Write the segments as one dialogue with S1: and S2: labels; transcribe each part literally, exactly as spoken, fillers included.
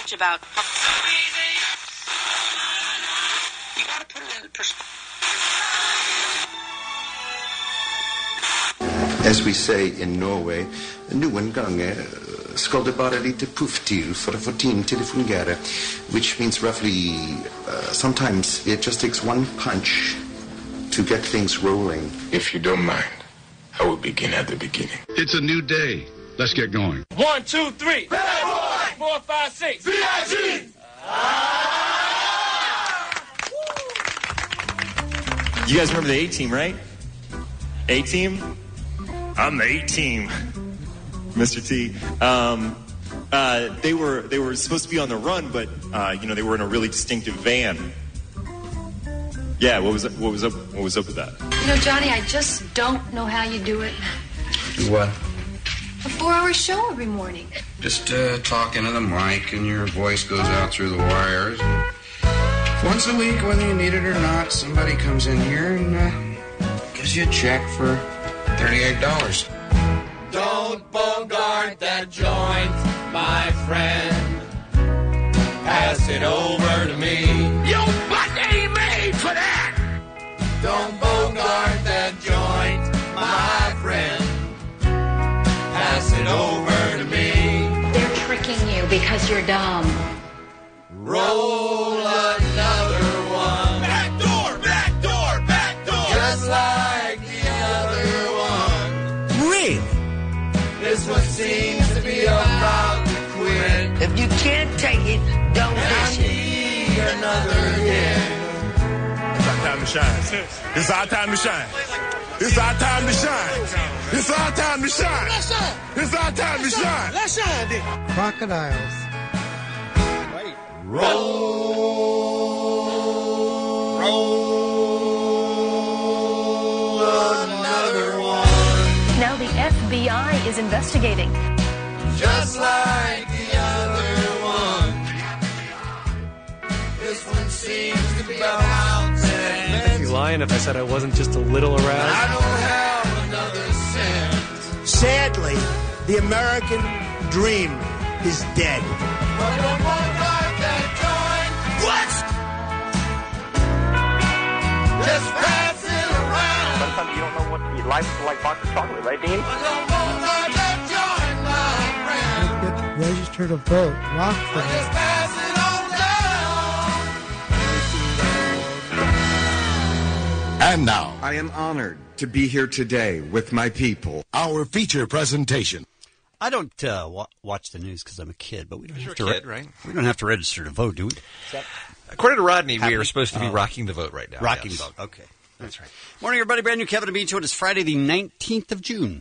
S1: much about. You gotta put it in perspective.
S2: As we say in Norway, noen ganger skal det bare lite puff til for å få tiden til å fungere, which means roughly uh, sometimes it just takes one punch to get things rolling.
S3: If you don't mind, I will begin at the beginning.
S4: It's a new day. Let's get going.
S5: One, two, three. Bad boy. Four, five, six. V I G.
S6: You guys remember the A-Team, right? A-Team? I'm the A-Team, Mister T. Um, uh, they were they were supposed to be on the run, but uh, you know they were in a really distinctive van. Yeah, what was what was up what was up with that?
S7: You know, Johnny, I just don't know how you do it.
S8: Do what?
S7: A four-hour show every morning.
S8: Just uh, talk into the mic, and your voice goes out through the wires. Once a week, whether you need it or not, somebody comes in here and uh, gives you a check for thirty-eight dollars.
S5: Don't bogart that joint, my friend. Pass it over to me. Your butt ain't made for that. Don't bogart that joint, my friend. Pass it over to me.
S7: They're tricking you because you're dumb.
S5: Roll another one. Back door, back door, back door. Just like the other one.
S9: Really?
S5: This one seems to be about to quit.
S9: If you can't take it, don't
S5: And I
S9: listen.
S5: need another hit.
S10: It's our time to shine. It's our time to shine. It's our time to shine. It's our time to shine. It's our time to shine.
S5: Let's shine, Dick.
S11: Crocodiles.
S5: Roll, roll another one.
S12: Now the F B I is investigating.
S5: Just like the other one. This one seems to be about ten.
S13: I'd be lying if I said I wasn't just a little aroused.
S5: I don't have another cent.
S9: Sadly, the American dream is dead.
S5: But don't bogart that joint. What? Just pass it around.
S14: Sometimes you don't know what to eat. Life's like box of chocolate, right, Dean?
S5: But don't bogart that joint, my friend.
S11: Get registered to vote. Rock for
S5: But just
S11: it.
S5: pass it on down.
S4: And now,
S15: I am honored to be here today with my people.
S4: our feature presentation.
S16: I don't uh, wa- watch the news because I'm a kid, but we don't
S17: You're
S16: have to.
S17: a kid, right?
S16: We don't have to register to vote, do we?
S17: According to Rodney,
S16: Happy?
S17: we are supposed to be
S16: Oh.
S17: rocking the vote right now.
S16: Rocking
S17: yes.
S16: vote. Okay, that's right. Morning, everybody. Brand new Kevin and Bean Show. It is Friday, the nineteenth of June.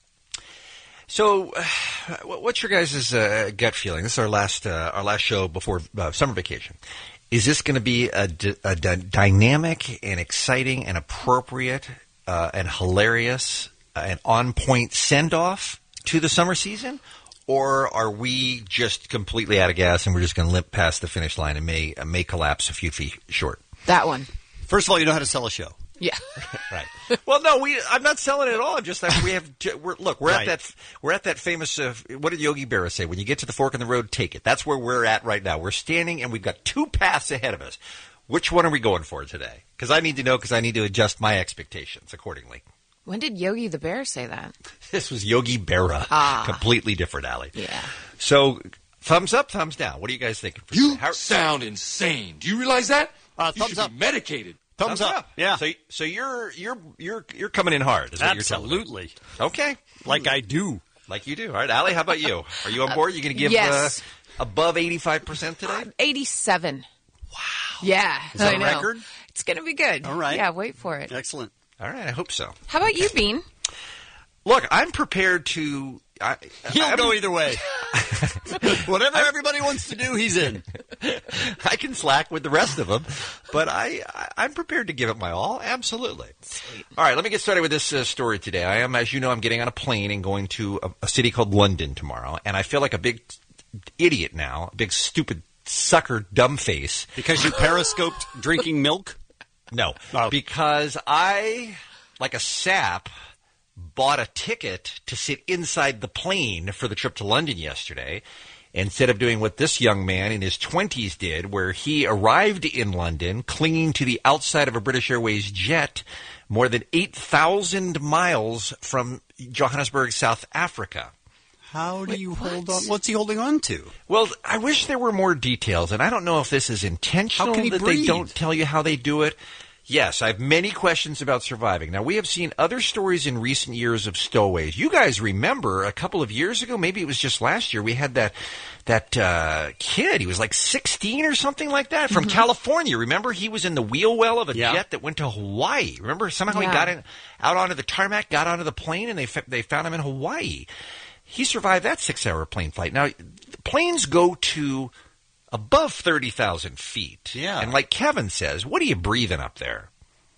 S17: So, uh, what's your guys' uh, gut feeling? This is our last uh, our last show before uh, summer vacation. Is this going to be a, d- a d- dynamic and exciting and appropriate uh, and hilarious uh, and on point send off to the summer season? Or are we just completely out of gas and we're just going to limp past the finish line and may uh, may collapse a few feet short?
S18: That one.
S16: First of all, you know how to sell a show.
S18: Yeah.
S17: Right. Well, no, we. I'm not selling it at all. I'm just that we have. To, we're, look, we're
S16: Right.
S17: at that. We're at that famous. Uh, what did Yogi Berra say? When you get to the fork in the road, take it. That's where we're at right now. We're standing, and we've got two paths ahead of us. Which one are we going for today? Because I need to know. Because I need to adjust my expectations accordingly.
S18: When did Yogi the Bear say that?
S17: This was Yogi Berra.
S18: Ah.
S17: Completely different, Allie.
S18: Yeah.
S17: So, thumbs up, thumbs down. What are you guys thinking? For
S10: You
S17: How-
S10: sound insane. Do you realize that?
S16: Uh,
S10: you
S16: thumbs
S10: should
S16: up.
S10: be medicated.
S16: Thumbs, up. Yeah.
S17: So, so you're you're you're you're coming in hard. Is what you're telling me.
S16: Absolutely.
S17: Okay.
S16: Like I do.
S17: Like you do. All right, Allie, how about you? Are you on board? You going to give
S18: Yes.
S17: uh, above eighty-five percent today?
S18: eighty-seven. Wow. Yeah.
S16: Is that
S18: I
S16: a
S18: know.
S16: record?
S18: It's going to be good.
S16: All right.
S18: Yeah, wait for it.
S16: Excellent.
S17: All right, I hope so.
S18: How about you, Bean?
S17: Look, I'm prepared to... I,
S16: He'll
S17: I,
S16: go either way. Whatever everybody wants to do, he's in.
S17: I can slack with the rest of them, but I, I, I'm prepared to give it my all. Absolutely.
S18: Sweet.
S17: All right, let me get started with this uh, story today. I am, as you know, I'm getting on a plane and going to a, a city called London tomorrow, and I feel like a big idiot now, a big stupid sucker dumb face.
S16: Because you periscoped drinking milk?
S17: No,
S16: Oh.
S17: because I, like a sap, bought a ticket to sit inside the plane for the trip to London yesterday. instead of doing what this young man in his twenties did, where he arrived in London clinging to the outside of a British Airways jet more than eight thousand miles from Johannesburg, South Africa.
S16: How do
S18: Wait,
S16: you
S18: what?
S16: hold on? What's he holding on to?
S17: Well, I wish there were more details, and I don't know if this is intentional
S16: How can he
S17: that
S16: breathe?
S17: they don't tell you how they do it. Yes, I have many questions about surviving. Now, we have seen other stories in recent years of stowaways. You guys remember a couple of years ago, maybe it was just last year, we had that that uh, kid. He was like sixteen or something like that from
S18: Mm-hmm.
S17: California. Remember, he was in the wheel well of a
S16: Yeah.
S17: jet that went to Hawaii. Remember, somehow
S18: Yeah.
S17: he got in, out onto the tarmac, got onto the plane, and they f- they found him in Hawaii. He survived that six-hour plane flight. Now, planes go to above thirty thousand feet.
S16: Yeah.
S17: And like Kevin says, what are you breathing up there?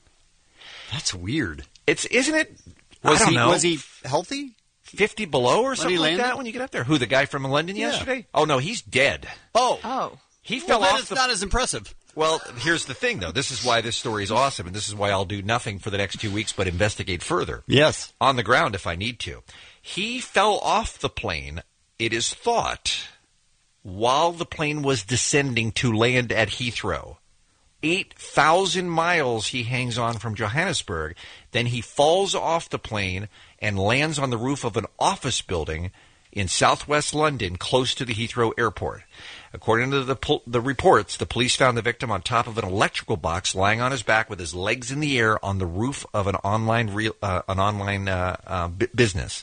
S16: That's weird.
S17: It's Isn't it,
S16: Was
S17: I don't
S16: he
S17: know,
S16: was he healthy?
S17: fifty below or
S16: he
S17: something like
S16: land
S17: that
S16: it?
S17: when you get up there? Who, the guy from London
S16: Yeah.
S17: yesterday? Oh, no, he's dead.
S16: Oh,
S18: Oh.
S17: He
S16: well,
S17: fell
S16: then
S17: off
S16: it's
S17: the...
S16: not as impressive.
S17: Well, here's the thing, though. This is why this story is awesome, and this is why I'll do nothing for the next two weeks but investigate further.
S16: Yes.
S17: On the ground if I need to. He fell off the plane, it is thought, while the plane was descending to land at Heathrow. eight thousand miles he hangs on from Johannesburg. Then he falls off the plane and lands on the roof of an office building in southwest London, close to the Heathrow airport. According to the pol- the reports, the police found the victim on top of an electrical box, lying on his back with his legs in the air on the roof of an online real, uh, an online uh, uh, b- business.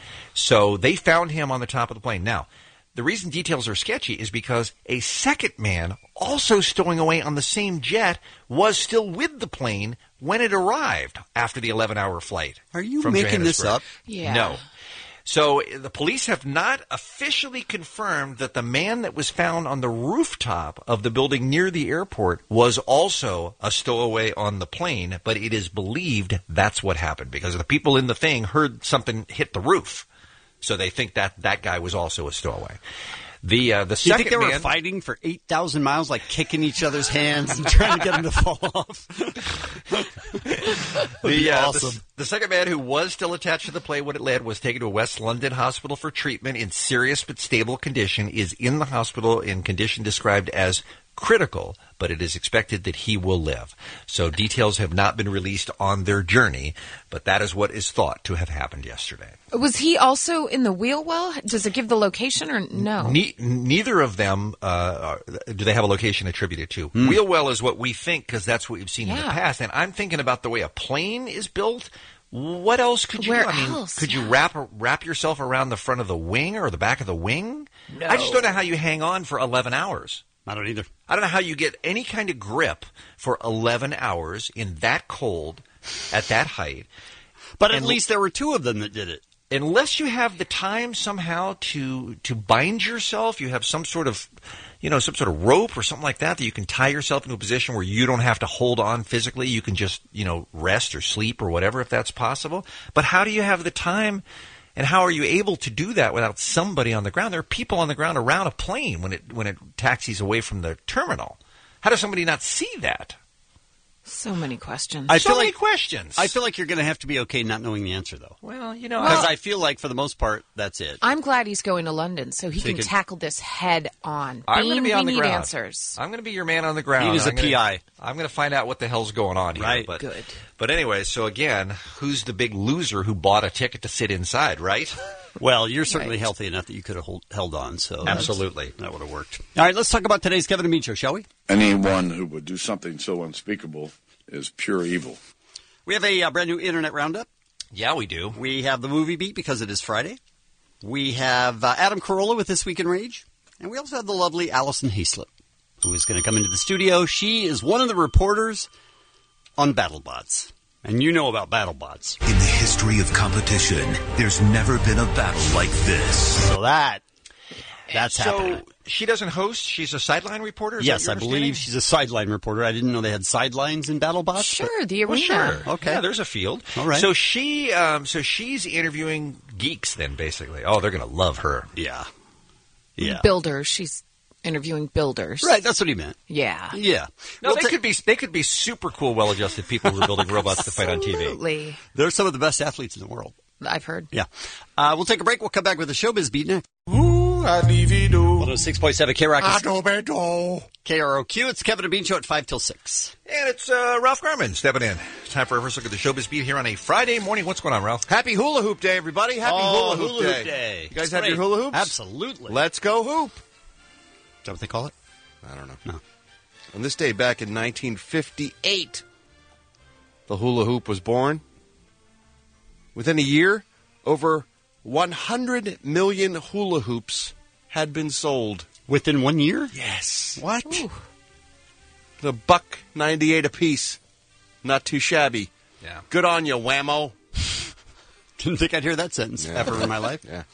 S17: So they found him on the top of the plane. Now, the reason details are sketchy is because a second man, also stowing away on the same jet, was still with the plane when it arrived after the eleven-hour flight.
S16: Are you
S17: from
S16: making this
S17: Johannesburg.
S16: up?
S18: Yeah.
S17: No. So the police have not officially confirmed that the man that was found on the rooftop of the building near the airport was also a stowaway on the plane, but it is believed that's what happened because the people in the thing heard something hit the roof. So they think that that guy was also a stowaway. The uh, the
S16: Do you
S17: second
S16: think they
S17: man,
S16: were fighting for eight thousand miles, like kicking each other's hands and trying to get them to fall off?
S17: the, uh,
S16: awesome.
S17: the, the second man who was still attached to the plane when it landed was taken to a West London hospital for treatment in serious but stable condition, is in the hospital in condition described as critical, but it is expected that he will live. So details have not been released on their journey, but that is what is thought to have happened yesterday.
S18: Was he also in the wheel well? Does it give the location or no?
S17: Ne- neither of them uh, are, do they have a location attributed to.
S16: Hmm.
S17: Wheelwell is what we think because that's what we've seen in the
S18: Yeah.
S17: past. And I'm thinking about the way a plane is built. What else could you
S18: Where
S17: do? I mean,
S18: else?
S17: could you wrap wrap yourself around the front of the wing or the back of the wing? No. I just don't know how you hang on for eleven hours.
S16: I don't either.
S17: I don't know how you get any kind of grip for eleven hours in that cold at that height.
S16: But at
S17: And-
S16: least there were two of them that did it.
S17: Unless you have the time somehow to to bind yourself, you have some sort of, you know, some sort of rope or something like that that you can tie yourself into a position where you don't have to hold on physically. You can just, you know, rest or sleep or whatever if that's possible. But how do you have the time and how are you able to do that without somebody on the ground? There are people on the ground around a plane when it when it taxis away from the terminal. How does somebody not see that?
S18: So many questions.
S16: I
S17: so
S16: feel
S17: many
S16: like
S17: questions.
S16: I feel like you're going to have to be okay not knowing the answer, though.
S17: Well, you know,
S16: Because
S17: I-
S16: I feel like for the most part, that's it.
S18: I'm glad he's going to London so he
S16: So he
S18: can
S16: can-
S18: tackle this head on.
S17: I'm going to
S18: Bean,
S17: be on
S18: we
S17: the
S18: need
S17: ground.
S18: answers.
S17: I'm going to be your man on the ground.
S16: He is a
S17: I'm gonna-
S16: P I.
S17: I'm going to find out what the hell's going on here.
S16: Right.
S17: But,
S18: Good.
S17: But anyway, so again, who's the big loser who bought a ticket to sit inside, right?
S16: Well, you're certainly
S18: Right.
S16: healthy enough that you could have hold, held on. So that's-
S17: Absolutely.
S16: that would have worked. All right, let's talk about today's Kevin and Bean Show, shall we?
S10: Anyone who would do something so unspeakable is pure evil.
S16: We have a uh, brand new Internet Roundup.
S17: Yeah, we do.
S16: We have the Movie Beat because it is Friday. We have uh, Adam Carolla with This Week in Rage. And we also have the lovely Allison Hayslip, who is going to come into the studio. She is one of the reporters on BattleBots. And you know about BattleBots.
S19: In the history of competition, there's never been a battle like this.
S16: So that, that's
S17: so
S16: happening.
S17: she doesn't host. She's a sideline reporter. Is
S16: Yes,
S17: that
S16: I
S17: your
S16: believe
S17: understanding?
S16: she's a sideline reporter. I didn't know they had sidelines in BattleBots.
S18: Sure, the
S17: Well,
S18: arena.
S17: sure.
S16: Okay.
S17: Yeah, there's a field.
S16: All right.
S17: So she, um, so she's interviewing geeks. Then basically, oh, they're going to love her.
S16: But yeah. Yeah.
S18: Builders. She's interviewing builders.
S16: Right, that's what he meant.
S18: Yeah.
S16: Yeah.
S17: No,
S16: We'll
S17: they
S16: ta-
S17: could be. They could be super cool, well-adjusted people who are building robots to fight on T V.
S18: Absolutely.
S16: They're some of the best athletes in the world.
S18: I've heard.
S16: Yeah. Uh, we'll take a break. We'll come back with the Showbiz Beat next.
S5: Ooh,
S16: one oh six point seven K R O Q.
S10: Adobedo.
S16: K R O Q. It's Kevin and Bean Show at five till six.
S17: And it's uh, Ralph Garman stepping in. Time for our first look at the showbiz beat here on a Friday morning. What's going on, Ralph?
S20: Happy Hula Hoop Day, everybody. Happy
S16: Oh,
S20: Hula Hoop
S16: Hula
S20: Day.
S16: Hoop Day.
S20: You guys
S16: It's
S20: have
S16: great.
S20: your hula hoops?
S16: Absolutely.
S20: Let's go hoop.
S16: Is that what they call it?
S20: I don't know.
S16: No.
S20: On this day back in nineteen fifty-eight, the hula hoop was born. Within a year, over one hundred million hula hoops had been sold.
S16: Within one year?
S20: Yes.
S16: What?
S20: Ooh. The buck ninety-eight apiece. Not too shabby.
S17: Yeah.
S20: Good on you, whammo.
S16: Didn't think I'd hear that sentence
S20: Yeah.
S16: ever in my life.
S20: Yeah.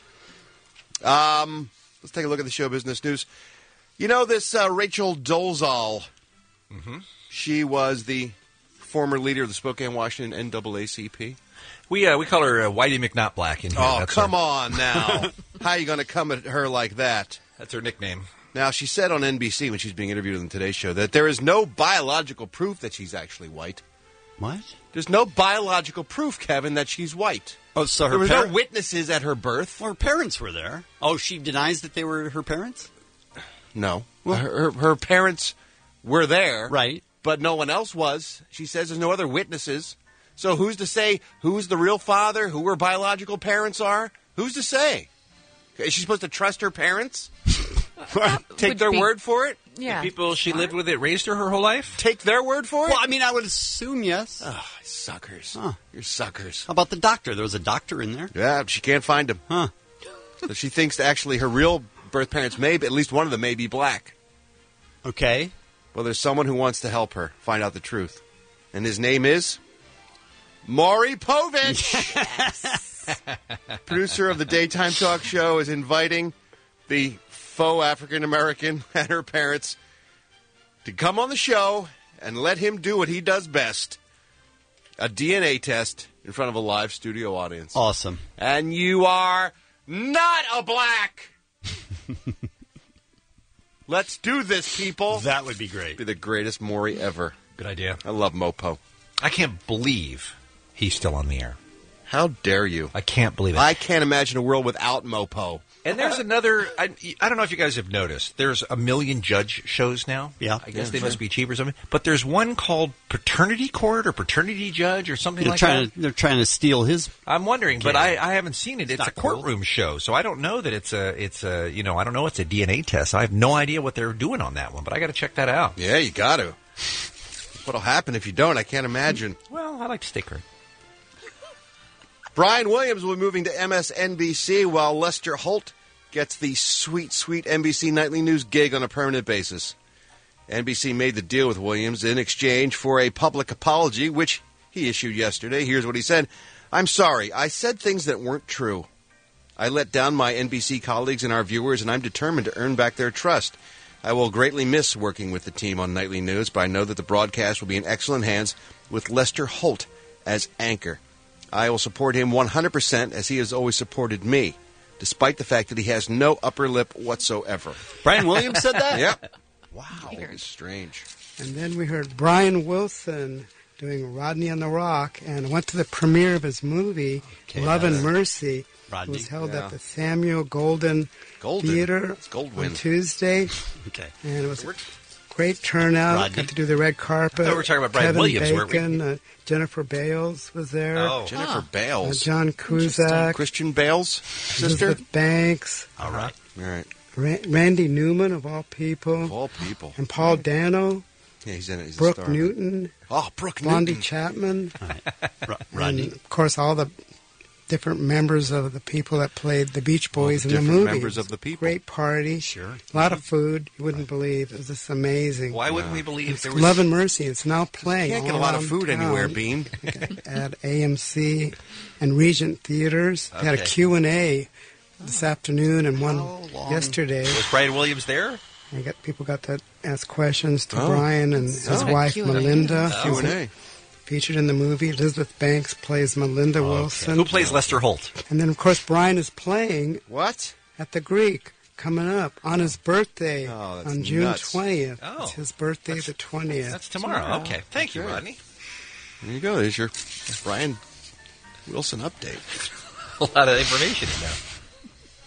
S20: Um, let's take a look at the show business news. You know this uh, Rachel Dolezal?
S17: Mm-hmm.
S20: She was the former leader of the Spokane, Washington N double A C P.
S17: We uh, we call her uh, Whitey McNot Black in here.
S20: Oh,
S17: That's
S20: come
S17: her,
S20: on now. How are you going to come at her like that?
S17: That's her nickname.
S20: Now, she said on N B C when she's being interviewed on the Today Show that there is no biological proof that she's actually white.
S16: What?
S20: There's no biological proof, Kevin, that she's white.
S16: Oh, so her
S20: there were
S16: par-
S20: no witnesses at her birth.
S16: Well, her parents were there. Oh, she denies that they were her parents?
S20: No. Well, her, her, her parents were there.
S16: Right.
S20: But no one else was. She says there's no other witnesses. So who's to say who's the real father, who her biological parents are? Who's to say? Is she supposed to trust her parents? Take
S18: would
S20: their
S18: be-
S20: word for it?
S18: Yeah.
S17: The people she lived with that raised her her whole life?
S20: Take their word for it?
S16: Well, I mean, I would assume yes.
S20: Oh, suckers.
S16: Huh.
S20: You're suckers.
S16: How about the doctor? There was a doctor in there.
S20: Yeah, she can't find him.
S16: Huh.
S20: So she thinks actually her real birth parents may be, at least one of them may be black.
S16: Okay.
S20: Well, there's someone who wants to help her find out the truth. And his name is Maury Povich. Producer of the daytime talk show is inviting the faux African-American and her parents to come on the show and let him do what he does best, a D N A test in front of a live studio audience.
S16: Awesome.
S20: And you are not a black. Let's do this, people.
S16: That would be great.
S20: Be the greatest Maury ever.
S17: Good idea.
S20: I love Mopo.
S17: I can't believe he's still on the air.
S20: How dare you?
S17: I can't believe it.
S20: I can't imagine a world without Mopo.
S17: And there's another, I, I don't know if you guys have noticed, there's a million judge shows now.
S16: Yeah.
S17: I guess
S20: Yeah,
S17: they
S20: sure.
S17: must be cheap or something. But there's one called Paternity Court or Paternity Judge or something
S16: They're
S17: like
S16: trying
S17: that.
S16: to, they're trying to steal his.
S17: I'm wondering, but
S16: Yeah.
S17: I, I haven't seen it. It's,
S16: It's
S17: a
S16: not cool.
S17: courtroom show, so I don't know that it's a, it's a, you know, I don't know it's a D N A test. I have no idea what they're doing on that one, but I got to check that out.
S20: Yeah, you got to. What'll happen if you don't? I can't imagine.
S17: Well, I like to stay current.
S20: Brian Williams will be moving to M S N B C while Lester Holt gets the sweet, sweet N B C Nightly News gig on a permanent basis. N B C made the deal with Williams in exchange for a public apology, which he issued yesterday. Here's what he said. I'm sorry. I said things that weren't true. I let down my N B C colleagues and our viewers, and I'm determined to earn back their trust. I will greatly miss working with the team on Nightly News, but I know that the broadcast will be in excellent hands with Lester Holt as anchor. I will support him one hundred percent as he has always supported me, despite the fact that he has no upper lip whatsoever.
S16: Brian Williams said that?
S20: Yep. Wow. It's strange.
S11: And then we heard Brian Wilson doing Rodney on the Rock and went to the premiere of his movie,
S16: Okay,
S11: Love and
S16: uh,
S11: Mercy.
S16: Rodney.
S11: It was held
S20: Yeah.
S11: at the Samuel Golden,
S20: Golden.
S11: Theater
S20: It's Goldwyn.
S11: on Tuesday.
S16: Okay.
S11: And it was a great turnout.
S16: Rodney.
S11: Got to do the red carpet.
S17: I thought we were talking about Brian
S11: Kevin
S17: Williams, weren't we?
S11: Bacon, uh, Jennifer Bales was there.
S17: Oh.
S20: Jennifer
S11: Uh,
S20: Bales.
S11: John Cusack.
S20: Christian Bale's sister?
S11: Elizabeth Banks.
S16: All right.
S20: All right.
S11: Ra- Randy Newman, of all people.
S20: Of all people.
S11: And Paul Dano.
S20: Yeah, he's in it. He's a
S11: Brooke
S20: star.
S11: Newton.
S20: Oh, Brooke
S11: Blondie
S20: Newton.
S11: Chapman.
S16: Ro- Rodney.
S11: And, of course, all the different members of the people that played the Beach Boys
S20: the
S11: in the
S20: different
S11: movie.
S20: members of the people.
S11: Great party.
S16: Sure.
S11: A lot of food. You wouldn't believe. It was just amazing.
S17: Why wouldn't we believe
S11: It's
S17: there was...
S11: Love and Mercy. It's now playing.
S20: Can't get a
S11: all
S20: lot of
S11: around
S20: food
S11: town
S20: anywhere, Bean.
S11: At A M C and Regent Theaters. They had a
S17: Okay.
S11: Q and A this afternoon and one yesterday.
S17: Was Brian Williams there?
S11: I got people got to ask questions to
S20: Oh.
S11: Brian and his
S20: Oh.
S11: wife
S18: Q and A.
S11: Melinda.
S17: Oh.
S20: Q and A.
S11: Featured in the movie. Elizabeth Banks plays Melinda Wilson.
S17: Who plays Lester Holt?
S11: And then, of course, Brian is playing
S20: What?
S11: at the Greek coming up on his birthday
S20: Oh, that's
S11: on June
S20: nuts.
S11: twentieth.
S17: Oh.
S11: It's his birthday, the twentieth.
S17: That's tomorrow. Okay. Thank you,
S20: Okay.
S17: Rodney.
S20: There you go. There's your Brian Wilson update.
S17: A lot of information in there.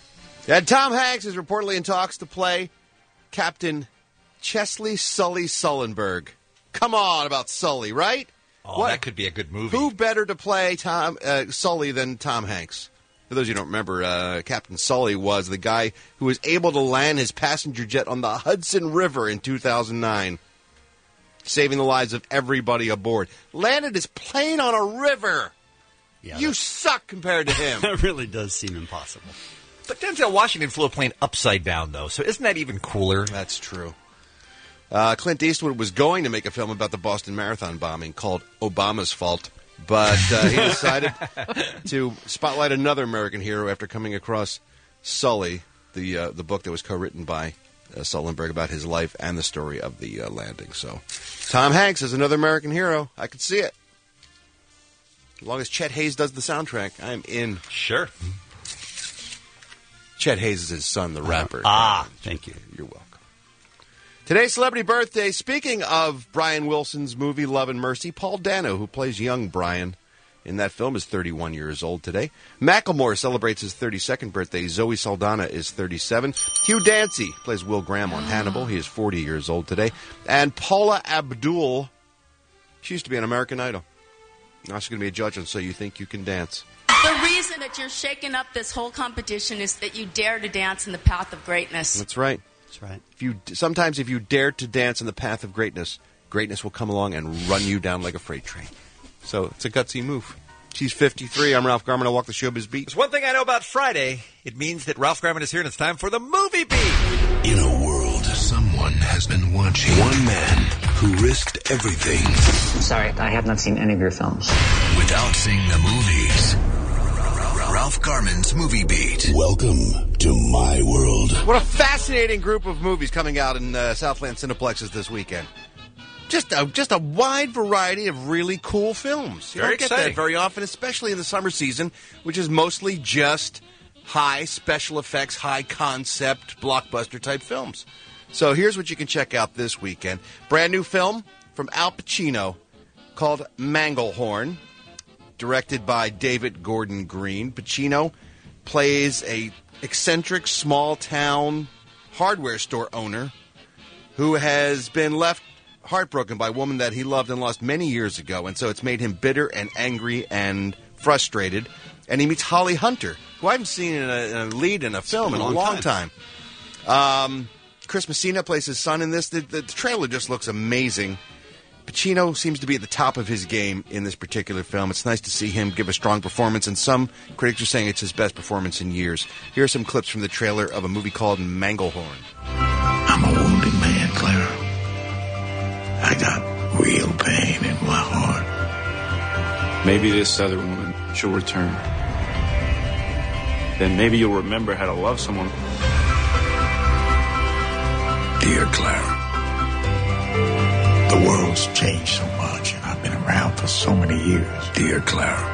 S20: And Tom Hanks is reportedly in talks to play Captain Chesley Sully Sullenberg. Come on about Sully, right?
S17: Oh,
S20: What-
S17: that could be a good movie.
S20: Who better to play Tom uh, Sully than Tom Hanks? For those of you who don't remember, uh, Captain Sully was the guy who was able to land his passenger jet on the Hudson River in two thousand nine, saving the lives of everybody aboard. Landed his plane on a river.
S16: Yeah,
S20: you
S16: that-
S20: suck compared to him.
S16: That really does seem impossible.
S17: But Denzel Washington flew a plane upside down, though, so isn't that even cooler?
S20: That's true. Uh, Clint Eastwood was going to make a film about the Boston Marathon bombing called Obama's Fault, but uh, he decided to spotlight another American hero after coming across Sully, the uh, the book that was co-written by uh, Sullenberg about his life and the story of the uh, landing. So, Tom Hanks is another American hero. I could see it. As long as Chet Hayes does the soundtrack, I'm in.
S17: Sure.
S20: Chet Hayes is his son, the rapper.
S16: Ah, thank you.
S20: You're welcome. Today's celebrity birthday. Speaking of Brian Wilson's movie Love and Mercy, Paul Dano, who plays young Brian in that film, is thirty-one years old today. Macklemore celebrates his thirty-second birthday. Zoe Saldana is thirty-seven. Hugh Dancy plays Will Graham on Hannibal. He is forty years old today. And Paula Abdul, she used to be on American Idol. Now she's going to be a judge on So You Think You Can Dance.
S21: The reason that you're shaking up this whole competition is that you dare to dance in the path of greatness.
S20: That's right.
S16: That's right.
S20: If you sometimes if you dare to dance in the path of greatness, greatness will come along and run you down like a freight train. So it's a gutsy move. She's fifty-three. I'm Ralph Garman. I walk the showbiz beat.
S17: There's one thing I know about Friday. It means that Ralph Garman is here, and it's time for the Movie Beat.
S19: In a world, someone has been watching. One man who risked everything.
S22: Sorry, I have not seen any of your films.
S19: Without seeing the movies. Ralph Garman's Movie Beat. Welcome to my world.
S20: What a fascinating group of movies coming out in uh, Southland Cineplexes this weekend. Just a, just a wide variety of really cool films. You
S17: Very
S20: don't get
S17: exciting.
S20: that very often, especially in the summer season, which is mostly just high special effects, high concept, blockbuster type films. So here's what you can check out this weekend. Brand new film from Al Pacino called Manglehorn, directed by David Gordon Green. Pacino plays a eccentric small-town hardware store owner who has been left heartbroken by a woman that he loved and lost many years ago, and so it's made him bitter and angry and frustrated. And he meets Holly Hunter, who I haven't seen in a, in a lead in a film in a long time. Um, Chris Messina plays his son in this. The, the trailer just looks amazing. Pacino seems to be at the top of his game in this particular film. It's nice to see him give a strong performance, and some critics are saying it's his best performance in years. Here are some clips from the trailer of a movie called Manglehorn.
S19: I'm a wounded man, Clara. I got real pain in my heart.
S23: Maybe this other woman, she'll return. Then maybe you'll remember how to love someone.
S19: Dear Clara, the world's changed so much, and I've been around for so many years. Dear Clara,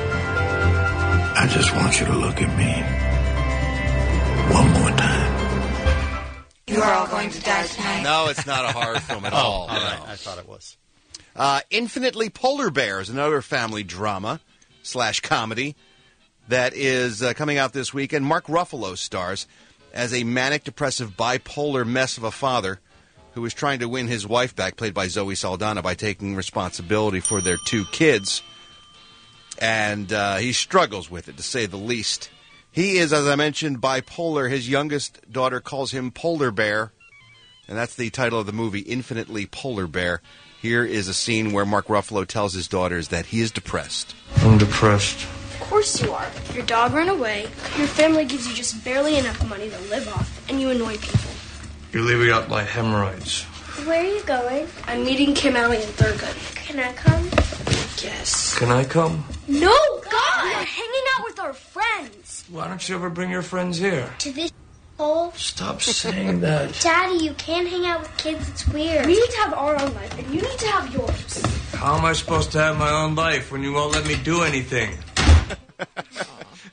S19: I just want you to look at me one more time.
S1: You are all going to die tonight.
S20: No, it's not a horror film at
S16: Oh,
S20: all.
S16: all right. I thought it was.
S20: Uh, Infinitely Polar Bears, another family drama slash comedy that is uh, coming out this weekend. Mark Ruffalo stars as a manic-depressive bipolar mess of a father who is trying to win his wife back, played by Zoe Saldana, by taking responsibility for their two kids. And uh, he struggles with it, to say the least. He is, as I mentioned, bipolar. His youngest daughter calls him Polar Bear, and that's the title of the movie, Infinitely Polar Bear. Here is a scene where Mark Ruffalo tells his daughters that he is depressed.
S24: I'm depressed.
S25: Of course you are. Your dog ran away, your family gives you just barely enough money to live off, and you annoy people.
S24: You're leaving out my hemorrhoids.
S25: Where are you going? I'm meeting Kim Alley in Thurgood. Can I come? Yes.
S24: Can I come?
S25: No, God! We are hanging out with our friends.
S24: Why don't you ever bring your friends here?
S25: To this hole?
S24: Stop saying that.
S25: Daddy, you can't hang out with kids. It's weird. We need to have our own life, and you need to have yours.
S24: How am I supposed to have my own life when you won't let me do anything?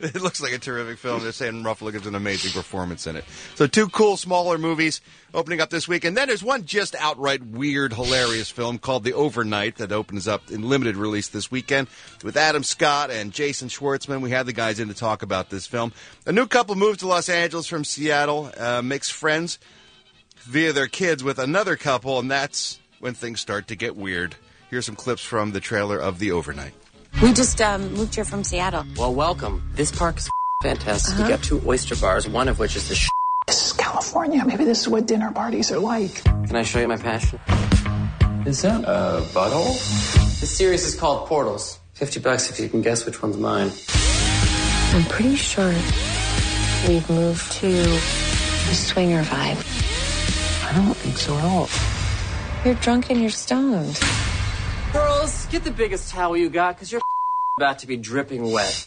S20: It looks like a terrific film. They're saying Ruffalo gives an amazing performance in it. So two cool, smaller movies opening up this week. And then there's one just outright weird, hilarious film called The Overnight that opens up in limited release this weekend with Adam Scott and Jason Schwartzman. We had the guys in to talk about this film. A new couple moved to Los Angeles from Seattle, uh, makes friends via their kids with another couple, and that's when things start to get weird. Here's some clips from the trailer of The Overnight.
S2: We just um, moved here from Seattle.
S3: Well, welcome. This park is fantastic.
S2: Uh-huh.
S3: We got two oyster bars, one of which is the sh**.
S6: This is California. Maybe this is what dinner parties are like.
S3: Can I show you my passion?
S6: Is that a butthole?
S3: This series is called Portals. Fifty bucks if you can guess which one's mine.
S2: I'm pretty sure we've moved to the swinger vibe.
S6: I don't think so at all.
S2: You're drunk and you're stoned.
S3: Girls, get the biggest towel you got, because you're about to be dripping wet.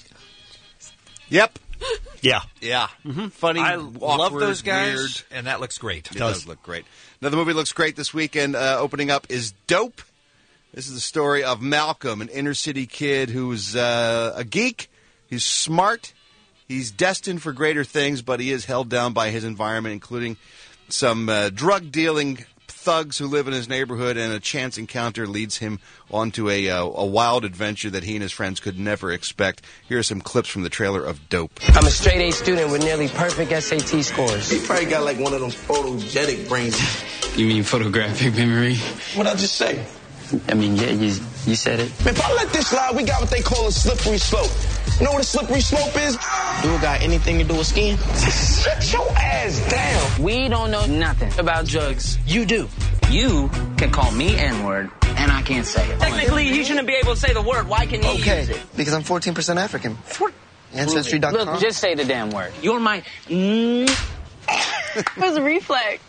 S20: Yep.
S16: Yeah.
S20: Yeah. Mm-hmm. Funny,
S17: I
S20: awkward,
S17: love those guys,
S20: weird.
S17: and that looks great.
S20: It does. does look great. Another movie looks great this weekend. Uh, opening up is Dope. This is the story of Malcolm, an inner-city kid who's uh, a geek. He's smart. He's destined for greater things, but he is held down by his environment, including some uh, drug-dealing thugs who live in his neighborhood, and a chance encounter leads him onto a, uh, a wild adventure that he and his friends could never expect. Here are some clips from the trailer of Dope.
S7: I'm a straight-A student with nearly perfect S A T scores.
S8: He probably got like one of them photogenic brains.
S26: You mean photographic memory?
S8: What'd I just say?
S7: I mean, yeah, you, you said it.
S8: Man, if I let this slide, we got what they call a slippery slope. You know what a slippery slope is? Do it got anything to do with skiing? Shut your ass down.
S7: We don't know nothing about drugs. You do. You can call me N-word, and I can't say it. Technically, you shouldn't be able to say the word. Why can you
S8: okay,
S7: use it?
S8: Because I'm fourteen percent African. For- Ancestry dot com.
S7: Look, just say the damn word. You're my... Mm. What's a reflex?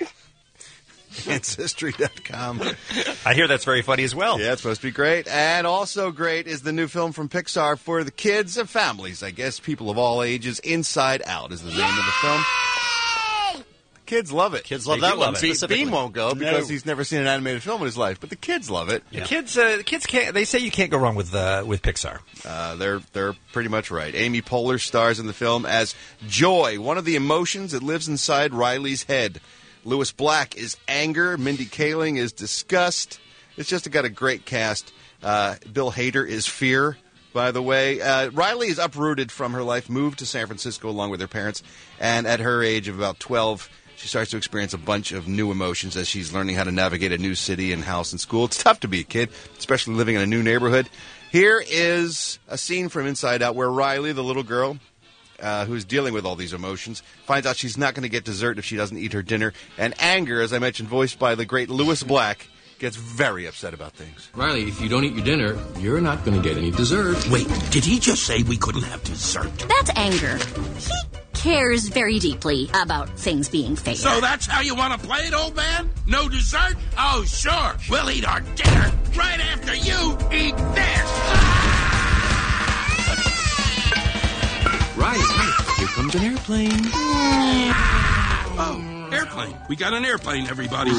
S20: Ancestry dot com.
S17: I hear that's very funny as well.
S20: Yeah, it's supposed to be great. And also great is the new film from Pixar for the kids and families, I guess, people of all ages. Inside Out is the name of the film. Kids love it.
S16: Kids love
S20: they
S16: that one
S20: Be-
S16: specifically.
S20: Bean won't go because
S16: No.
S20: he's never seen an animated film in his life, but the kids love it.
S17: The kids, uh, the kids can't. They say you can't go wrong with uh, with Pixar.
S20: Uh, they're they're pretty much right. Amy Poehler stars in the film as Joy, one of the emotions that lives inside Riley's head. Lewis Black is anger. Mindy Kaling is disgust. It's just got a great cast. Uh, Bill Hader is fear, by the way. Uh, Riley is uprooted from her life, moved to San Francisco along with her parents, and at her age of about twelve, she starts to experience a bunch of new emotions as she's learning how to navigate a new city and house and school. It's tough to be a kid, especially living in a new neighborhood. Here is a scene from Inside Out where Riley, the little girl, Uh, who's dealing with all these emotions, finds out she's not going to get dessert if she doesn't eat her dinner. And anger, as I mentioned, voiced by the great Lewis Black, gets very upset about things.
S26: Riley, if you don't eat your dinner, you're not going to get any dessert.
S27: Wait, did he just say we couldn't have dessert?
S28: That's anger. He cares very deeply about things being fair.
S27: So that's how you want to play it, old man? No dessert? Oh, sure. We'll eat our dinner right after you eat this.
S26: Right, here comes an airplane.
S27: Oh, airplane. We got an airplane, everybody.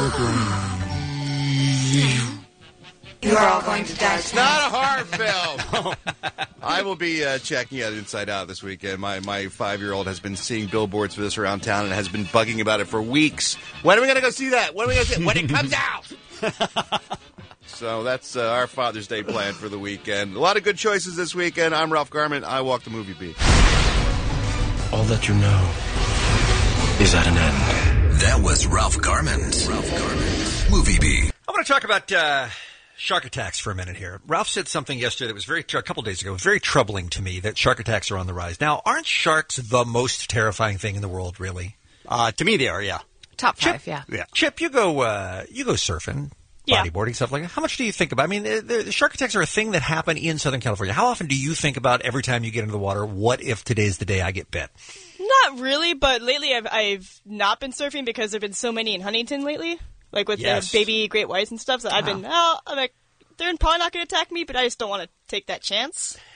S1: You are all going to die
S20: It's not a horror film. I will be uh, checking out Inside Out this weekend. My my five-year-old has been seeing billboards for this around town and has been bugging about it for weeks. When are we going to go see that? When are we going to see it? When it comes out. So that's uh, our Father's Day plan for the weekend. A lot of good choices this weekend. I'm Ralph Garman. I walk the movie beat.
S26: All that you know is at an end.
S27: That was Ralph Garman's Ralph Garman's Movie Beat.
S17: I want to talk about uh, shark attacks for a minute here. Ralph said something yesterday that was very, a couple days ago, was very troubling to me, that shark attacks are on the rise. Now, aren't sharks the most terrifying thing in the world, really?
S16: Uh, to me, they are, yeah.
S18: Top five,
S17: Chip,
S18: yeah.
S17: yeah. Chip, you go, uh, you go surfing.
S18: Yeah.
S17: Bodyboarding, stuff like that. How much do you think about? I mean, the, the shark attacks are a thing that happen in Southern California. How often do you think about every time you get into the water, what if today's the day I get bit?
S29: Not really, but lately I've I've not been surfing because there have been so many in Huntington lately, like with
S17: Yes.
S29: the baby great whites and stuff. So I've been, oh, I'm like, they're probably not going to attack me, but I just don't want to take that chance.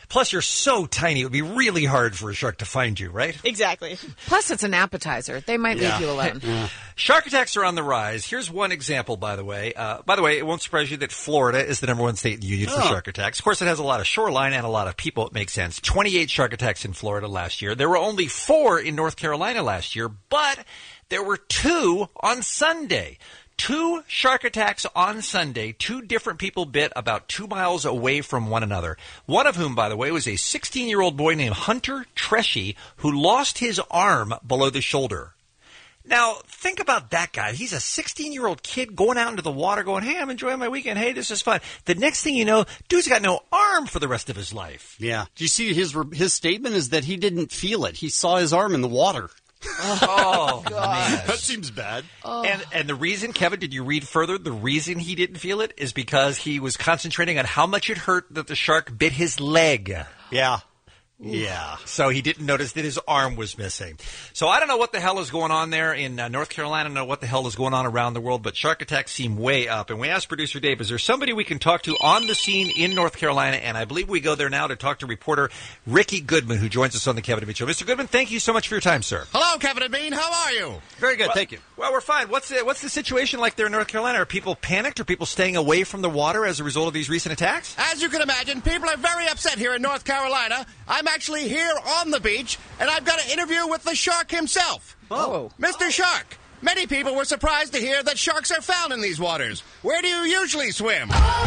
S17: Plus, you're so tiny, it would be really hard for a shark to find you, right?
S29: Exactly.
S18: Plus, it's an appetizer. They might
S17: Yeah.
S18: leave you alone.
S17: Yeah. Shark attacks are on the rise. Here's one example, by the way. Uh, by the way, it won't surprise you that Florida is the number one state in the union for
S16: Oh.
S17: shark attacks. Of course, it has a lot of shoreline and a lot of people. It makes sense. twenty-eight shark attacks in Florida last year. There were only four in North Carolina last year, but there were two on Sunday. Two shark attacks on Sunday. Two different people bit about two miles away from one another. One of whom, by the way, was a sixteen-year-old boy named Hunter Treshy who lost his arm below the shoulder. Now, think about that guy. He's a sixteen-year-old kid going out into the water going, hey, I'm enjoying my weekend. Hey, this is fun. The next thing you know, dude's got no arm for the rest of his life.
S16: Yeah. Do you see his his statement is that he didn't feel it. He saw his arm in the water.
S17: Oh, man.
S16: That seems bad.
S17: And and the reason, Kevin, did you read further? The reason he didn't feel it is because he was concentrating on how much it hurt that the shark bit his leg.
S16: Yeah. Yeah.
S17: So he didn't notice that his arm was missing. So I don't know what the hell is going on there in uh, North Carolina. I don't know what the hell is going on around the world, but shark attacks seem way up. And we asked producer Dave, is there somebody we can talk to on the scene in North Carolina? And I believe we go there now to talk to reporter Ricky Goodman, who joins us on the Kevin and Bean Show. Mister Goodman, thank you so much for your time, sir.
S4: Hello, Kevin and Bean. How are you?
S16: Very good.
S17: Well,
S16: thank you.
S17: Well, we're fine. What's the, what's the situation like there in North Carolina? Are people panicked? Are people staying away from the water as a result of these recent attacks?
S4: As you can imagine, people are very upset here in North Carolina. I'm actually here on the beach, and I've got an interview with the shark himself.
S18: Oh.
S4: Mister Shark, many people were surprised to hear that sharks are found in these waters. Where do you usually swim?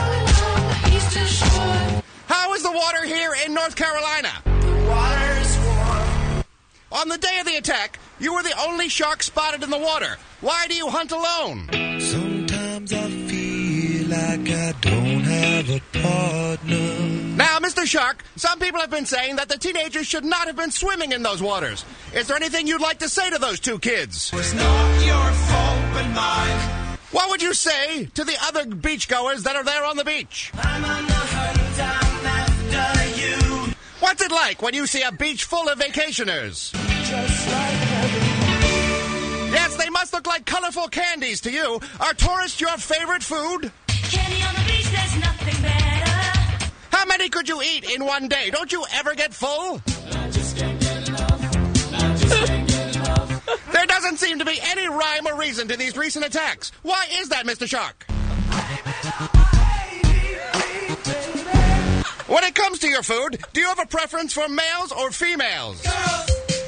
S4: How is the water here in North Carolina? The water is warm. On the day of the attack, you were the only shark spotted in the water. Why do you hunt alone?
S19: Sometimes I feel like I don't have a partner.
S4: Now, Mister Shark, some people have been saying that the teenagers should not have been swimming in those waters. Is there anything you'd like to say to those two kids?
S19: It was not your fault but mine.
S4: What would you say to the other beachgoers that are there on the beach?
S19: I'm on the hunt down after you.
S4: What's it like when you see a beach full of vacationers?
S19: Just like
S4: Yes, they must look like colorful candies to you. Are tourists your favorite food?
S19: candy on the beach, there's nothing better.
S4: How many could you eat in one day? Don't you ever get full?
S19: I just can't get enough. I just can't get enough.
S4: There doesn't seem to be any rhyme or reason to these recent attacks. Why is that, Mister Shark? When it comes to your food, do you have a preference for males or females?
S19: Girls.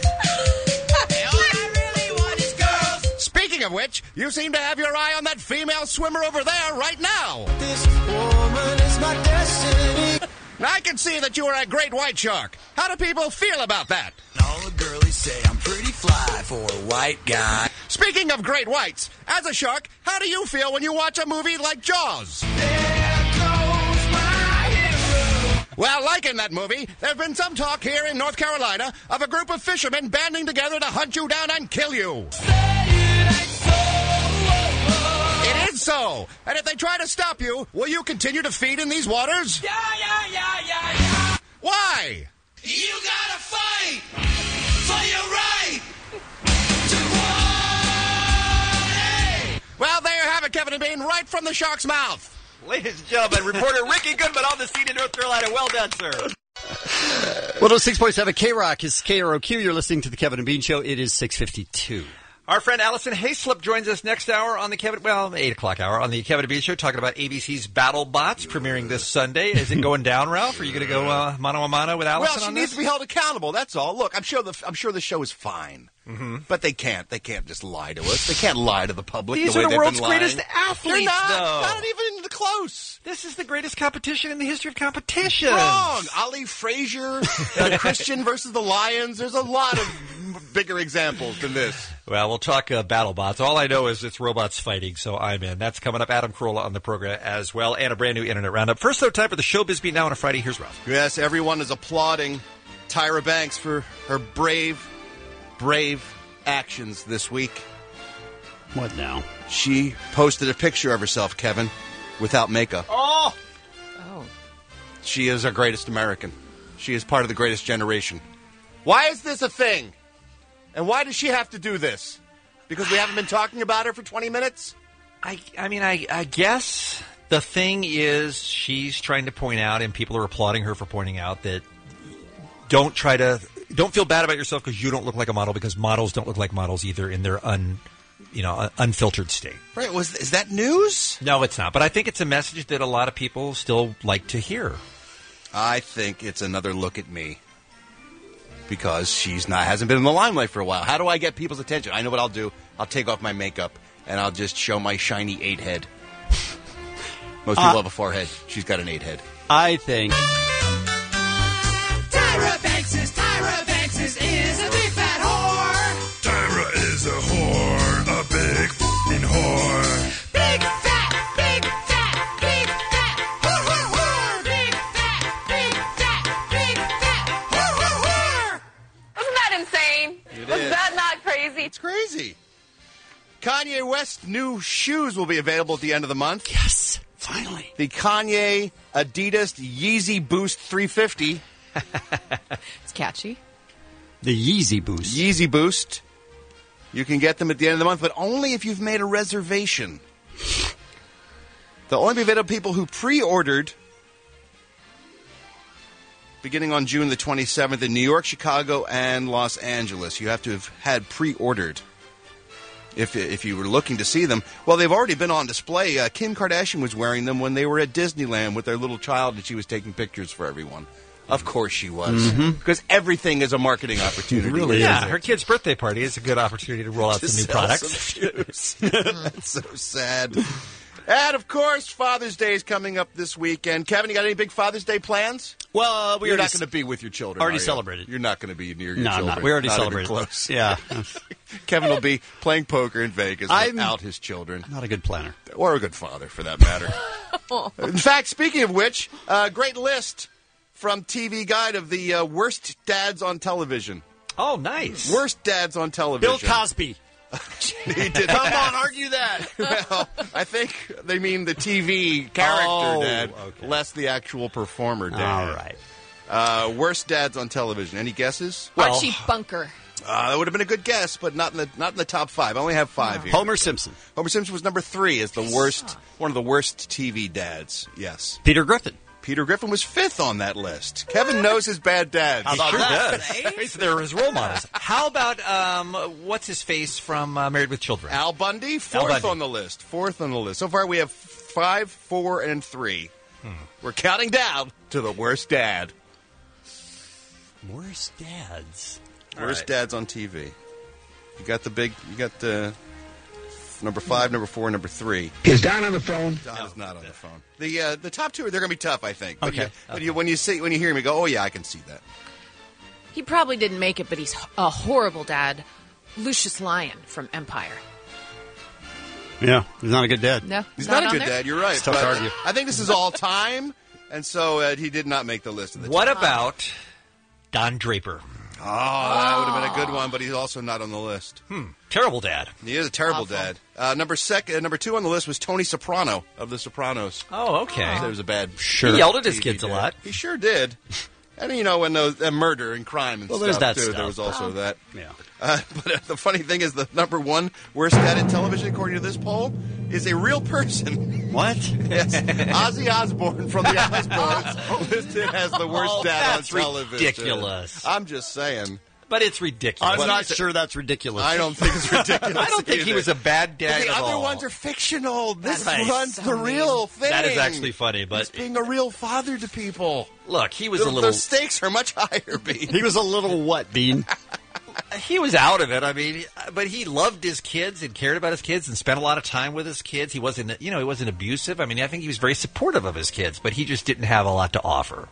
S4: Speaking of which, you seem to have your eye on that female swimmer over there right now.
S19: This woman is my destiny.
S4: I can see that you are a great white shark. How do people feel about that?
S19: All the girlies say I'm pretty fly for a white guy.
S4: Speaking of great whites, as a shark, how do you feel when you watch a movie like Jaws?
S19: There goes my hero.
S4: Well, like in that movie, there have been some talk here in North Carolina of a group of fishermen banding together to hunt you down and kill you. It is so. And if they try to stop you, will you continue to feed in these waters?
S19: Yeah, yeah, yeah, yeah, yeah.
S4: Why?
S19: You gotta fight for your right to water.
S4: Well, there you have it, Kevin and Bean, right from the shark's mouth.
S17: Ladies and gentlemen, reporter Ricky Goodman on the scene in North Carolina. Well done, sir.
S16: one oh six point seven K-Rock is K R O Q. You're listening to the Kevin and Bean Show. It is six fifty-two.
S17: Our friend Allison Hayslip joins us next hour on the Kevin, well, eight o'clock hour on the Kevin and Bean Show, talking about A B C's Battle Bots premiering this Sunday. Is it going down, Ralph? Are you going to go uh, mano a mano with Allison
S20: Well, she
S17: on
S20: needs
S17: this?
S20: to be held accountable. That's all. Look, I'm sure the I'm sure the show is fine,
S17: mm-hmm.
S20: but they can't. They can't just lie to us. They can't lie to the public.
S17: These
S20: the way
S17: are the
S20: they've
S17: world's
S20: been lying.
S17: greatest athletes,
S20: They're not.
S17: though.
S20: Not even close.
S17: This is the greatest competition in the history of competitions.
S20: Wrong. Ali Frazier, uh, Christian versus the Lions. There's a lot of bigger examples than this.
S17: Well, we'll talk uh, BattleBots. All I know is it's robots fighting, so I'm in. That's coming up. Adam Carolla on the program as well, and a brand new Internet Roundup. First, though, time for the Showbiz Beat now on a Friday. Here's Ralph.
S20: Yes, everyone is applauding Tyra Banks for her brave, brave actions this week.
S16: What now?
S20: She posted a picture of herself, Kevin, without makeup.
S16: Oh!
S18: Oh.
S20: She is our greatest American. She is part of the greatest generation. Why is this a thing? And why does she have to do this? Because we haven't been talking about her for twenty minutes?
S17: I, I mean, I, I guess the thing is she's trying to point out, and people are applauding her for pointing out, that don't try to don't feel bad about yourself because you don't look like a model, because models don't look like models either in their un you know un- unfiltered state.
S20: Right? Was is that news?
S17: No, it's not. But I think it's a message that a lot of people still like to hear.
S20: I think it's another look at me. Because she's not hasn't been in the limelight for a while. How do I get people's attention? I know what I'll do. I'll take off my makeup and I'll just show my shiny eight head. Most people
S16: Uh,
S20: have a forehead. She's got an eight head.
S16: I think
S5: Tyra Banks is Tyra Banks is, is a big fat whore.
S19: Tyra is a whore, a big f***ing whore.
S5: Big fat, big fat, big fat, whore, whore, whore. Big fat, big fat, big fat, whore, whore, whore.
S9: Wasn't that insane?
S20: It
S9: Was
S20: is.
S9: that not crazy?
S20: It's crazy. Kanye West's new shoes will be available at the end of the month.
S16: Yes, finally.
S20: The Kanye Adidas Yeezy Boost three fifty.
S18: It's catchy.
S16: The Yeezy Boost.
S20: Yeezy Boost. You can get them at the end of the month, but only if you've made a reservation. They'll only be available to people who pre-ordered beginning on June the twenty-seventh in New York, Chicago, and Los Angeles. You have to have had pre-ordered if if you were looking to see them. Well, they've already been on display. Uh, Kim Kardashian was wearing them when they were at Disneyland with their little child, and she was taking pictures for everyone. Of course she was.
S17: Mhm.
S20: Because everything is a marketing opportunity.
S17: Really yeah, her kid's birthday party is a good opportunity to roll out
S20: To
S17: some new
S20: sell
S17: products.
S20: some shoes. That's so sad. And, of course, Father's Day is coming up this weekend. Kevin, you got any big Father's Day plans?
S16: Well, uh, we
S20: You're
S16: already
S20: not going to be with your children,
S16: already
S20: are you?
S16: celebrated.
S20: You're not going to be near your
S16: No, I'm
S20: children.
S16: not. We already
S20: Not even
S16: celebrated.
S20: close.
S16: Yeah.
S20: Kevin will be playing poker in Vegas
S16: I'm
S20: without his children.
S16: Not a good planner.
S20: Or a good father, for that matter. In fact, speaking of which, a uh, great list from T V Guide of the uh, worst dads on television.
S17: Oh, nice.
S20: Worst dads on television.
S16: Bill Cosby.
S20: He did.
S16: Come on, argue that.
S20: Well, I think they mean the T V character
S16: Oh,
S20: dad,
S16: okay.
S20: less the actual performer dad.
S16: All right.
S20: Uh, worst dads on television. Any guesses?
S18: Archie Bunker.
S20: Uh, that would have been a good guess, but not in the not in the top five. I only have five here.
S16: Homer Simpson.
S20: Homer Simpson was number three as the worst, one of the worst T V dads. Yes.
S16: Peter Griffin.
S20: Peter Griffin was fifth on that list. Kevin knows his bad dads.
S17: How about
S16: sure
S17: that?
S16: does.
S17: They're his role models. How about um, what's his face from uh, Married with Children?
S20: Al Bundy, fourth
S17: Bundy.
S20: on the list. Fourth on the list. So far, we have five, four, and three.
S17: Hmm.
S20: We're counting down to the worst dad.
S16: Worst dads.
S20: Worst
S17: right.
S20: dads on T V. You got the big. You got the number five, number four, number three.
S19: Is Don on the phone?
S20: Don is not on the phone. The uh, the top two, they're going to be tough, I think. But
S17: Okay.
S20: You, but you, when you see when you hear him, you go, oh yeah, I can see that.
S18: He probably didn't make it, but he's a horrible dad. Lucius Lyon from Empire.
S16: Yeah, he's not a good dad.
S18: No,
S20: He's not, a
S18: on
S20: good
S18: there?
S20: dad. You're right.
S16: It's tough to
S20: but
S16: argue.
S20: I think this is all time, and so uh, he did not make the list of the.
S17: What
S20: top.
S17: about Don Draper?
S20: Oh, that would have been a good one, but he's also not on the list.
S17: Hmm. Terrible dad.
S20: He is a terrible
S18: Awful.
S20: dad. Uh, number sec- uh, number two on the list was Tony Soprano of The Sopranos.
S17: Oh, okay.
S20: So it was a bad.
S16: Sure.
S17: He yelled at his
S20: T V
S17: kids a
S20: dad.
S17: lot.
S20: He sure did. And you know, when those uh, murder and crime and
S16: Well,
S20: stuff
S16: there's that
S20: too,
S16: stuff.
S20: there was also that.
S16: Yeah.
S20: Uh, but uh, the funny thing is, the number one worst dad in television, according to this poll, is a real person.
S16: What?
S20: Yes, Ozzy Osbourne from the Osbournes listed as the worst
S17: Oh,
S20: dad
S17: that's
S20: on television.
S17: ridiculous.
S20: I'm just saying.
S17: But it's ridiculous.
S16: I'm not sure that's ridiculous.
S20: I don't think it's ridiculous.
S17: I don't think he
S20: either.
S17: was a bad dad
S20: But the
S17: at
S20: other
S17: all.
S20: ones are fictional. This
S17: That's
S20: one's
S18: so
S20: the
S18: mean.
S20: real thing.
S17: That is actually funny, but
S20: He's being a real father to people.
S17: look, he was
S20: The,
S17: a little.
S20: the stakes are much higher, Bean.
S16: He was a little what, Bean?
S17: He was out of it. I mean, but he loved his kids and cared about his kids and spent a lot of time with his kids. He wasn't, you know, he wasn't abusive. I mean, I think he was very supportive of his kids, but he just didn't have a lot to offer.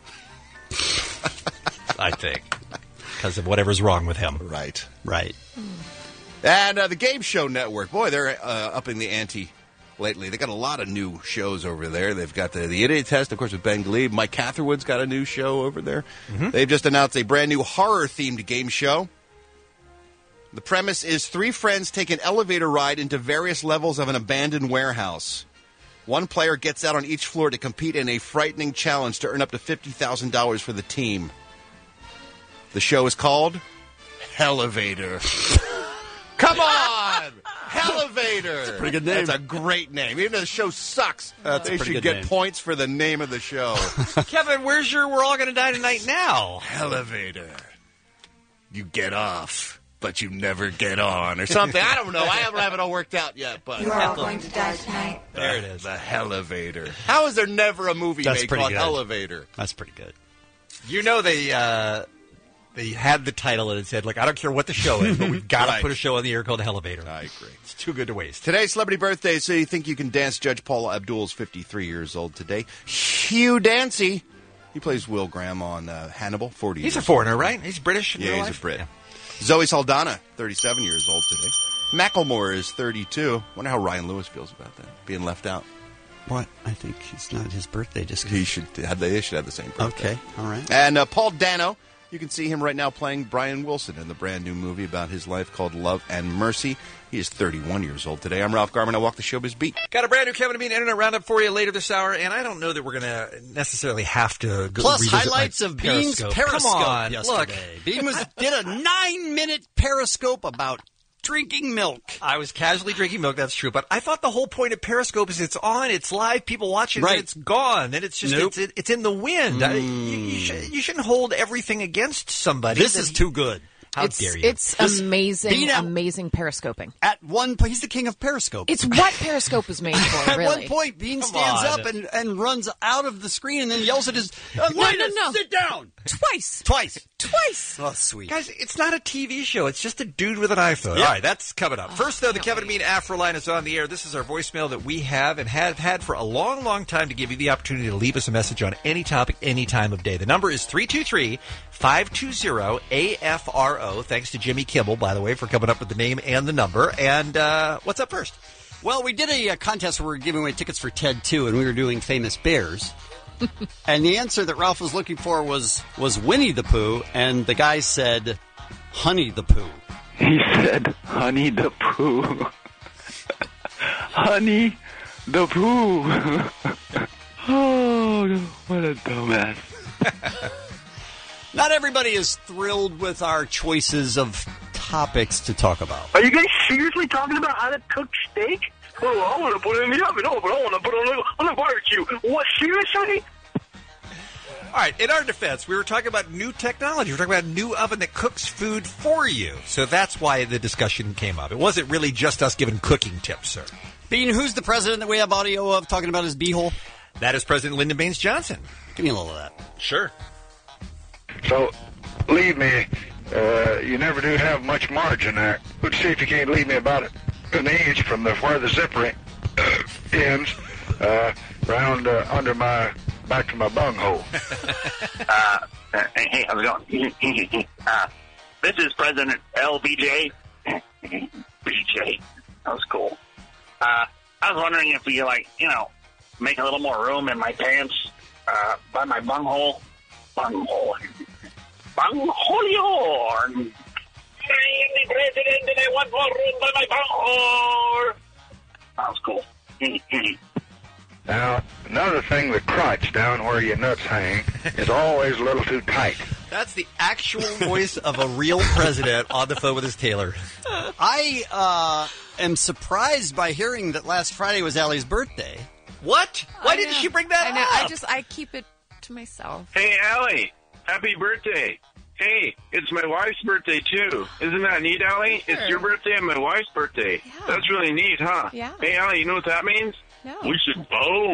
S17: I think because of whatever's wrong with him.
S20: Right.
S16: Right.
S20: And uh, the Game Show Network, boy, they're uh, upping the ante lately. They got a lot of new shows over there. They've got the, the Idiot Test, of course, with Ben Glebe. Mike Catherwood's got a new show over there.
S17: Mm-hmm.
S20: They've just announced a brand new horror-themed game show. The premise is three friends take an elevator ride into various levels of an abandoned warehouse. One player gets out on each floor to compete in a frightening challenge to earn up to fifty thousand dollars for the team. The show is called Elevator. Come on! Hellevator.
S16: Pretty good name.
S20: That's a great name. Even though the show sucks,
S16: That's a
S20: they
S16: pretty
S20: should
S16: good
S20: get
S16: name.
S20: points for the name of the show.
S17: Kevin, where's your We're All Gonna Die Tonight now?
S20: Elevator. You get off, but you never get on, or something. I don't know. I haven't have it all worked out yet, but
S1: You are all going to die tonight.
S20: there it is. The Hellevator. How is there never a movie
S16: That's
S20: made
S16: pretty
S20: called
S16: good.
S20: Elevator?
S16: That's pretty good.
S17: You know they uh, they had the title and it said, like, I don't care what the show is, but we've got to
S20: Right.
S17: put a show on the air called Elevator.
S20: I agree.
S17: It's too good to waste.
S20: Today's celebrity birthday, so you think you can dance. Judge Paula Abdul's fifty-three years old today. Hugh Dancy. He plays Will Graham on uh, Hannibal, forty
S17: He's a
S20: years
S17: foreigner,
S20: old.
S17: right? He's British in
S20: Yeah,
S17: real
S20: he's
S17: life?
S20: a Brit.
S17: Yeah.
S20: Zoe Saldana, thirty-seven years old today. Macklemore is thirty-two. Wonder how Ryan Lewis feels about that, being left out.
S16: What? I think it's not his birthday. Just
S20: He should have. They should have the same birthday.
S16: Okay, all right.
S20: And uh, Paul Dano, you can see him right now playing Brian Wilson in the brand new movie about his life called Love and Mercy. He is thirty-one years old today. I'm Ralph Garman. I walk the showbiz beat.
S17: Got a brand new Kevin and Bean Internet Roundup for you later this hour, and I don't know that we're going to necessarily have to go
S16: Plus
S17: revisit
S16: highlights
S17: my
S16: of Bean's
S17: Periscope.
S16: Periscope
S17: Come on,
S16: yesterday.
S17: look.
S16: Bean was did a nine-minute Periscope about drinking milk.
S17: I was casually drinking milk, that's true, but I thought the whole point of Periscope is it's on, it's live, people watch it,
S16: Right.
S17: and it's gone, and it's just,
S16: Nope.
S17: it's, it, it's in the wind. I- you, you, should, you shouldn't hold everything against somebody.
S16: This
S17: that-
S16: is too good.
S17: How
S18: it's,
S17: dare you?
S18: It's
S16: This-
S18: amazing,
S16: Bean at-
S18: amazing periscoping.
S16: At one point, he's the king of Periscope.
S18: It's what Periscope was made for,
S16: At
S18: really.
S16: one point, Bean
S17: Come
S16: stands
S17: on.
S16: up and, and runs out of the screen and then yells at his uh,
S18: No,
S16: Linus,
S18: no, no.
S16: sit down.
S18: Twice.
S16: Twice.
S18: Twice.
S16: Oh, sweet.
S17: Guys, it's not a T V show. It's just a dude with an iPhone.
S16: Yeah.
S17: All right, that's coming up. First, though, the Kevin and Bean Afro line is on the air. This is our voicemail that we have and have had for a long, long time to give you the opportunity to leave us a message on any topic, any time of day. The number is three two three, five two zero, A F R O. Thanks to Jimmy Kimmel, by the way, for coming up with the name and the number. And uh, what's up first?
S16: Well, we did a, uh contest where we were giving away tickets for Ted two, and we were doing famous bears. And the answer that Ralph was looking for was was Winnie the Pooh, and the guy said Honey the Pooh.
S10: He said, Honey the Pooh. Honey the Pooh. Oh, what a dumbass.
S16: Not everybody is thrilled with our choices of topics to talk about.
S11: Are you guys seriously talking about how to cook steak? Oh, I want to put it in the oven. Oh, but I want to put it on the, on the barbecue. What, seriously?
S17: All right, in our defense, we were talking about new technology. We were talking about a new oven that cooks food for you. So that's why the discussion came up. It wasn't really just us giving cooking tips, sir.
S16: Bean, who's the president that we have audio of talking about his beehole?
S17: That is President Lyndon Baines Johnson.
S16: Give me a little of that.
S17: Sure.
S11: So, leave me. Uh, you never do have much margin there. Let's see if you can't leave me about an inch from the where the zipper uh, ends, uh, round uh, under my, back to my bunghole.
S12: uh, uh, hey, how's it going? uh, this is President L B J. B J. That was cool. Uh, I was wondering if we, like, you know, make a little more room in my pants, uh, by my bunghole. Bunghole. Bungholio! I am the president and I want more room by my bunghole! That was cool.
S11: Now, another thing, the crotch down where your nuts hang is always a little too tight.
S17: That's the actual voice of a real president on the phone with his tailor.
S16: I uh, am surprised by hearing that last Friday was Allie's birthday.
S17: What? Why
S18: I
S17: didn't
S18: know.
S17: she bring that
S18: I know.
S17: up?
S18: I just, I keep it to myself.
S11: Hey, Allie, happy birthday. Hey, it's my wife's birthday, too. Isn't that neat, Allie?
S18: Sure.
S11: It's your birthday and my wife's birthday.
S18: Yeah.
S11: That's really neat, huh?
S18: Yeah.
S11: Hey, Allie, you know what that means?
S18: No.
S11: We should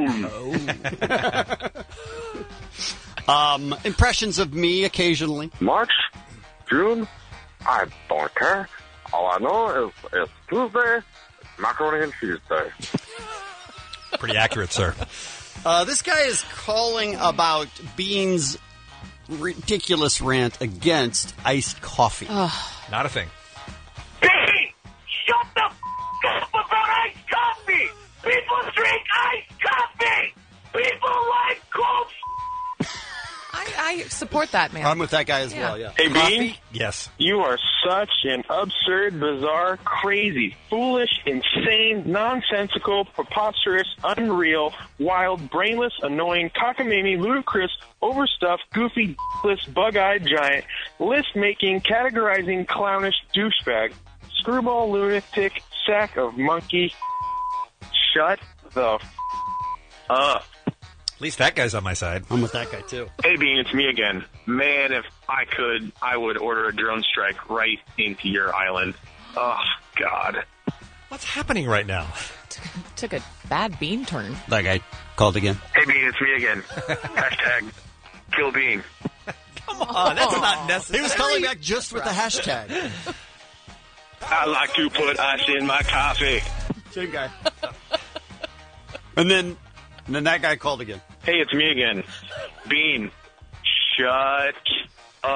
S11: bone.
S16: Um, impressions of me occasionally.
S11: March, June, I don't care. All I know is it's Tuesday, macaroni and cheese day.
S17: Pretty accurate, sir.
S16: Uh, this guy is calling about Bean's ridiculous rant against iced coffee.
S17: Not a thing.
S11: Hey, shut the f*** up about iced coffee! People drink iced coffee! People like cold
S18: I, I support that, man.
S16: I'm with that guy as
S18: Yeah.
S16: well, yeah.
S11: Hey, Bean,
S17: Yes.
S11: you are such an absurd, bizarre, crazy, foolish, insane, nonsensical, preposterous, unreal, wild, brainless, annoying, cockamamie, ludicrous, overstuffed, goofy, d***less, bug-eyed giant, list-making, categorizing, clownish douchebag, screwball, lunatic,
S6: sack of monkey. Shut the f- up.
S17: At least that guy's on my side.
S16: I'm with that guy, too.
S6: Hey, Bean, it's me again. Man, if I could, I would order a drone strike right into your island. Oh, God.
S17: What's happening right now?
S18: Took a bad Bean turn.
S16: That guy called again.
S6: Hey, Bean, it's me again. Hashtag kill Bean.
S17: Come on, that's not necessary.
S16: He was calling back just with the hashtag.
S6: I like to put ice in my coffee.
S16: Same guy. And then, and then that guy called again.
S6: Hey, it's me again. Bean, shut up.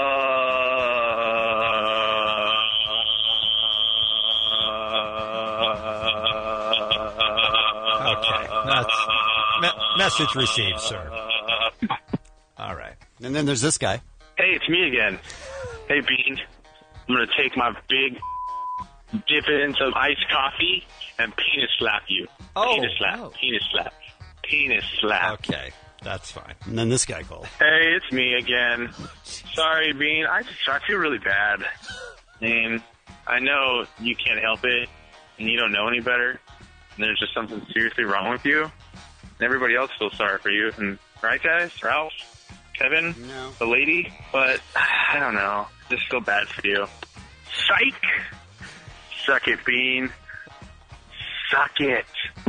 S17: Okay, that's me- message received, sir. All right.
S16: And then there's this guy.
S6: Hey, it's me again. Hey, Bean, I'm going to take my big, dip it in some iced coffee, and penis slap you.
S17: Oh,
S6: penis slap,
S17: oh.
S6: penis slap, penis slap.
S17: Okay, that's fine.
S16: And then this guy called.
S6: Hey, it's me again. Sorry, Bean. I just I feel really bad. I mean, I know you can't help it, and you don't know any better, and there's just something seriously wrong with you, and everybody else feels sorry for you. And right, guys? Ralph? Kevin?
S16: No.
S6: The lady? But, I don't know. I just feel bad for you. Psych! Suck it, Bean. Suck it.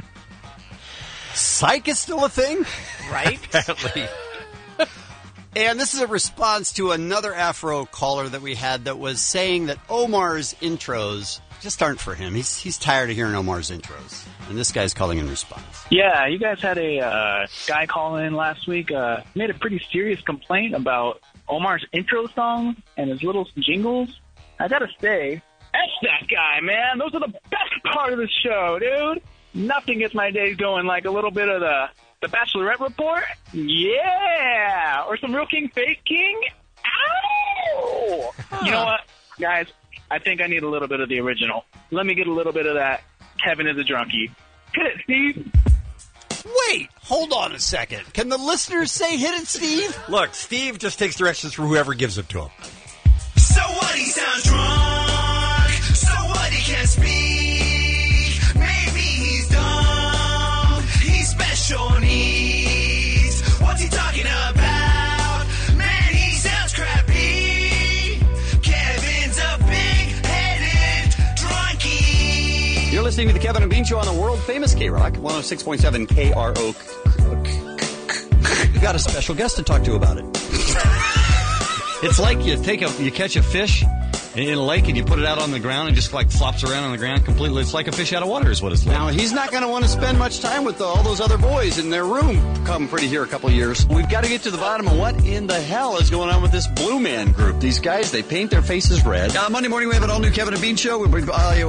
S16: Psych is still a thing?
S18: Right?
S17: Apparently.
S16: And this is a response to another Afro caller that we had that was saying that Omar's intros just aren't for him. He's he's tired of hearing Omar's intros. And this guy's calling in response.
S13: Yeah, you guys had a uh, guy call in last week, uh, made a pretty serious complaint about Omar's intro song and his little jingles. I gotta say, that's that guy, man. Those are the best part of the show, dude. Nothing gets my days going like a little bit of the, the Bachelorette Report. Yeah! Or some Real King, Fake King. Ow! You know what, guys? I think I need a little bit of the original. Let me get a little bit of that Kevin is a drunkie. Hit it, Steve.
S16: Wait, hold on a second. Can the listeners say hit it, Steve?
S17: Look, Steve just takes directions from whoever gives it to him.
S5: So what, he sounds drunk. So what, he can't speak. Maybe he's dumb. He's special needs. What's he talking about? Man, he sounds crappy. Kevin's a big-headed drunkie.
S16: You're listening to the Kevin and Bean Show on the world-famous K-Rock, one oh six point seven K R O. We've got a special guest to talk to about it.
S14: It's like you take a, you catch a fish in a lake and you put it out on the ground and just like flops around on the ground completely. It's like a fish out of water is what it's like.
S16: Now, he's not going to want to spend much time with all those other boys in their room come pretty here a couple of years. We've got to get to the bottom of what in the hell is going on with this Blue Man group. These guys, they paint their faces red. Uh, Monday morning, we have an all-new Kevin and Bean show. Uh,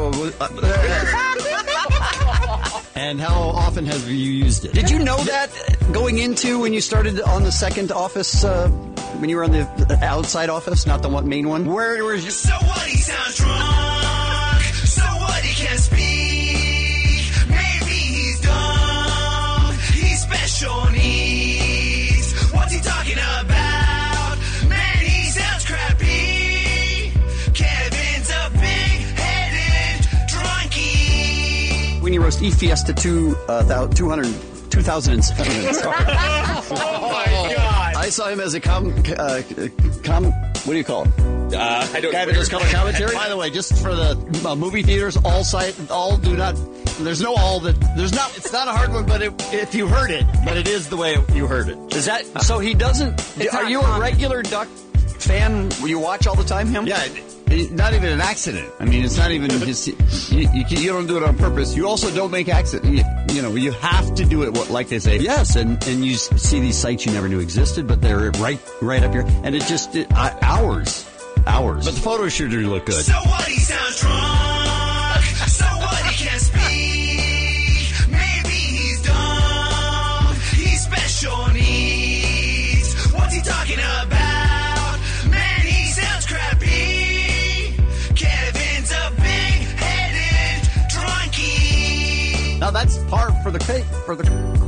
S16: and how often have you used it? Did you know that going into when you started on the second office, uh, when you were on the outside office, not the one, main one? Where was you?
S5: So what, he sounds drunk. So what, he can't speak. Maybe he's dumb. He's special needs. What's he talking about? Man, he sounds crappy. Kevin's a big-headed drunkie.
S16: When you roast E Fiesta two, uh, two hundred, two thousand seven. Sorry.
S13: Oh, my God.
S16: I saw him as a com, uh, com, what do you call him?
S13: Uh, I don't
S16: Guy that does color commentary. By the way, just for the uh, movie theaters, all site, all do not. There's no all that. There's not. It's not a hard one, but it, if you heard it, but it is the way you heard it. Is that so? He doesn't. Are you a regular Duck fan? You watch all the time? Him?
S14: Yeah. It, not even an accident. I mean, it's not even his, you, you, you don't do it on purpose. You also don't make accident. You, you know, you have to do it what, like they say.
S16: Yes, and, and you see these sites you never knew existed, but they're right right up here, and it just it, uh, hours, hours.
S14: But the photos sure do look good.
S5: So what, he sounds drunk. So what, he can't speak. Maybe he's dumb. He's special needs. What's he talking about? Man, he sounds crappy. Kevin's a big-headed drunkie.
S16: Now that's par for the for the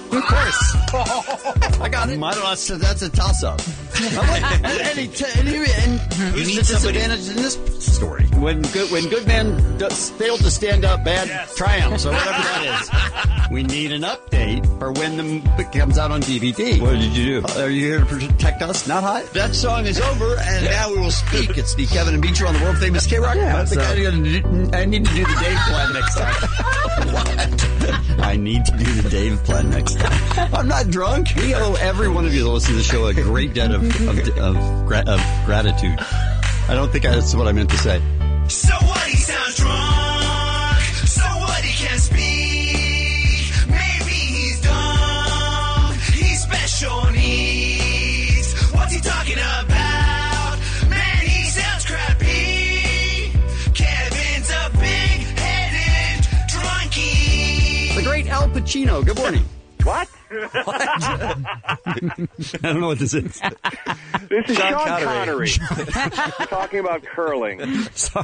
S16: Of course. I got it. That's, that's a toss-up. and, and, he t- and, he, and who's the disadvantage in this story? When good, when good man does, failed to stand up, bad yes. triumphs, or whatever that is. We need an update for when the it comes out on D V D. What did you do? Uh, are you here to protect us? Not hot? That song is over, and now we will speak. It's the Kevin and Beecher on the world-famous K-Rock. Yeah, I, think so. I, need to, I need to do the Dave plan next time. What? I need to do the Dave plan next time. I'm not drunk. We owe every one of you that listen to the show a great debt of, of, of, gra- of gratitude. I don't think I, that's what I meant to say.
S5: So what? He sounds drunk. So what? He can't speak. Maybe he's dumb. He's special needs. What's he talking about? Man, he sounds crappy. Kevin's a big-headed drunkie.
S16: The great Al Pacino. Good morning.
S2: What?
S16: What? I don't know what this is.
S2: This is
S16: Sean
S2: Sean
S16: Connery.
S2: Connery talking about curling.
S16: Sorry.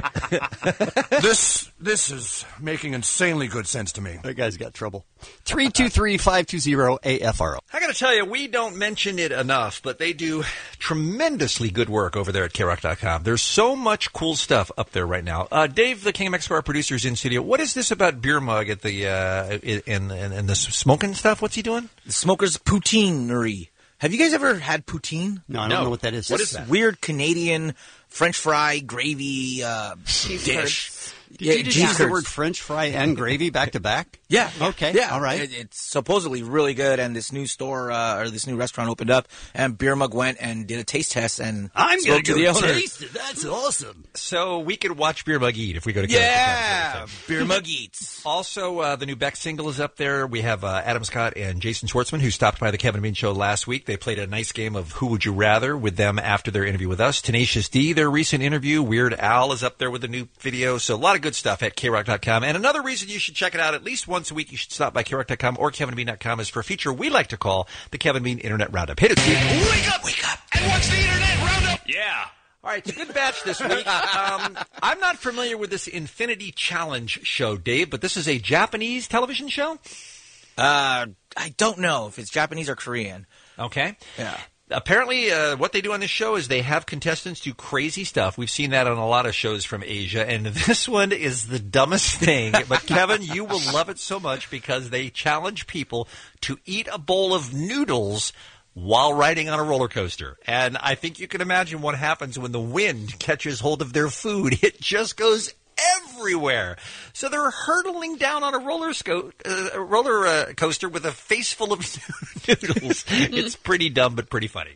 S4: This this is making insanely good sense to me.
S16: That guy's got trouble. three two three, five two zero, A F R O.
S17: I got to tell you, we don't mention it enough, but they do tremendously good work over there at K Rock dot com. There's so much cool stuff up there right now. Uh, Dave, the King of Mexico, our producer, is in studio. What is this about Beer Mug at the uh, in, in, in the smoking stuff? What's he doing?
S3: The Smoker's Poutineery. Have you guys ever had poutine?
S16: No, I don't no. know what that is.
S3: What
S16: is
S3: this
S16: that?
S3: Weird Canadian French fry gravy uh, dish.
S16: Did yeah, you just use the word French fry and gravy back to back?
S3: Yeah.
S16: Okay.
S3: Yeah.
S16: All right.
S3: It, it's supposedly really good, and this new store uh, or this new restaurant opened up, and Beer Mug went and did a taste test, and
S16: I'm
S3: going to
S16: go
S3: the owner.
S16: Taste it. That's awesome.
S17: So we could watch Beer Mug eat if we go to K
S3: yeah.
S17: Rock.
S3: Beer Mug eats.
S17: Also, uh, the new Beck single is up there. We have uh, Adam Scott and Jason Schwartzman, who stopped by the Kevin and Bean Show last week. They played a nice game of Who Would You Rather with them after their interview with us. Tenacious D, their recent interview. Weird Al is up there with a new video. So a lot of good stuff at K Rock dot com. And another reason you should check it out at least once a week, you should stop by K Rock dot com or Kevin and Bean dot com is for a feature we like to call the Kevin and Bean Internet Roundup. Hit it, Steve.
S5: Wake up, wake up, and watch the Internet Roundup.
S17: Yeah. All right, it's a good batch this week. Um, I'm not familiar with this Infinity Challenge show, Dave, but this is a Japanese television show?
S3: Uh, I don't know if it's Japanese or Korean.
S17: Okay.
S3: Yeah.
S17: Apparently, uh, what they do on this show is they have contestants do crazy stuff. We've seen that on a lot of shows from Asia, and this one is the dumbest thing. But, Kevin, you will love it so much because they challenge people to eat a bowl of noodles while riding on a roller coaster. And I think you can imagine what happens when the wind catches hold of their food. It just goes everywhere. So they're hurtling down on a roller, sco- uh, roller uh, coaster with a face full of noodles. It's pretty dumb, but pretty funny.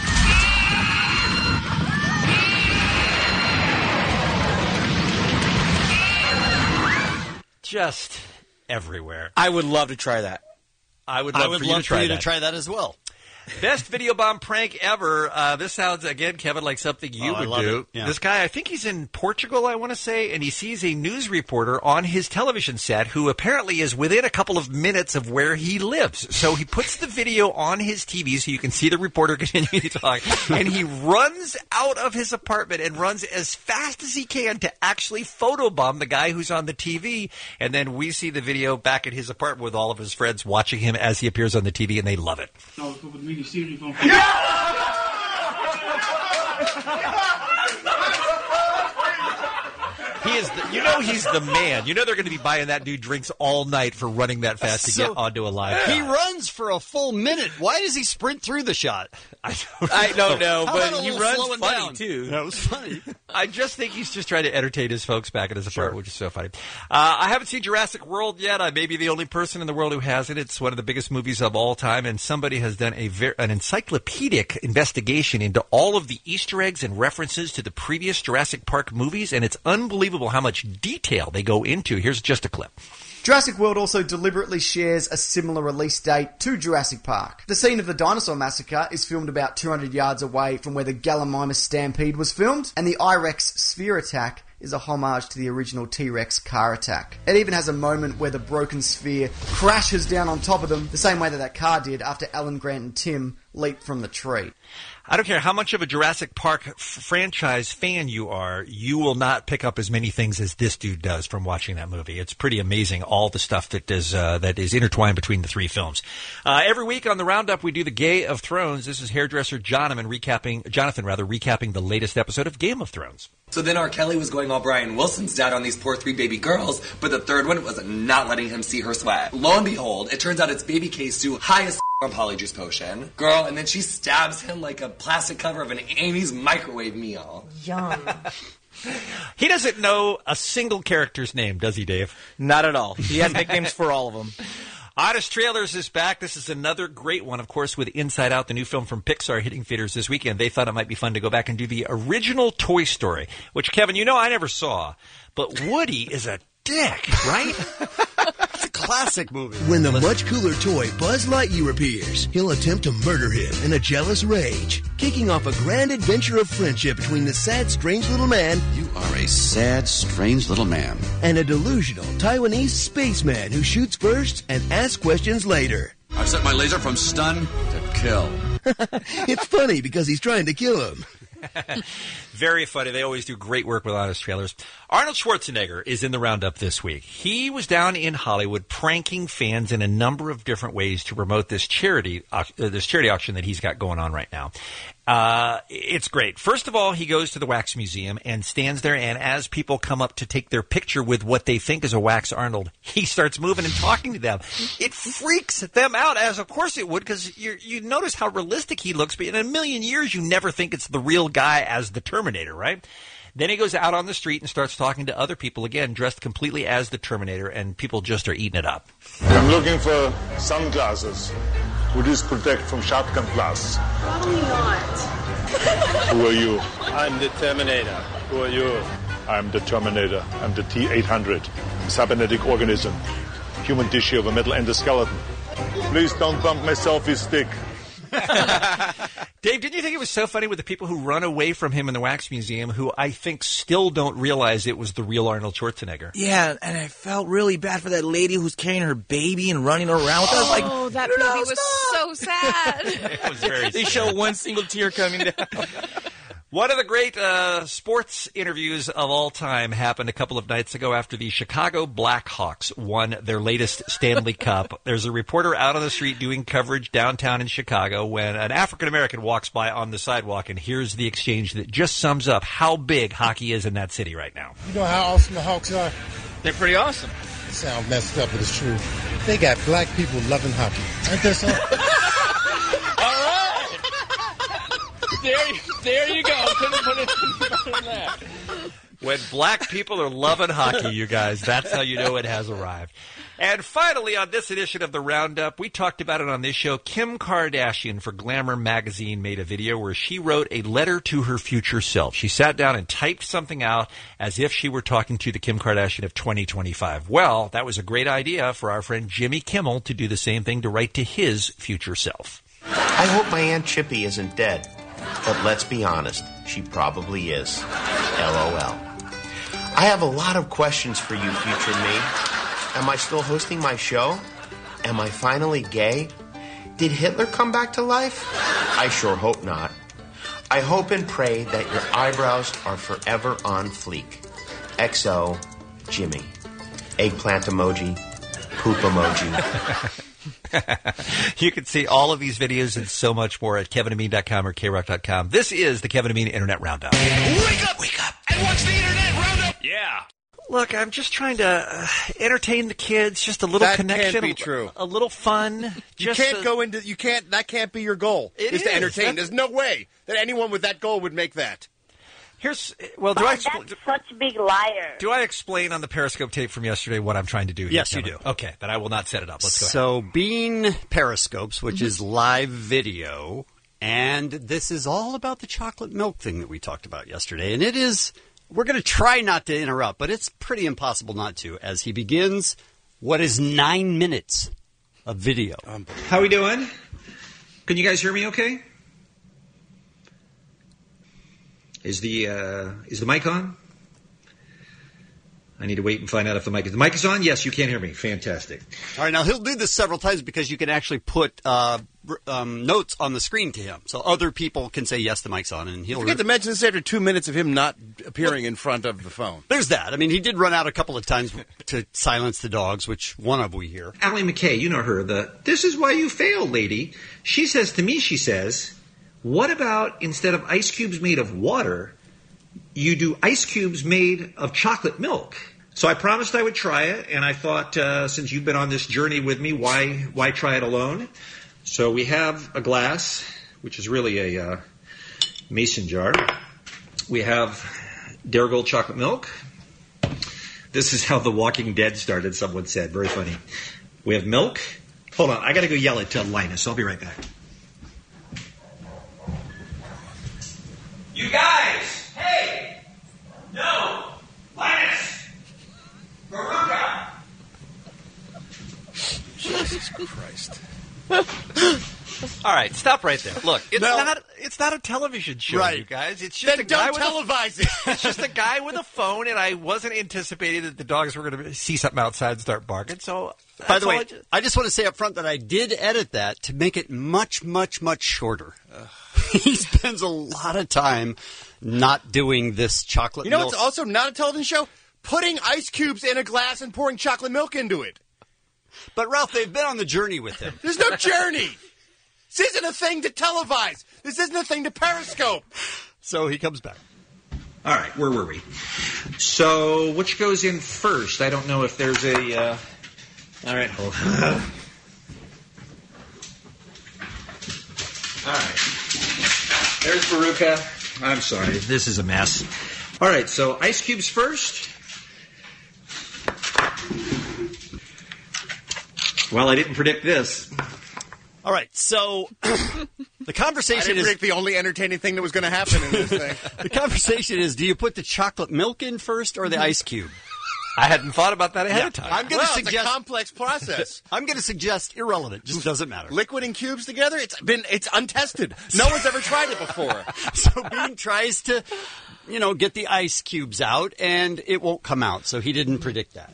S17: Just everywhere.
S3: I would love to try that.
S17: I would love,
S16: I would
S17: for,
S16: love
S17: you to, try
S16: for you
S17: that.
S16: to try that as well.
S17: Best video bomb prank ever. Uh, this sounds, again, Kevin, like something you
S16: oh,
S17: would do.
S16: Yeah.
S17: This guy, I think he's in Portugal, I want to say, and he sees a news reporter on his television set who apparently is within a couple of minutes of where he lives. So he puts the video on his T V so you can see the reporter continuing to talk, and he runs out of his apartment and runs as fast as he can to actually photobomb the guy who's on the T V, and then we see the video back at his apartment with all of his friends watching him as he appears on the T V, and they love it. He is, the, you know, he's the man. You know they're going to be buying that dude drinks all night for running that fast to
S16: So,
S17: get onto a live.
S16: He
S17: shot.
S16: runs for a full minute. Why does he sprint through the shot?
S17: I don't,
S3: I don't know,
S16: How
S3: but
S16: about a
S3: he
S16: little
S3: runs
S16: slowing
S3: funny
S16: down?
S3: too.
S16: That was funny.
S17: I just think he's just trying to entertain his folks back at his apartment, sure. which is so funny. Uh, I haven't seen Jurassic World yet. I may be the only person in the world who hasn't. It's one of the biggest movies of all time, and somebody has done a ver- an encyclopedic investigation into all of the Easter eggs and references to the previous Jurassic Park movies, and it's unbelievable how much detail they go into. Here's just a clip.
S8: Jurassic World also deliberately shares a similar release date to Jurassic Park. The scene of the dinosaur massacre is filmed about two hundred yards away from where the Gallimimus Stampede was filmed, and the I-Rex sphere attack is a homage to the original T-Rex car attack. It even has a moment where the broken sphere crashes down on top of them, the same way that that car did after Alan Grant and Tim leap from the tree.
S17: I don't care how much of a Jurassic Park f- franchise fan you are, you will not pick up as many things as this dude does from watching that movie. It's pretty amazing, all the stuff that is uh, that is intertwined between the three films. Uh, every week on the Roundup, we do the Gay of Thrones. This is hairdresser Jonathan recapping, Jonathan rather recapping the latest episode of Game of Thrones.
S7: So then R. Kelly was going all Brian Wilson's dad on these poor three baby girls, but the third one was not letting him see her sweat. Lo and behold, it turns out it's baby K-Stu, high as on Polyjuice Potion. Girl, and then she stabs him like a plastic cover of an Amy's microwave meal.
S15: Yum.
S17: He doesn't know a single character's name, does he, Dave?
S3: Not at all. He has nicknames for all of them.
S17: Honest Trailers is back. This is another great one, of course, with Inside Out, the new film from Pixar, hitting theaters this weekend. They thought it might be fun to go back and do the original Toy Story, which, Kevin, you know I never saw, but Woody is a dick, right?
S16: It's a classic movie.
S21: When the much cooler toy Buzz Lightyear appears, he'll attempt to murder him in a jealous rage, kicking off a grand adventure of friendship between the sad, strange little man.
S22: You are a sad, strange little man.
S21: And a delusional Taiwanese spaceman who shoots first and asks questions later.
S22: I've set my laser from stun to kill.
S21: It's funny because he's trying to kill him.
S17: Very funny. They always do great work with Honest Trailers. Arnold Schwarzenegger is in the Roundup this week. He was down in Hollywood pranking fans in a number of different ways to promote this charity uh, this charity auction that he's got going on right now. Uh, it's great. First of all, he goes to the Wax Museum and stands there, and as people come up to take their picture with what they think is a wax Arnold, he starts moving and talking to them. It freaks them out, as of course it would, because you notice how realistic he looks, but in a million years you never think it's the real guy as the Terminator, right? Then he goes out on the street and starts talking to other people, again, dressed completely as the Terminator, and people just are eating it up.
S23: I'm looking for sunglasses. Would this protect from shotgun blasts?
S9: Probably not.
S23: Who are you?
S24: I'm the Terminator. Who are you?
S23: I'm the Terminator. I'm the T eight hundred. Cybernetic organism. Human tissue of a metal endoskeleton. Please don't bump my selfie stick.
S17: Dave, didn't you think it was so funny with the people who run away from him in the Wax Museum who I think still don't realize it was the real Arnold Schwarzenegger?
S3: Yeah, and I felt really bad for that lady who's carrying her baby and running around with us. Like,
S18: Oh, that
S3: no,
S18: baby was so sad.
S17: It was very
S3: They
S17: sad.
S3: show one single tear coming down.
S17: One of the great uh, sports interviews of all time happened a couple of nights ago after the Chicago Blackhawks won their latest Stanley Cup. There's a reporter out on the street doing coverage downtown in Chicago when an African-American walks by on the sidewalk, and here's the exchange that just sums up how big hockey is in that city right now.
S25: You know how awesome the Hawks are?
S24: They're pretty awesome.
S25: It sounds messed up, but it's true. They got black people loving hockey. Ain't that so?
S24: There, there you go. Couldn't put it better than that.
S17: When black people are loving hockey, you guys, that's how you know it has arrived. And finally, on this edition of the Roundup, we talked about it on this show. Kim Kardashian for Glamour magazine made a video where she wrote a letter to her future self. She sat down and typed something out as if she were talking to the Kim Kardashian of twenty twenty-five. Well, that was a great idea for our friend Jimmy Kimmel to do the same thing, to write to his future self.
S26: I hope my Aunt Chippy isn't dead. But let's be honest, she probably is. LOL. I have a lot of questions for you, future me. Am I still hosting my show? Am I finally gay? Did Hitler come back to life? I sure hope not. I hope and pray that your eyebrows are forever on fleek. X O, Jimmy. Eggplant emoji, poop emoji.
S17: You can see all of these videos and so much more at kevin amin dot com or k rock dot com. This is the Kevin Amin Internet Roundup.
S5: Wake up! Wake up! And watch the Internet Roundup!
S17: Yeah. Look, I'm just trying to uh, entertain the kids. Just a little
S20: That
S17: connection.
S20: can't be
S17: a,
S20: true.
S17: A little fun.
S20: You
S17: Just
S20: can't
S17: a-
S20: go into. You can't. That can't be your goal.
S17: It
S20: is to
S17: is.
S20: entertain.
S17: That's-
S20: There's no way that anyone with that goal would make that.
S17: Here's well. Do I expl-
S15: That's such a big liar.
S17: do I explain on the Periscope tape from yesterday what I'm trying to do here?
S16: Yes, you
S17: Kevin?
S16: do.
S17: Okay, then I will not set it up. Let's go.
S16: So, Bean Periscopes, which is live video, and this is all about the chocolate milk thing that we talked about yesterday. And it is, we're going to try not to interrupt, but it's pretty impossible not to, as he begins what is nine minutes of video.
S28: How we doing? Can you guys hear me okay? Is the uh, is the mic on? I need to wait and find out if the mic is the mic is on. Yes, you can hear me. Fantastic.
S16: All right, now he'll do this several times because you can actually put uh, um, notes on the screen to him, so other people can say yes, the mic's on, and he'll.
S20: You forget to mention this after two minutes of him not appearing in front of the phone.
S16: There's that. I mean, he did run out a couple of times to silence the dogs, which one of we hear.
S28: Allie McKay, you know her, the "this is why you failed" lady. She says to me, she says, what about instead of ice cubes made of water, you do ice cubes made of chocolate milk? So I promised I would try it, and I thought, uh, since you've been on this journey with me, why why try it alone? So we have a glass, which is really a uh, mason jar. We have Darigold chocolate milk. This is how The Walking Dead started, someone said. Very funny. We have milk. Hold on, I got to go yell at uh, Linus. I'll be right back. You guys! Hey! No! Linus! Veruca!
S17: Jesus Christ. All right, stop right there. Look, it's
S20: No.
S17: not it's not a television show,
S20: Right.
S17: you guys. It's just
S20: Then
S17: a guy
S20: don't
S17: with
S20: televise
S17: a,
S20: it.
S17: It's just a guy with a phone, and I wasn't anticipating that the dogs were going to see something outside and start barking. So,
S16: By
S17: that's
S16: the way,
S17: all I just-
S16: I just want to say up front that I did edit that to make it much, much, much shorter. He spends a lot of time not doing this chocolate
S20: You know
S16: milk.
S20: what's also not a television show? Putting ice cubes in a glass and pouring chocolate milk into it.
S16: But, Ralph, they've been on the journey with him.
S20: There's no journey. This isn't a thing to televise. This isn't a thing to Periscope.
S16: So he comes back.
S28: All right, where were we? So, which goes in first? I don't know if there's a... Uh... All right, hold on. All right. There's Veruca. I'm sorry, this is a mess. All right, so ice cubes first. Well, I didn't predict this.
S16: All right, so the
S20: I
S16: conversation
S20: didn't
S16: is...
S20: predict the only entertaining thing that was going to happen in this thing.
S16: The conversation is, do you put the chocolate milk in first or the ice cube?
S17: I hadn't thought about that ahead
S16: Yeah.
S17: of time.
S16: I'm going
S20: Well,
S16: to
S20: it's a
S16: suggest
S20: complex process.
S16: I'm going to suggest irrelevant. Just doesn't matter.
S20: Liquid and cubes together, it's been it's untested. No one's ever tried it before.
S16: So Bean tries to, you know, get the ice cubes out, and it won't come out. So he didn't predict that.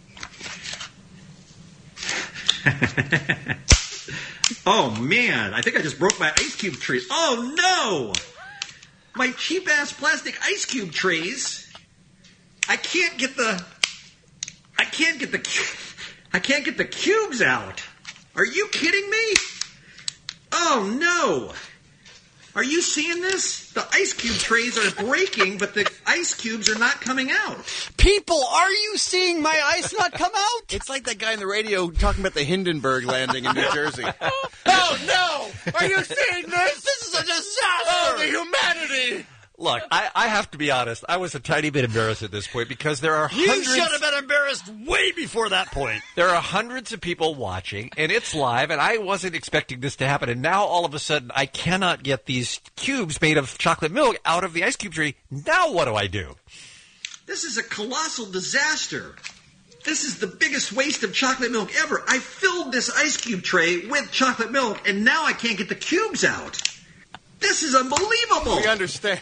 S28: Oh, man, I think I just broke my ice cube tray. Oh, no! My cheap-ass plastic ice cube trays. I can't get the... I can't get the... cu- I can't get the cubes out. Are you kidding me? Oh, no! Are you seeing this? The ice cube trays are breaking, but the ice cubes are not coming out.
S16: People, are you seeing my ice not come out?
S20: It's like that guy on the radio talking about the Hindenburg landing in New Jersey. Oh, no! Are you seeing this?
S16: This is a disaster!
S20: Oh, the humanity!
S17: Look, I, I have to be honest. I was a tiny bit embarrassed at this point because there are
S16: You
S17: hundreds...
S16: should have been embarrassed way before that point.
S17: There are hundreds of people watching, and it's live, and I wasn't expecting this to happen. And now, all of a sudden, I cannot get these cubes made of chocolate milk out of the ice cube tree. Now what do I do?
S28: This is a colossal disaster. This is the biggest waste of chocolate milk ever. I filled this ice cube tray with chocolate milk, and now I can't get the cubes out. This is unbelievable.
S20: We understand.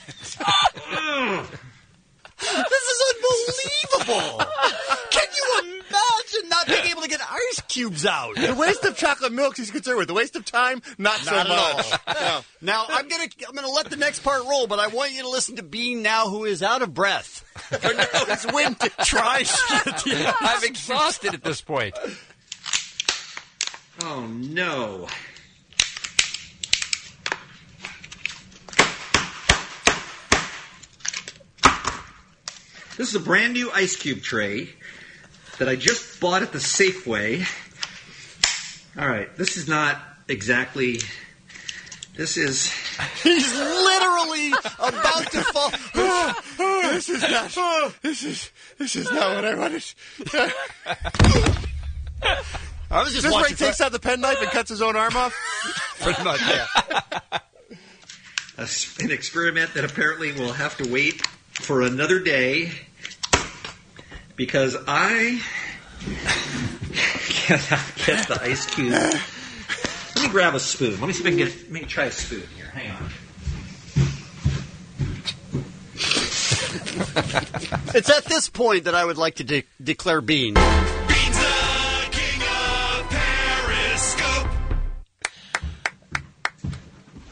S16: This is unbelievable. Can you imagine not being able to get ice cubes out?
S20: The waste of chocolate milk he's concerned with. The waste of time, not, so
S16: Not at
S20: much.
S16: all.
S20: No.
S16: Now I'm gonna I'm gonna let the next part roll, but I want you to listen to Bean now, who is out of breath.
S20: It's winded.
S16: Try to get the
S17: I'm exhausted at this point.
S28: Oh, no. This is a brand new ice cube tray that I just bought at the Safeway. All right, this is not exactly... This is...
S16: He's literally about to fall.
S20: This is not. This is. This is not what I wanted.
S16: I was just
S20: Is this where he
S16: watching.
S20: takes out the penknife and cuts his own arm off?
S16: Pretty much, yeah.
S28: a, an experiment that apparently will have to wait for another day because I cannot get the ice cube. Let me grab a spoon. Let me see if I can get. Let me try a spoon here. Hang on.
S16: It's at this point that I would like to de- declare Bean.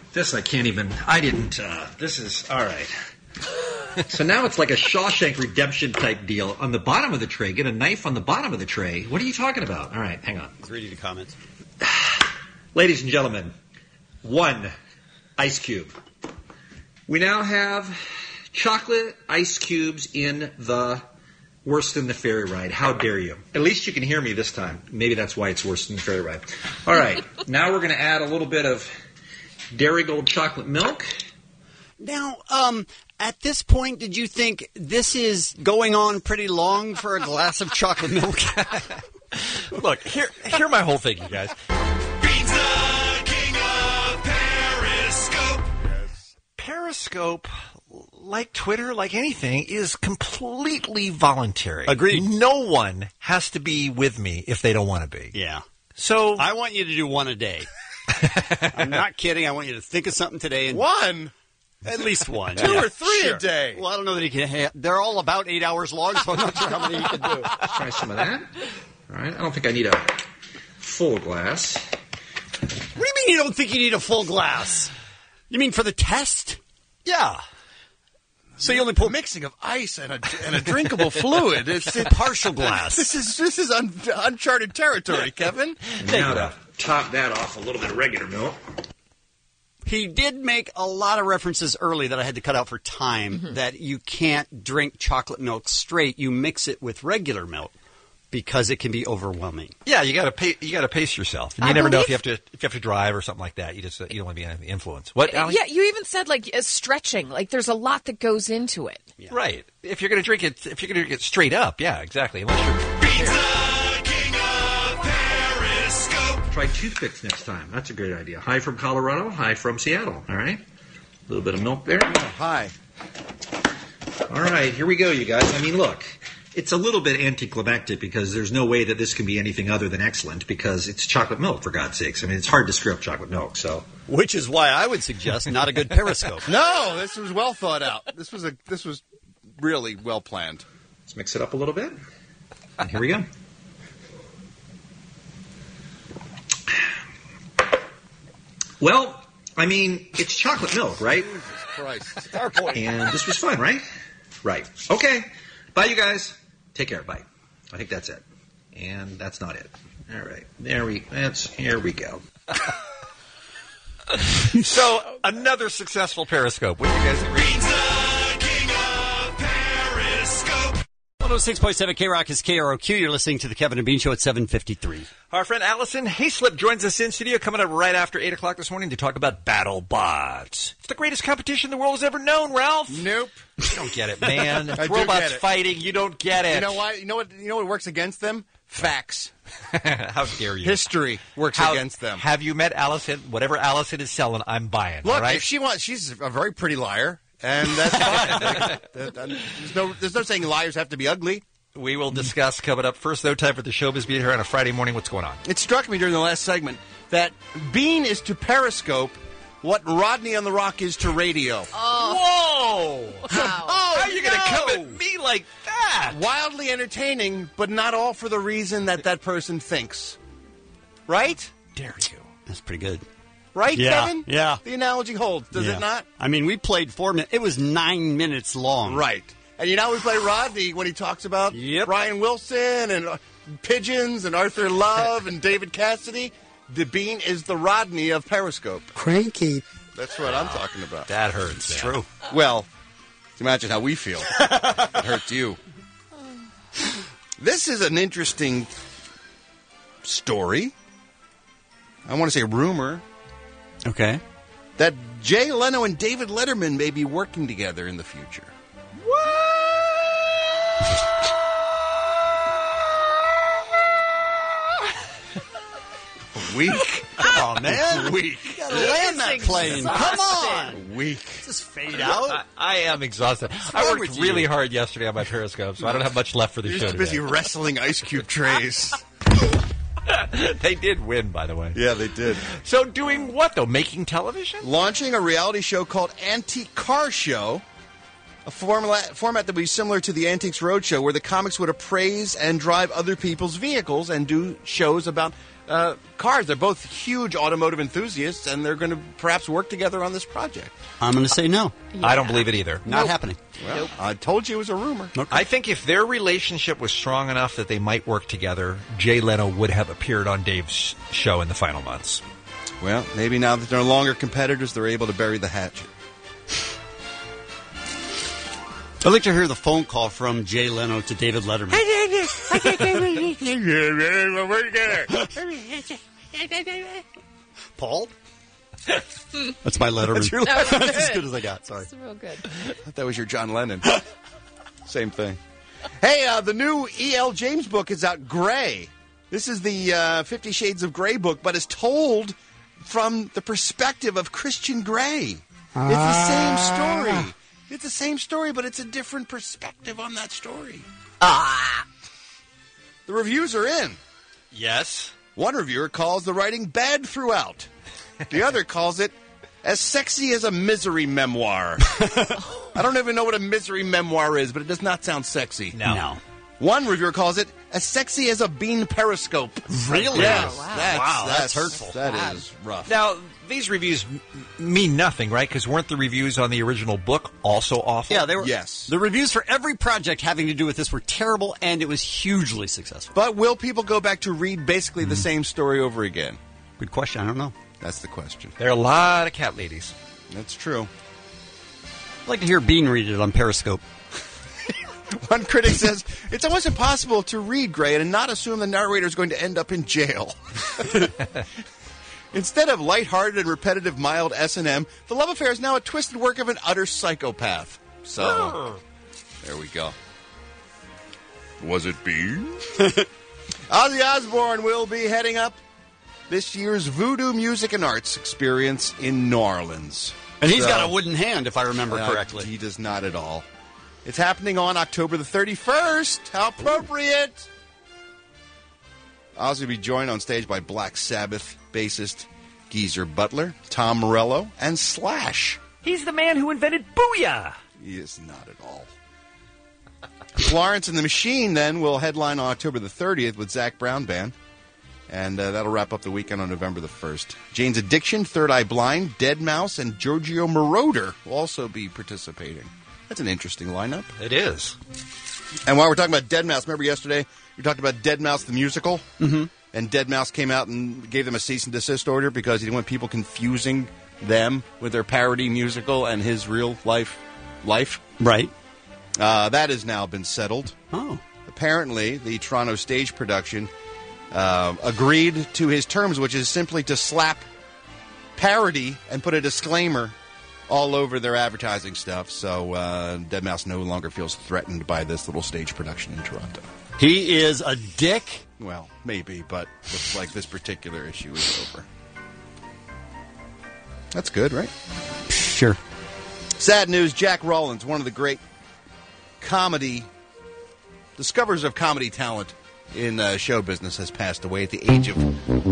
S28: This I can't even. I didn't. Uh, this is all right. So now it's like a Shawshank Redemption type deal. On the bottom of the tray, get a knife on the bottom of the tray. What are you talking about? All right, hang on.
S16: He's reading the comments.
S28: Ladies and gentlemen, one ice cube. We now have chocolate ice cubes in the worse than the ferry ride. How dare you? At least you can hear me this time. Maybe that's why it's worse than the ferry ride. All right, now we're going to add a little bit of Dairy Gold chocolate milk.
S16: Now, um, at this point, did you think this is going on pretty long for a glass of chocolate milk?
S17: Look, here, hear my whole thing, you guys.
S5: Beans the king of Periscope.
S17: Periscope, like Twitter, like anything, is completely voluntary.
S16: Agreed.
S17: No one has to be with me if they don't want to be.
S16: Yeah.
S17: So
S16: I want you to do one a day. I'm not kidding. I want you to think of something today. And
S20: One?
S16: At least one.
S20: Two
S16: yeah.
S20: or three
S16: Sure.
S20: a day.
S16: Well, I don't know that he can. Ha- they're all about eight hours long, so I'm not sure how many he can do.
S28: Let's try some of that. All right, I don't think I need a full glass.
S16: What do you mean you don't think you need a full glass? You mean for the test?
S17: Yeah.
S16: So you only pour
S20: mixing of ice and a, and a drinkable fluid. It's
S16: a partial glass.
S20: This is this is un, uncharted territory, Kevin.
S28: And now to top that off, a little bit of regular milk.
S16: He did make a lot of references early that I had to cut out for time, mm-hmm. that you can't drink chocolate milk straight. You mix it with regular milk because it can be overwhelming.
S17: Yeah, you got to pay. You got to pace yourself. And you
S18: I
S17: never know if
S18: believe-
S17: you have to if you have to drive or something like that. You just uh, you don't want to be under the influence. What? Allie?
S18: Yeah, you even said like uh, stretching. Like there's a lot that goes into it.
S16: Yeah.
S17: Right. If you're going to drink it, if you're going to drink it straight up, yeah, exactly. Unless you're
S5: Beans the king of Periscope.
S28: Try toothpicks next time. That's a great idea. Hi from Colorado, hi from Seattle. All right. A little bit of milk there.
S20: Hi.
S28: All right, here we go, you guys. I mean, look, it's a little bit anticlimactic because there's no way that this can be anything other than excellent because it's chocolate milk, for God's sakes. I mean, it's hard to screw up chocolate milk, so.
S16: Which is why I would suggest not a good Periscope.
S20: No, this was well thought out. This was a this was really well planned.
S28: Let's mix it up a little bit. And here we go. Well, I mean, it's chocolate milk, right?
S20: Jesus Christ.
S16: It's our point.
S28: And this was fun, right? Right. Okay. Bye, you guys. Take care. Bye. I think that's it. And that's not it. All right. There we. That's. Here we go.
S17: So another successful Periscope. What do you guys agree?
S5: Beans the king of Periscope.
S16: one oh six point seven K-Rock is K R O Q. You're listening to the Kevin and Bean Show at seven fifty-three.
S17: Our friend Allison Hayslip joins us in studio coming up right after eight o'clock this morning to talk about BattleBots. It's the greatest competition the world has ever known, Ralph.
S20: Nope.
S17: You don't get it, man.
S20: I
S17: It's
S20: do
S17: robots
S20: get it.
S17: fighting. You don't get it.
S20: You know why? You know what? You know what works against them? Facts.
S17: How dare you?
S20: History works
S17: How-
S20: against them.
S17: Have you met Allison? Whatever Allison is selling, I'm buying.
S20: Look,
S17: all right?
S20: if she wants, she's a very pretty liar, and that's fine. Like, that- that- there's no, there's no saying liars have to be ugly.
S17: We will discuss coming up. First, though, time for the showbiz beat here on a Friday morning. What's going on?
S20: It struck me during the last segment that Bean is to Periscope what Rodney on the Rock is to radio.
S18: Oh.
S17: Whoa!
S18: Wow.
S20: Oh,
S17: How are you going to come at me like that?
S20: Wildly entertaining, but not all for the reason that that person thinks. Right?
S17: Dare you?
S16: That's pretty good.
S20: Right,
S16: Yeah,
S20: Kevin?
S16: yeah.
S20: The analogy holds, does
S16: Yeah.
S20: it not?
S16: I mean, we played four minutes. It was nine minutes long.
S20: Right. And you know, we play Rodney when he talks about
S16: Yep.
S20: Brian Wilson and uh, Pigeons and Arthur Love and David Cassidy. The Bean is the Rodney of Periscope.
S16: Cranky.
S20: That's what I'm talking about.
S17: That hurts.
S16: It's true.
S20: Well, imagine how we feel. It hurts you. This is an interesting story. I want to say rumor
S16: Okay.
S20: that Jay Leno and David Letterman may be working together in the future. Weak.
S16: Come on, man.
S20: Weak.
S16: You gotta land that plane. Come on.
S20: Weak.
S16: Just fade out.
S17: I, I am exhausted.
S16: What's
S17: I
S16: wrong
S17: worked
S16: with
S17: really
S16: you?
S17: hard yesterday on my Periscope, so I don't have much left for the
S20: You're
S17: show
S20: just busy
S17: today.
S20: wrestling ice cube trays.
S17: They did win, by the way.
S20: Yeah, they did.
S17: So doing what, though? Making television?
S20: Launching a reality show called Antique Car Show, a format, format that would be similar to the Antiques Roadshow, where the comics would appraise and drive other people's vehicles and do shows about uh, cars. They're both huge automotive enthusiasts, and they're going to perhaps work together on this project.
S16: I'm going to say no.
S17: I don't believe it either.
S16: Not happening.
S20: Well, I told you it was a rumor.
S17: I think if their relationship was strong enough that they might work together, Jay Leno would have appeared on Dave's show in the final months.
S20: Well, maybe now that they're no longer competitors, they're able to bury the hatchet.
S16: I'd like to hear the phone call from Jay Leno to David Letterman. Paul? That's my Letterman.
S20: That's your
S16: That's
S20: Letterman.
S16: as good as I got. Sorry.
S18: That's real good.
S20: I thought that was your John Lennon. Same thing. Hey, uh, the new E L. James book is out, Gray. This is the uh, Fifty Shades of Grey book, but it's told from the perspective of Christian Grey. It's the same story. It's the same story, but it's a different perspective on that story. Ah! The reviews are in.
S17: Yes.
S20: One reviewer calls the writing bad throughout. The other calls it as sexy as a misery memoir. I don't even know what a misery memoir is, but it does not sound sexy.
S17: No. no.
S20: One reviewer calls it as sexy as a bean periscope.
S16: Really?
S20: Yes.
S16: Oh, wow.
S20: That's,
S16: Wow, that's
S20: that's
S16: hurtful.
S20: That
S16: Bad.
S20: is rough.
S17: Now, these reviews m- mean nothing, right? Because weren't the reviews on the original book also awful?
S16: Yeah, they were.
S20: Yes.
S16: The reviews for every project having to do with this were terrible, and it was hugely successful.
S20: But will people go back to read basically the same story over again?
S16: Good question. I don't know.
S20: That's the question.
S17: There are a lot of cat ladies.
S20: That's true.
S16: I'd like to hear Bean read it on Periscope.
S20: One critic says, it's almost impossible to read Grey and not assume the narrator is going to end up in jail. Instead of lighthearted and repetitive mild S and M, the love affair is now a twisted work of an utter psychopath. So, there we go. Was it Bean? Ozzy Osbourne will be heading up this year's Voodoo Music and Arts experience in New Orleans.
S16: And he's
S20: So-
S16: got a wooden hand, if I remember
S20: Uh,
S16: correctly.
S20: He does not at all. It's happening on October the thirty-first. How appropriate! Ozzy will be joined on stage by Black Sabbath bassist Geezer Butler, Tom Morello, and Slash.
S1: He's the man who invented Booyah!
S20: He is not at all. Florence and the Machine, then, will headline on October the thirtieth with Zach Brown Band. And uh, that'll wrap up the weekend on November the first. Jane's Addiction, Third Eye Blind, Dead Mouse, and Giorgio Moroder will also be participating. That's an interesting lineup.
S17: It is.
S20: And while we're talking about Dead Mouse, remember yesterday we talked about Dead Mouse the musical?
S16: Mm-hmm.
S20: And Dead Mouse came out and gave them a cease and desist order because he didn't want people confusing them with their parody musical and his real life life.
S16: Right.
S20: Uh, that has now been settled.
S16: Oh.
S20: Apparently, the Toronto stage production uh, agreed to his terms, which is simply to slap parody and put a disclaimer all over their advertising stuff. So uh, Dead Mouse no longer feels threatened by this little stage production in Toronto.
S16: He is a dick.
S20: Well, maybe, but looks like this particular issue is over. That's good, right?
S16: Sure.
S20: Sad news, Jack Rollins, one of the great comedy discoverers of comedy talent in uh, show business, has passed away at the age of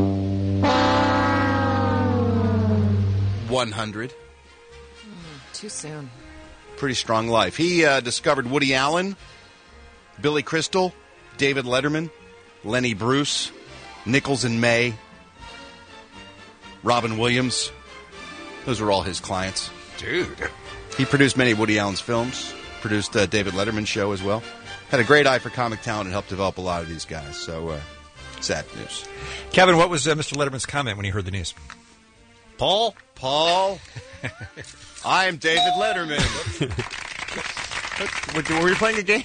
S20: one hundred.
S18: Too soon.
S20: Pretty strong life. He uh, discovered Woody Allen, Billy Crystal, David Letterman, Lenny Bruce, Nichols and May, Robin Williams. Those were all his clients.
S17: Dude.
S20: He produced many of Woody Allen's films, produced uh, David Letterman's show as well. Had a great eye for comic talent and helped develop a lot of these guys. So, uh, sad news.
S17: Kevin, what was uh, Mister Letterman's comment when he heard the news?
S20: Paul? Paul? I'm David Letterman. what, were you playing a game?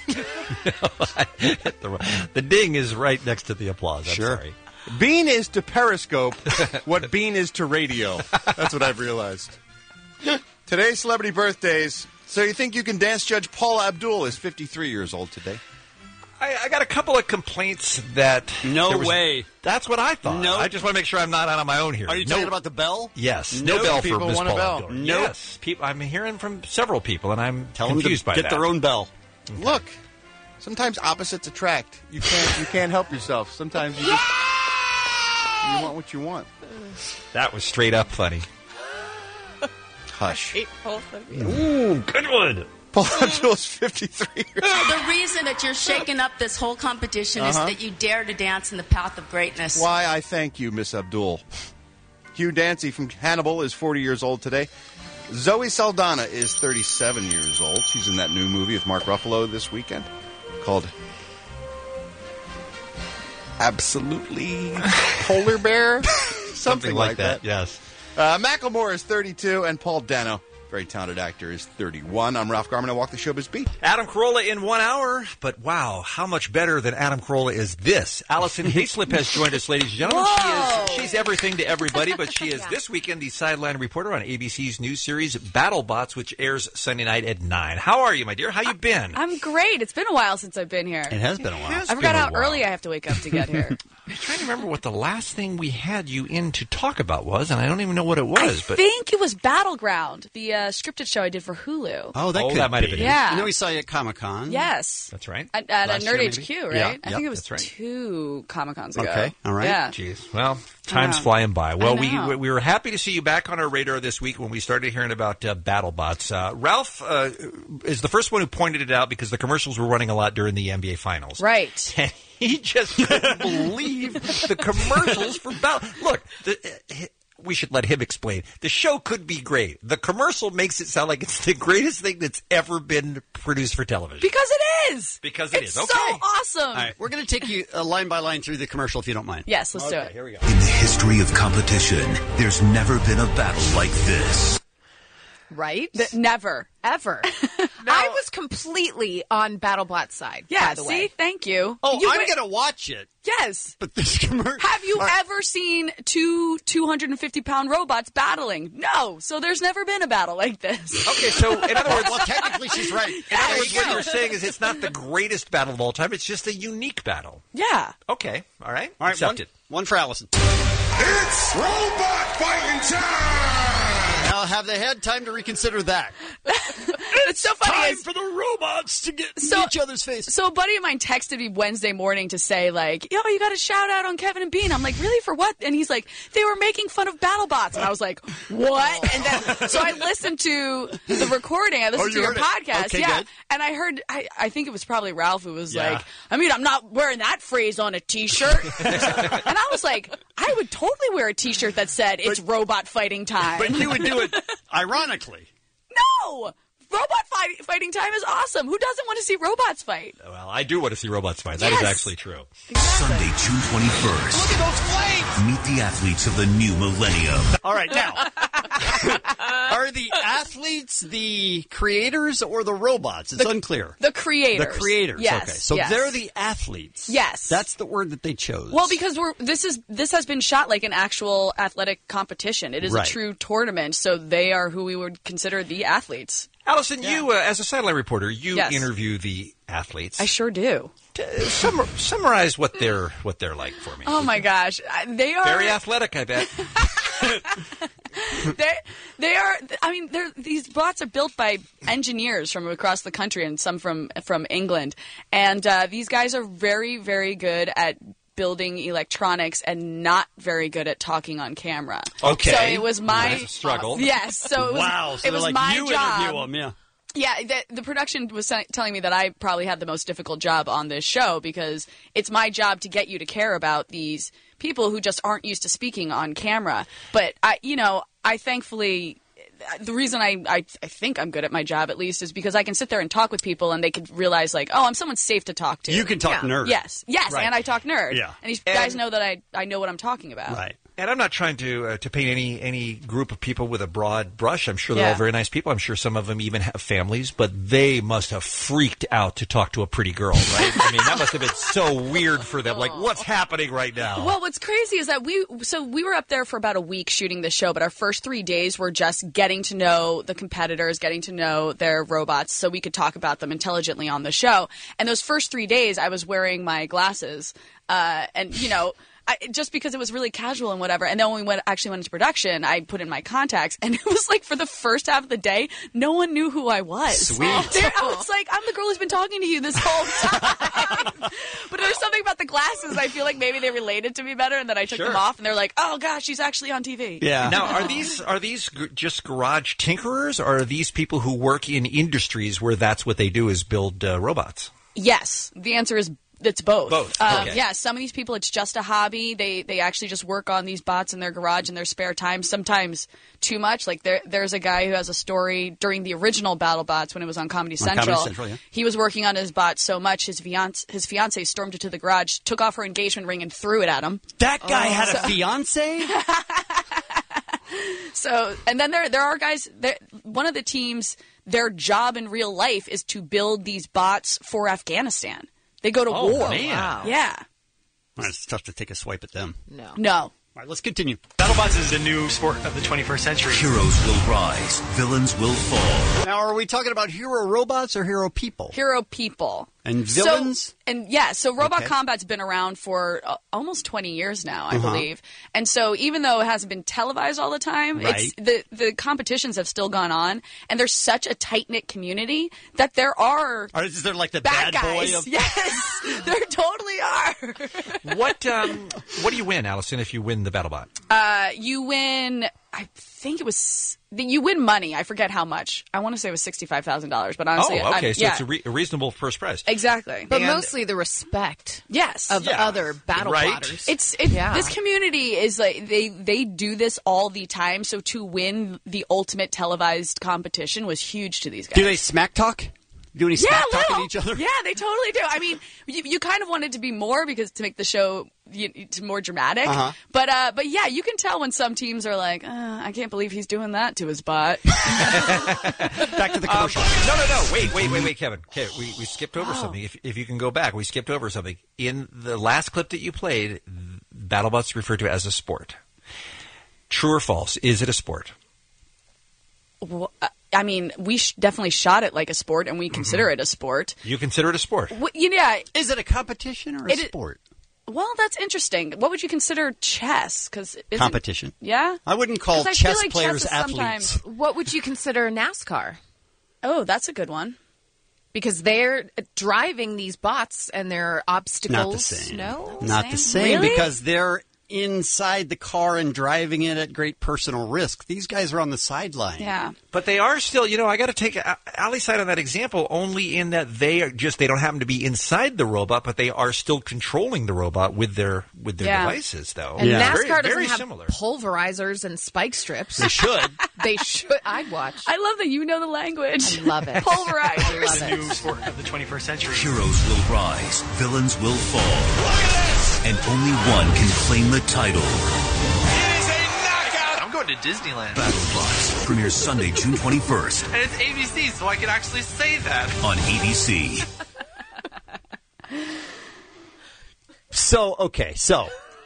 S17: the, the ding is right next to the applause. I'm
S20: Sure.
S17: sorry.
S20: Bean is to Periscope what Bean is to radio. That's what I've realized. Today's celebrity birthdays. So you think you can dance? Judge Paula Abdul is fifty-three years old today.
S17: I, I got a couple of complaints that...
S16: No
S17: there was-
S16: way.
S17: That's what I thought.
S16: No.
S17: I just want to make sure I'm not out on my own here.
S16: Are you
S17: no,
S16: talking about the bell?
S17: Yes.
S16: No,
S17: No, bell for
S20: people
S17: Miss
S20: want a
S17: Paula
S20: bell.
S17: Abdul.
S16: No.
S17: Yes. People, I'm hearing from several people, and I'm
S16: Tell them to
S17: confused by
S16: get
S17: that.
S16: their own bell.
S20: Look, sometimes opposites attract. You can't. You can't help yourself. Sometimes you just you want what you want.
S17: That was straight up funny.
S20: Hush.
S18: Hate both of you.
S17: Ooh, good one.
S20: Paul Abdul is fifty-three years old.
S6: So the reason that you're shaking up this whole competition is
S20: Uh-huh.
S6: that you dare to dance in the path of greatness.
S20: Why, I thank you, Miss Abdul. Hugh Dancy from Hannibal is forty years old today. Zoe Saldana is thirty-seven years old. She's in that new movie with Mark Ruffalo this weekend called Absolutely Polar Bear? Something,
S17: Something like
S20: that.
S17: that, yes.
S20: Uh, Macklemore is thirty-two, and Paul Dano, very talented actor, is thirty-one. I'm Ralph Garman. I walk the showbiz beat.
S17: Adam Carolla in one hour, but wow, how much better than Adam Carolla is this? Allison Hayslip has joined us, ladies and gentlemen. She is, she's everything to everybody, but she is this weekend the sideline reporter on A B C's news series BattleBots, which airs Sunday night at nine. How are you, my dear? How you been?
S10: I'm great. It's been a while since I've been here.
S17: It has been a while.
S10: I forgot how early I have to wake up to get here.
S17: I'm trying to remember what the last thing we had you in to talk about was, and I don't even know what it was.
S10: I
S17: but
S10: think it was Battleground, the uh, scripted show I did for Hulu.
S16: Oh, that
S17: Oh,
S16: could
S17: that might have
S16: be.
S17: been it.
S10: Yeah.
S16: I know we saw you at Comic Con.
S10: Yes.
S17: That's right.
S10: At, at a
S16: Last
S10: Nerd
S16: year,
S10: H Q,
S16: maybe?
S10: right?
S16: Yeah,
S10: I
S16: yep,
S10: think it was
S16: that's right.
S10: two Comic Cons ago.
S16: Okay, all right.
S10: Yeah.
S17: Jeez. Well, time's
S10: Yeah.
S17: flying by. Well,
S10: I
S17: we
S10: know.
S17: we were happy to see you back on our radar this week when we started hearing about uh, BattleBots. Uh, Ralph uh, is the first one who pointed it out because the commercials were running a lot during the N B A Finals.
S10: Right.
S17: And he just couldn't believe the commercials for Battle. Look, the, uh, we should let him explain. The show could be great. The commercial makes it sound like it's the greatest thing that's ever been produced for television.
S10: Because it is.
S17: Because it
S10: it's
S17: is. Okay.
S10: so awesome.
S16: All right, we're going to take you uh, line by line through the commercial if you don't mind.
S10: Yes, let's do
S16: Okay,
S10: it.
S16: Here we go.
S11: In the history of competition, there's never been a battle like this.
S10: Right? Th- never. Ever.
S18: I was completely on BattleBot's side.
S10: Yeah,
S18: by the
S10: see?
S18: way.
S10: Thank you.
S16: Oh,
S10: You
S16: I'm
S10: went-
S16: going to watch it.
S10: Yes.
S16: But this commercial.
S10: Have you ever seen two two hundred fifty pound robots battling? No. So there's never been a battle like this.
S17: Okay, so in other words,
S16: well, technically she's right.
S17: In other words, what you're saying is it's not the greatest battle of all time. It's just a unique battle.
S10: Yeah.
S17: Okay. All right.
S16: All right,
S17: Accepted.
S16: one, one for Allison.
S5: It's robot fighting time!
S16: Now, have they had time to reconsider that?
S10: It's so funny.
S16: Time
S10: is-
S16: for the robots to get
S10: So-
S16: in each other's face.
S10: So a buddy of mine texted me Wednesday morning to say, like, yo, you got to shout out on Kevin and Bean. I'm like, really? For what? And he's like, they were making fun of BattleBots. And I was like, what? And then, so I listened to the recording. I listened
S16: Oh,
S10: to
S16: you
S10: your
S16: heard it.
S10: podcast.
S16: Okay,
S10: yeah.
S16: good.
S10: And I heard, I, I think it was probably Ralph who was
S16: Yeah.
S10: like, I mean, I'm not wearing that phrase on a t-shirt. And I was like, I would totally wear a t-shirt that said, it's robot fighting time.
S16: But you would do it ironically.
S10: No! Robot fight, fighting time is awesome. Who doesn't want to see robots fight?
S17: Well, I do want to see robots fight. That is
S10: Yes.
S17: actually true.
S11: Sunday, June twenty-first.
S16: Look at those flames!
S11: Meet the athletes of the new millennium.
S16: All right, now. Are the athletes the creators or the robots? It's
S10: The-
S16: unclear.
S10: The creators.
S16: The creators.
S10: Yes.
S16: Okay. So
S10: yes.
S16: they're the athletes.
S10: Yes.
S16: That's the word that they chose.
S10: Well, because we're this is this has been shot like an actual athletic competition. It is
S16: Right.
S10: a true tournament, so they are who we would consider the athletes.
S17: Allison, you, uh, as a sideline reporter, you
S10: Yes.
S17: interview the athletes.
S10: I sure do.
S17: T- sum- summarize what they're what they're like for me.
S10: Oh my gosh, I- they are
S17: Very athletic, I bet.
S10: they they are. I mean, they're, these bots are built by engineers from across the country and some from from England, and uh, these guys are very very good at building electronics and not very good at talking on camera.
S16: Okay.
S10: So it was my
S16: That's a struggle.
S10: Yes. So it was,
S16: wow. So
S10: it was
S16: they're like,
S10: my
S16: you
S10: job.
S16: interview them, yeah.
S10: Yeah, the, the production was sa- telling me that I probably had the most difficult job on this show because it's my job to get you to care about these people who just aren't used to speaking on camera. But I, you know, I thankfully. The reason I, I I think I'm good at my job, at least, is because I can sit there and talk with people and they could realize, like, oh, I'm someone safe to talk to.
S16: You can talk
S10: Yeah.
S16: nerd.
S10: Yes. Yes,
S17: Right.
S10: and I talk nerd.
S17: Yeah.
S10: And these
S17: And-
S10: guys know that I, I know what I'm talking about.
S16: Right.
S17: And I'm not trying to uh, to paint any any group of people with a broad brush. I'm sure they're
S10: Yeah.
S17: all very nice people. I'm sure some of them even have families, but they must have freaked out to talk to a pretty girl, right? I mean, that must have been so weird for them. Like, what's happening right now?
S10: Well, what's crazy is that we so we were up there for about a week shooting the show, but our first three days were just getting to know the competitors, getting to know their robots, so we could talk about them intelligently on the show. And those first three days, I was wearing my glasses, uh, and you know. I, just because it was really casual and whatever. And then when we went, actually went into production, I put in my contacts, and it was like for the first half of the day, no one knew who I was.
S16: Sweet.
S10: There, I was like, I'm the girl who's been talking to you this whole time. But there's something about the glasses. I feel like maybe they related to me better, and then I took
S17: Sure.
S10: them off, and they're like, oh gosh, she's actually on T V.
S16: Yeah.
S17: Now, are these are these g- just garage tinkerers, or are these people who work in industries where that's what they do is build uh, robots?
S10: Yes. The answer is it's both.
S17: Both.
S10: Um,
S17: Okay.
S10: Yeah, some of these people, it's just a hobby. They they actually just work on these bots in their garage in their spare time, sometimes too much. Like there there's a guy who has a story during the original BattleBots when it was on Comedy
S16: On
S10: Central.
S16: Comedy Central, yeah.
S10: He was working on his bot so much, his fiance, his fiance stormed into the garage, took off her engagement ring, and threw it at him.
S16: That guy had a
S10: So-
S16: fiance?
S10: So, and then there there are guys. There, one of the teams, their job in real life is to build these bots for Afghanistan. They go to
S16: Oh,
S10: war.
S16: man. Wow.
S10: Yeah.
S16: Well, it's tough to take a swipe at them.
S18: No.
S10: No.
S16: All right, let's continue.
S2: BattleBots is the new sport of the twenty-first century.
S11: Heroes will rise, villains will fall.
S16: Now, are we talking about hero robots or hero people?
S10: Hero people.
S16: And
S10: So-
S16: villains?
S10: and yeah, so Robot
S16: Okay.
S10: Combat's been around for uh, almost twenty years now, I
S16: Uh-huh.
S10: believe. And so even though it hasn't been televised all the time, it's, the, the competitions have still gone on. And there's such a tight-knit community that there are
S16: Or is there like the
S10: bad,
S16: bad, boy
S10: guys.
S16: of...
S10: Yes, there totally are.
S17: What um, what do you win, Allison, if you win the BattleBot?
S10: Uh, you win, I think it was, you win money. I forget how much. I want to say it was sixty-five thousand dollars, but honestly,
S17: oh, okay,
S10: I,
S17: so
S10: yeah.
S17: it's a, re- a reasonable first prize.
S10: Exactly.
S18: But
S17: And-
S18: mostly the respect
S10: Yes.
S18: of
S17: Yeah.
S18: other battle
S17: Right.
S18: plotters.
S10: It's it,
S18: Yeah.
S10: this community is like they they do this all the time. So to win the ultimate televised competition was huge to these guys.
S16: Do they smack talk? Do any
S10: yeah,
S16: smack
S10: a
S16: talk
S10: little.
S16: at each other?
S10: Yeah, they totally do. I mean, you, you kind of want it to be more because to make the show you, to more dramatic.
S16: Uh-huh.
S10: But uh, but yeah, you can tell when some teams are like, uh, I can't believe he's doing that to his bot.
S16: Back to the
S17: Um,
S16: commercial.
S17: no, no, no. Wait, wait, wait, wait, Kevin. Okay, we, we skipped over something. If, if you can go back, we skipped over something. In the last clip that you played, BattleBots referred to it as a sport. True or false? Is it a sport?
S10: Well, uh, I mean, we sh- definitely shot it like a sport, and we consider it a sport.
S17: You consider it a sport?
S10: W- yeah.
S16: Is it a competition or a
S10: It i-
S16: sport?
S10: Well, that's interesting. What would you consider chess? Because
S16: Competition.
S10: Yeah,
S16: I wouldn't call
S10: 'Cause I feel
S16: chess
S10: like
S16: players
S10: chess is
S16: athletes.
S10: sometimes-
S18: What would you consider NASCAR?
S10: Oh, that's a good one.
S18: Because they're driving these bots and their obstacles.
S16: Not the same.
S18: No,
S16: Not the same
S10: Really?
S16: because they're inside the car and driving it at great personal risk. These guys are on the sideline.
S10: Yeah.
S17: But they are still, you know, I got to take A- Allie's side on that example only in that they are just, they don't happen to be inside the robot, but they are still controlling the robot with their with their
S18: Yeah.
S17: devices, though.
S18: And
S17: Very-
S18: NASCAR doesn't
S17: very
S18: have
S17: similar.
S18: pulverizers and spike strips.
S16: They should.
S18: They should. I'd watch.
S10: I love that you know the language.
S18: I love it.
S10: Pulverizers.
S18: I love
S2: The
S18: it.
S2: new sport of the twenty-first century.
S11: Heroes will rise, villains will fall. And only one can claim the title.
S24: I'm going to Disneyland.
S11: BattleBots premieres Sunday, June twenty-first
S24: And it's A B C, so I can actually say that.
S11: on A B C.
S16: So, okay, so.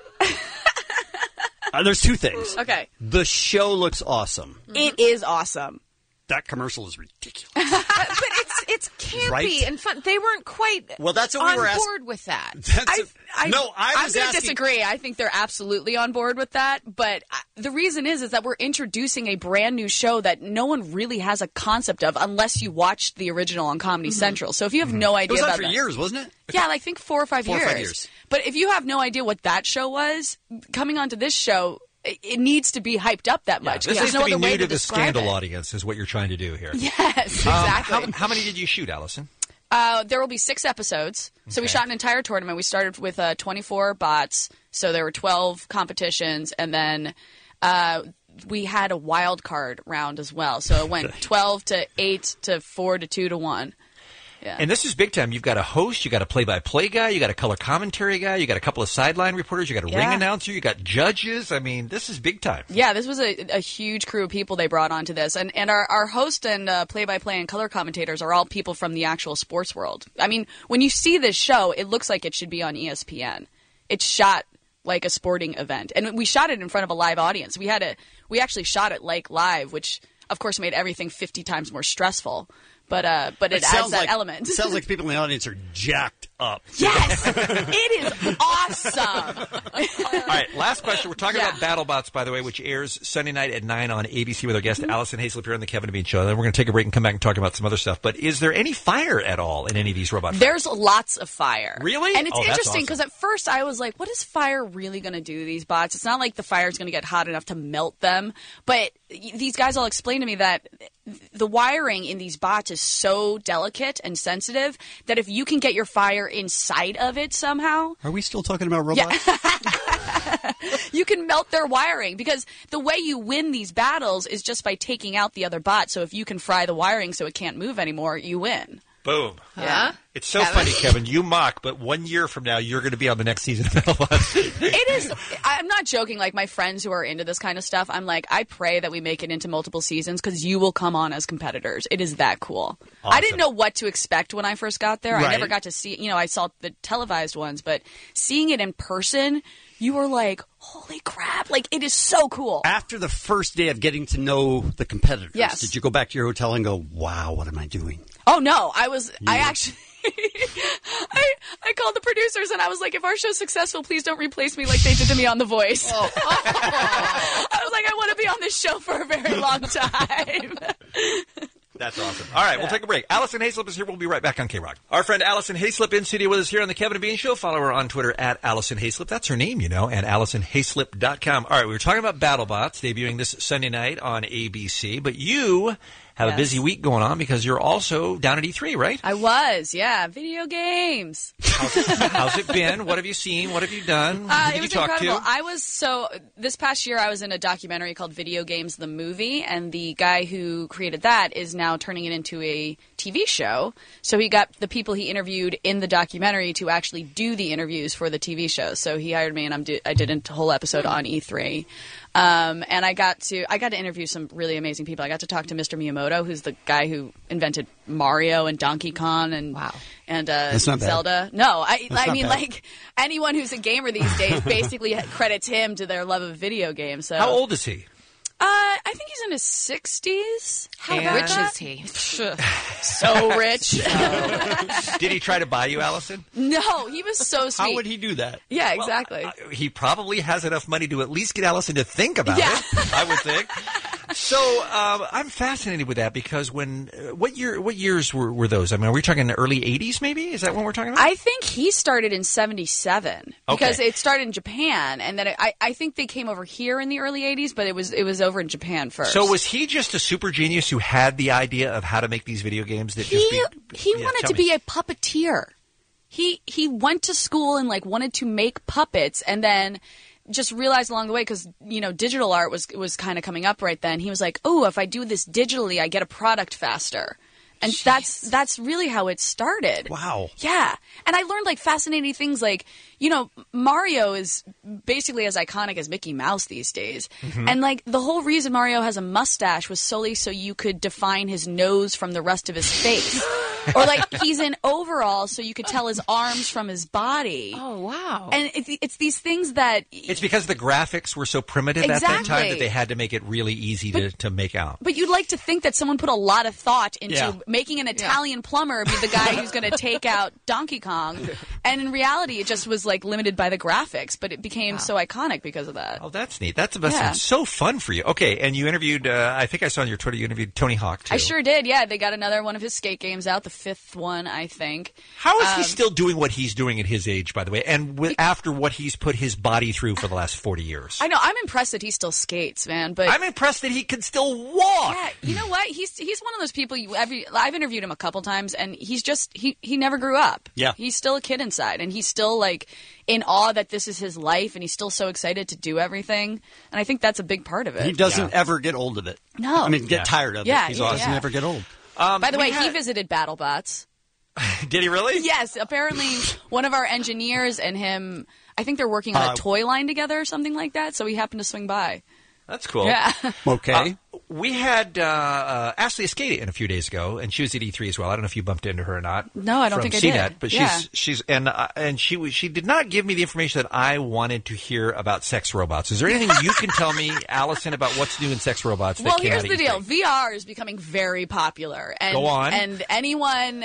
S16: uh, there's two things.
S10: Okay.
S16: The show looks awesome.
S10: It is awesome.
S16: That commercial is ridiculous.
S18: but it's it's campy
S16: Right?
S18: and fun. They weren't quite
S16: Well, that's what we
S18: on
S16: were ask-
S18: board with that.
S16: That's a-
S10: I,
S16: no, I
S10: I'm
S16: was
S10: going to
S16: asking-
S10: disagree. I think they're absolutely on board with that. But I, the reason is, is that we're introducing a brand new show that no one really has a concept of unless you watched the original on Comedy Central. So if you have no
S16: It
S10: idea
S16: was on
S10: about
S16: for
S10: that,
S16: years, wasn't it?
S10: yeah, like think four or five
S16: Four or
S10: years.
S16: five years.
S10: But if you have no idea what that show was, coming onto this show, it, it needs to be hyped up that much.
S17: This
S10: There's
S17: needs
S10: no
S17: to be
S10: other way
S17: new to the
S10: describe
S17: Scandal
S10: it.
S17: audience, is what you're trying to do here.
S10: Yes,
S17: Um,
S10: exactly.
S17: how, how many did you shoot, Allison?
S10: Uh, there will be six episodes. So we
S17: Okay.
S10: shot an entire tournament. We started with uh, twenty-four bots. So there were twelve competitions. And then uh, we had a wild card round as well. So it went twelve to eight to four to two to one. Yeah.
S17: And this is big time. You've got a host, you got a play-by-play guy, you got a color commentary guy, you got a couple of sideline reporters, you got a ring
S10: Yeah.
S17: announcer, you got judges. I mean, this is big time.
S10: Yeah, this was a, a huge crew of people they brought onto this. And and our, our host and uh, play-by-play and color commentators are all people from the actual sports world. I mean, when you see this show, it looks like it should be on E S P N. It's shot like a sporting event. And we shot it in front of a live audience. We had a we actually shot it like live, which of course made everything fifty times more stressful. But uh, but it, adds
S16: sounds
S10: that
S16: like,
S10: element.
S16: sounds like people in the audience are jacked
S17: up.
S10: Yes, it is awesome.
S17: All right, last question. We're talking
S10: Yeah.
S17: about BattleBots, by the way, which airs Sunday night at nine on A B C with our guest Allison Hayslip here on the Kevin and Bean Show. Then we're going to take a break and come back and talk about some other stuff. But is there any fire at all in any of these robot fights?
S10: There's lots of fire.
S17: Really?
S10: And it's
S17: Oh, that's
S10: interesting
S17: awesome.
S10: because at first I was like, what is fire really going to do to these bots? It's not like the fire's going to get hot enough to melt them. But y- these guys all explain to me that the wiring in these bots is so delicate and sensitive that if you can get your fire inside of it somehow,
S16: Are we still talking about robots?
S10: you can melt their wiring, because the way you win these battles is just by taking out the other bot. So if you can fry the wiring so it can't move anymore, you win.
S17: Boom.
S10: Yeah.
S17: It's so
S10: Kevin?
S17: funny, Kevin. You mock, but one year from now, you're going to be on the next season of BattleBots.
S10: It is. I'm not joking. Like, my friends who are into this kind of stuff, I'm like, I pray that we make it into multiple seasons because you will come on as competitors. It is that cool. I didn't know what to expect when I first got there.
S16: Right.
S10: I never got to see, you know, I saw the televised ones, but seeing it in person, you were like, holy crap. Like, it is so cool.
S16: After the first day of getting to know the competitors,
S10: Yes.
S16: did you go back to your hotel and go, wow, what am I doing?
S10: Oh, no. I was, I actually. I, I called the producers and I was like, if our show's successful, please don't replace me like they did to me on The Voice.
S18: Oh.
S10: I was like, I want to be on this show for a very long time.
S17: That's awesome. All right, we'll take a break. Allison Hayslip is here. We'll be right back on K-Rock. Our friend Allison Hayslip in studio with us here on the Kevin and Bean Show. Follow her on Twitter at Allison Hayslip. That's her name, you know, and allison hayslip dot com. All right, we were talking about BattleBots debuting this Sunday night on A B C, but you have
S10: Yes.
S17: a busy week going on because you're also down at E three, right?
S10: I was, yeah. Video games.
S17: How's it been? What have you seen? What have you done? Who
S10: Uh,
S17: did
S10: it
S17: you
S10: was
S17: talk
S10: incredible.
S17: to?
S10: I was so this past year I was in a documentary called Video Games the Movie, and the guy who created that is now turning it into a T V show. So he got the people he interviewed in the documentary to actually do the interviews for the T V show. So he hired me, and I'm do- I did a whole episode on E three. Um, and I got to I got to interview some really amazing people. I got to talk to Mister Miyamoto, who's the guy who invented Mario and Donkey Kong and wow. and uh,
S16: That's not bad.
S10: Zelda. No, I
S16: That's
S10: I
S16: not
S10: mean
S16: bad.
S10: like anyone who's a gamer these days basically credits him to their love of video games. So
S17: How old is he?
S10: Uh, I think he's in his sixties.
S18: How
S10: And-
S18: rich is he?
S10: So rich.
S17: Did he try to buy you, Allison?
S10: No, he was so sweet.
S16: How would he do that?
S10: Yeah, exactly.
S17: He probably has enough money to at least get Allison to think about
S10: Yeah.
S17: it, I would think. So um, I'm fascinated with that because when uh, what year what years were, were those? I mean, are we talking the early eighties? Maybe is that what we're talking about?
S10: I think he started in seventy-seven because
S17: Okay.
S10: it started in Japan, and then it, I, I think they came over here in the early eighties, but it was it was over in Japan first.
S17: So was he just a super genius who had the idea of how to make these video games that just
S10: he
S17: be,
S10: he
S17: yeah,
S10: wanted
S17: tell
S10: to
S17: me.
S10: be a puppeteer. He he went to school and like wanted to make puppets, and then just realized along the way, because you know digital art was was kind of coming up right then. He was like, "Oh, if I do this digitally, I get a product faster." And that's that's really how it started.
S16: Wow.
S10: Yeah. And I learned like fascinating things like, you know, Mario is basically as iconic as Mickey Mouse these days.
S4: Mhm.
S10: And like the whole reason Mario has a mustache was solely so you could define his nose from the rest of his face. Or like he's in overalls so you could tell his arms from his body.
S18: Oh, wow.
S10: And it's, it's these things that
S17: It's because the graphics were so primitive at that time
S10: Exactly.
S17: that they had to make it really easy to, to make out.
S10: But you'd like to think that someone put a lot of thought into
S17: Yeah.
S10: making an Italian plumber be the guy who's going to take out Donkey Kong. And in reality, it just was like limited by the graphics, but it became so iconic because of that.
S17: Oh, that's neat. That's must
S10: Yeah.
S17: have been so fun for you. Okay, and you interviewed, uh, I think I saw on your Twitter, you interviewed Tony Hawk, too.
S10: I sure did, yeah. They got another one of his skate games out, the fifth one, I think.
S17: How is he
S10: Um,
S17: still doing what he's doing at his age, by the way, and with, after what he's put his body through for the last forty years?
S10: I know. I'm impressed that he still skates, man. But
S17: I'm impressed that he can still walk.
S10: Yeah, you know what? He's he's one of those people. You every I've interviewed him a couple times, and he's just he he never grew up.
S16: Yeah.
S10: he's still a kid inside, and he's still like in awe that this is his life, and he's still so excited to do everything. And I think that's a big part of it.
S16: He doesn't ever get old of it.
S10: No.
S16: I mean, get
S10: Yeah.
S16: tired of
S10: Yeah,
S16: it. He's
S10: yeah,
S16: awesome.
S10: yeah.
S16: Never get old.
S17: Um,
S10: By the
S17: we
S10: way, he
S17: had-
S10: visited BattleBots.
S17: Did he really?
S10: Yes, apparently one of our engineers and him, I think they're working on a
S17: Uh,
S10: toy line together or something like that, so he happened to swing by.
S17: That's cool.
S10: Yeah.
S16: Okay.
S17: Uh, we had uh, uh, Ashley Escada in a few days ago, and she was at E three as well. I don't know if you bumped into her or not.
S10: No, I don't
S17: from
S10: think I
S17: C
S10: did.
S17: net, But
S10: Yeah.
S17: she's she's and uh, and she was she did not give me the information that I wanted to hear about sex robots. Is there anything you can tell me, Allison, about what's new in sex robots? That
S10: Well,
S17: came
S10: here's
S17: out
S10: the
S17: of E three?
S10: deal. V R is becoming very popular. And,
S17: Go on.
S10: And anyone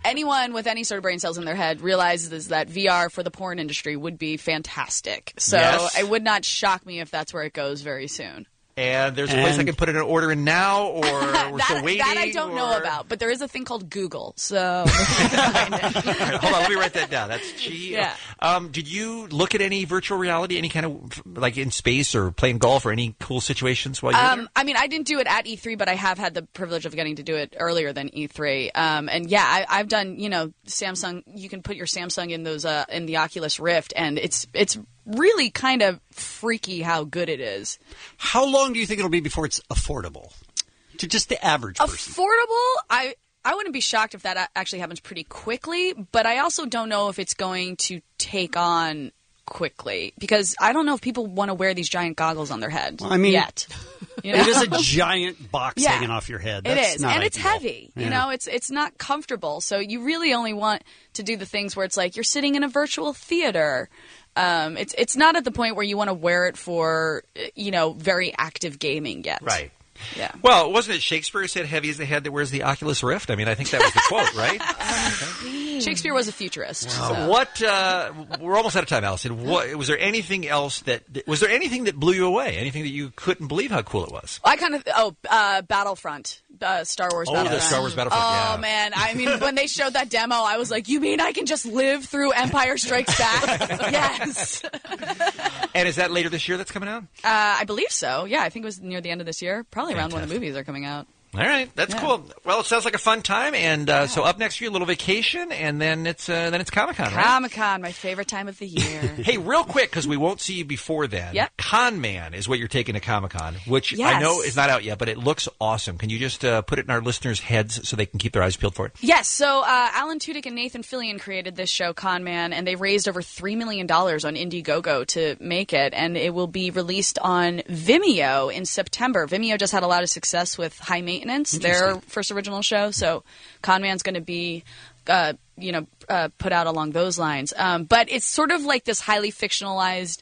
S10: anyone with any sort of brain cells in their head realizes that V R for the porn industry would be fantastic. So
S17: Yes.
S10: it would not shock me if that's where it goes very soon.
S17: And there's a place I
S16: And-
S17: can put in an order in now, or we're
S10: that,
S17: still waiting.
S10: that I don't know
S17: or-
S10: about, but there is a thing called Google. So
S17: Hold on, let me write that down. That's G.
S10: Yeah.
S17: Um, did you look at any virtual reality, any kind of like in space or playing golf or any cool situations while you were there?
S10: Um, I mean, I didn't do it at E three, but I have had the privilege of getting to do it earlier than E three. Um, and yeah, I, I've done, you know, Samsung. You can put your Samsung in those uh, in the Oculus Rift, and it's it's really kind of freaky how good it is.
S16: How long do you think it'll be before it's affordable to just the average person?
S10: Affordable, I I wouldn't be shocked if that a- actually happens pretty quickly, but I also don't know if it's going to take on quickly because I don't know if people want to wear these giant goggles on their head
S16: Well, I mean,
S10: yet. You know?
S16: It is a giant box
S10: Yeah.
S16: hanging off your head.
S10: It
S16: That's
S10: is,
S16: not
S10: and it's
S16: ideal.
S10: heavy. You
S16: Yeah.
S10: know, it's it's not comfortable. So you really only want to do the things where it's like you're sitting in a virtual theater. Um, it's it's not at the point where you want to wear it for you know very active gaming yet.
S17: Right.
S10: Yeah.
S17: Well, wasn't it Shakespeare who said heavy is the head that wears the Oculus Rift? I mean, I think that was the quote, right?
S10: Shakespeare was a futurist.
S17: Uh,
S10: so.
S17: What? Uh, we're almost out of time, Allison. What, was there anything else that was there anything that blew you away? Anything that you couldn't believe how cool it was?
S10: I kind of oh uh, Battlefront, uh, Star Wars.
S17: Oh, the
S10: Battlefront.
S17: Star Wars Battlefront,
S10: Oh
S17: yeah.
S10: man, I mean, when they showed that demo, I was like, "You mean I can just live through Empire Strikes Back?" Yes.
S17: And is that later this year that's coming out?
S10: Uh, I believe so. Yeah, I think it was near the end of this year, probably around when the
S17: Fantastic.
S10: movies are coming out.
S17: All right, that's
S10: Yeah.
S17: cool. Well, it sounds like a fun time, and uh, so up next for you, a little vacation, and then it's uh, then it's Comic Con, right?
S10: Comic Con, my favorite time of the year.
S17: Hey, real quick, because we won't see you before then.
S10: Yep.
S17: Con Man is what you're taking to Comic Con, which I
S10: Yes.
S17: know is not out yet, but it looks awesome. Can you just uh, put it in our listeners' heads so they can keep their eyes peeled for it?
S10: Yes, so uh, Alan Tudyk and Nathan Fillion created this show, Con Man, and they raised over three million dollars on Indiegogo to make it, and it will be released on Vimeo in September. Vimeo just had a lot of success with High Maintenance, their first original show, so Con Man's going to be, uh, you know, uh, put out along those lines. Um, but it's sort of like this highly fictionalized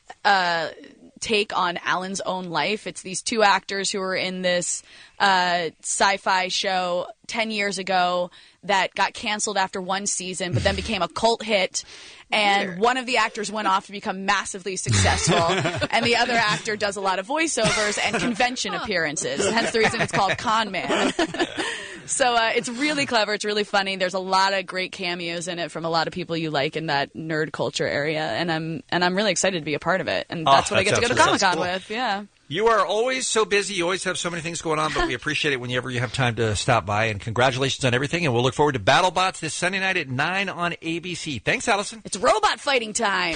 S10: uh, take on Alan's own life. It's these two actors who were in this uh, sci-fi show ten years ago that got canceled after one season, but then became a cult hit. And one of the actors went off to become massively successful, and the other actor does a lot of voiceovers and convention appearances. Hence the reason it's called Con Man. So uh, it's really clever. It's really funny. There's a lot of great cameos in it from a lot of people you like in that nerd culture area, and I'm and I'm really excited to be a part of it. And
S17: Oh,
S10: that's what I
S17: that
S10: get to go to
S17: sounds-
S10: Comic Con
S17: sounds cool.
S10: with. Yeah.
S17: You are always so busy. You always have so many things going on, but we appreciate it whenever you have time to stop by. And congratulations on everything. And we'll look forward to BattleBots this Sunday night at nine on A B C. Thanks, Allison.
S10: It's robot fighting time.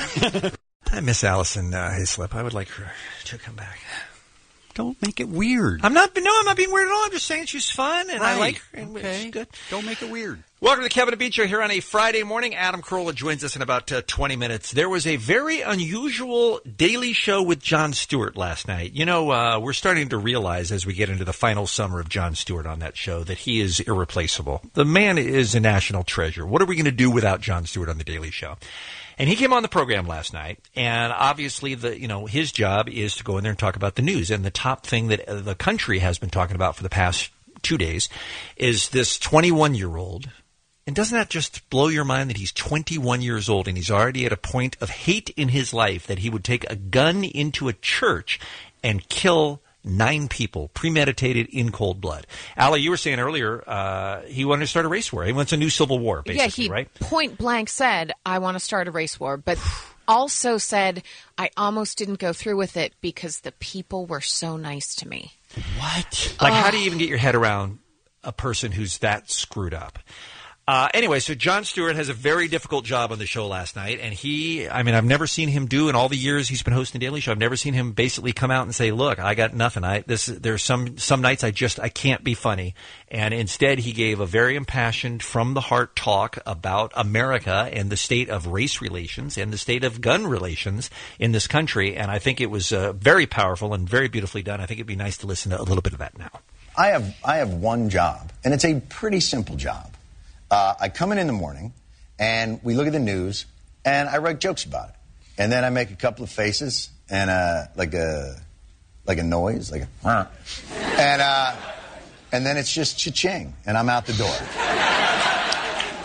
S17: I miss Allison uh, Hayslip. I would like her to come back.
S16: Don't make it weird.
S17: I'm not. No, I'm not being weird at all. I'm just saying she's fun and I
S16: Right.
S17: like her. And
S16: Okay.
S17: she's good.
S16: Don't make it weird.
S17: Welcome to the Kevin and Beat Show here on a Friday morning. Adam Carolla joins us in about uh, twenty minutes. There was a very unusual Daily Show with Jon Stewart last night. You know, uh, we're starting to realize as we get into the final summer of Jon Stewart on that show that he is irreplaceable. The man is a national treasure. What are we going to do without Jon Stewart on the Daily Show? And he came on the program last night, and obviously, the you know his job is to go in there and talk about the news. And the top thing that uh, the country has been talking about for the past two days is this twenty-one-year-old. And doesn't that just blow your mind that he's twenty-one years old and he's already at a point of hate in his life that he would take a gun into a church and kill nine people, premeditated in cold blood? Allie, you were saying earlier uh, he wanted to start a race war. He wants a new civil war, basically,
S18: yeah, he
S17: right?
S18: point blank said, I want to start a race war, but also said, I almost didn't go through with it because the people were so nice to me.
S16: What?
S17: Like, how do you even get your head around a person who's that screwed up? Uh, anyway, so Jon Stewart has a very difficult job on the show last night, and he, I mean, I've never seen him do in all the years he's been hosting the Daily Show. I've never seen him basically come out and say, "Look, I got nothing. I this there's some some nights I just I can't be funny." And instead, he gave a very impassioned, from the heart talk about America and the state of race relations and the state of gun relations in this country. And I think it was uh, very powerful and very beautifully done. I think it'd be nice to listen to a little bit of that now.
S4: I have I have one job, and it's a pretty simple job. Uh, I come in in the morning, and we look at the news, and I write jokes about it, and then I make a couple of faces and uh, like a like a noise, like a, huh. and uh, and then it's just cha-ching, and I'm out the door.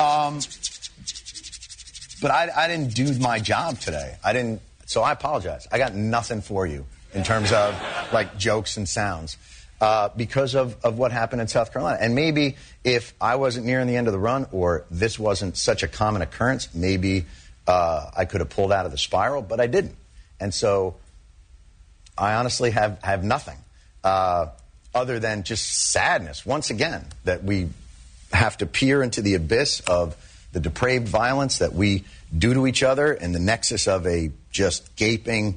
S4: but I, I didn't do my job today. I didn't. So I apologize. I got nothing for you in terms of like jokes and sounds uh, because of, of what happened in South Carolina. And maybe if I wasn't nearing the end of the run or this wasn't such a common occurrence, maybe uh, I could have pulled out of the spiral, but I didn't. And so I honestly have, have nothing uh, other than just sadness, once again, that we have to peer into the abyss of the depraved violence that we do to each other in the nexus of a just gaping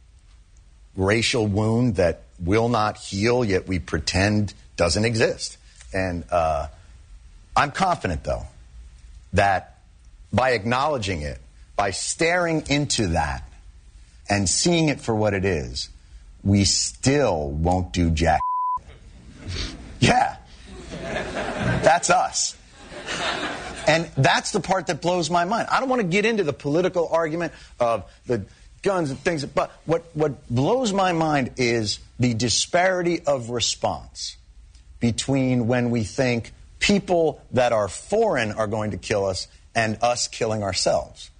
S4: racial wound that will not heal, yet we pretend doesn't exist. And uh, I'm confident, though, that by acknowledging it, by staring into that and seeing it for what it is, we still won't do jack. Yeah. That's us. And that's the part that blows my mind. I don't want to get into the political argument of the guns and things, but what, what blows my mind is the disparity of response between when we think people that are foreign are going to kill us and us killing ourselves.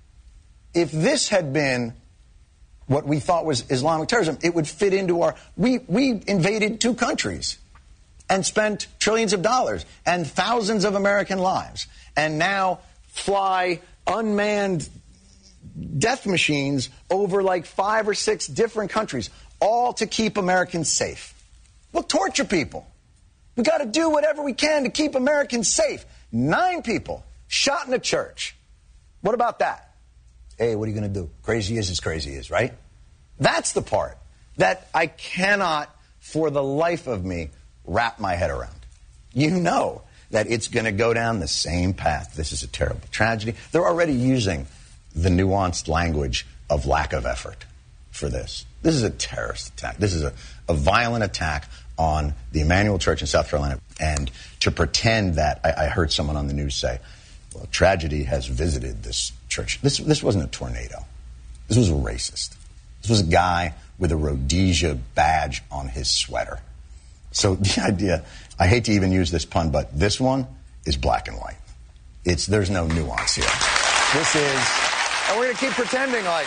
S4: If this had been what we thought was Islamic terrorism, it would fit into our... We, we invaded two countries and spent trillions of dollars and thousands of American lives, and now fly unmanned death machines over like five or six different countries, all to keep Americans safe. We'll torture people. We got to do whatever we can to keep Americans safe. Nine people shot in a church. What about that? Hey, what are you going to do? Crazy is as crazy is, right? That's the part that I cannot, for the life of me, wrap my head around. You know that it's going to go down the same path. This is a terrible tragedy. They're already using the nuanced language of lack of effort for this. This is a terrorist attack. This is a, a violent attack on the Emmanuel Church in South Carolina. And to pretend that, I, I heard someone on the news say, well, tragedy has visited this church. This, this wasn't a tornado. This was a racist. This was a guy with a Rhodesia badge on his sweater. So the idea, I hate to even use this pun, but this one is black and white. It's, there's no nuance here. This is, and we're going to keep pretending like,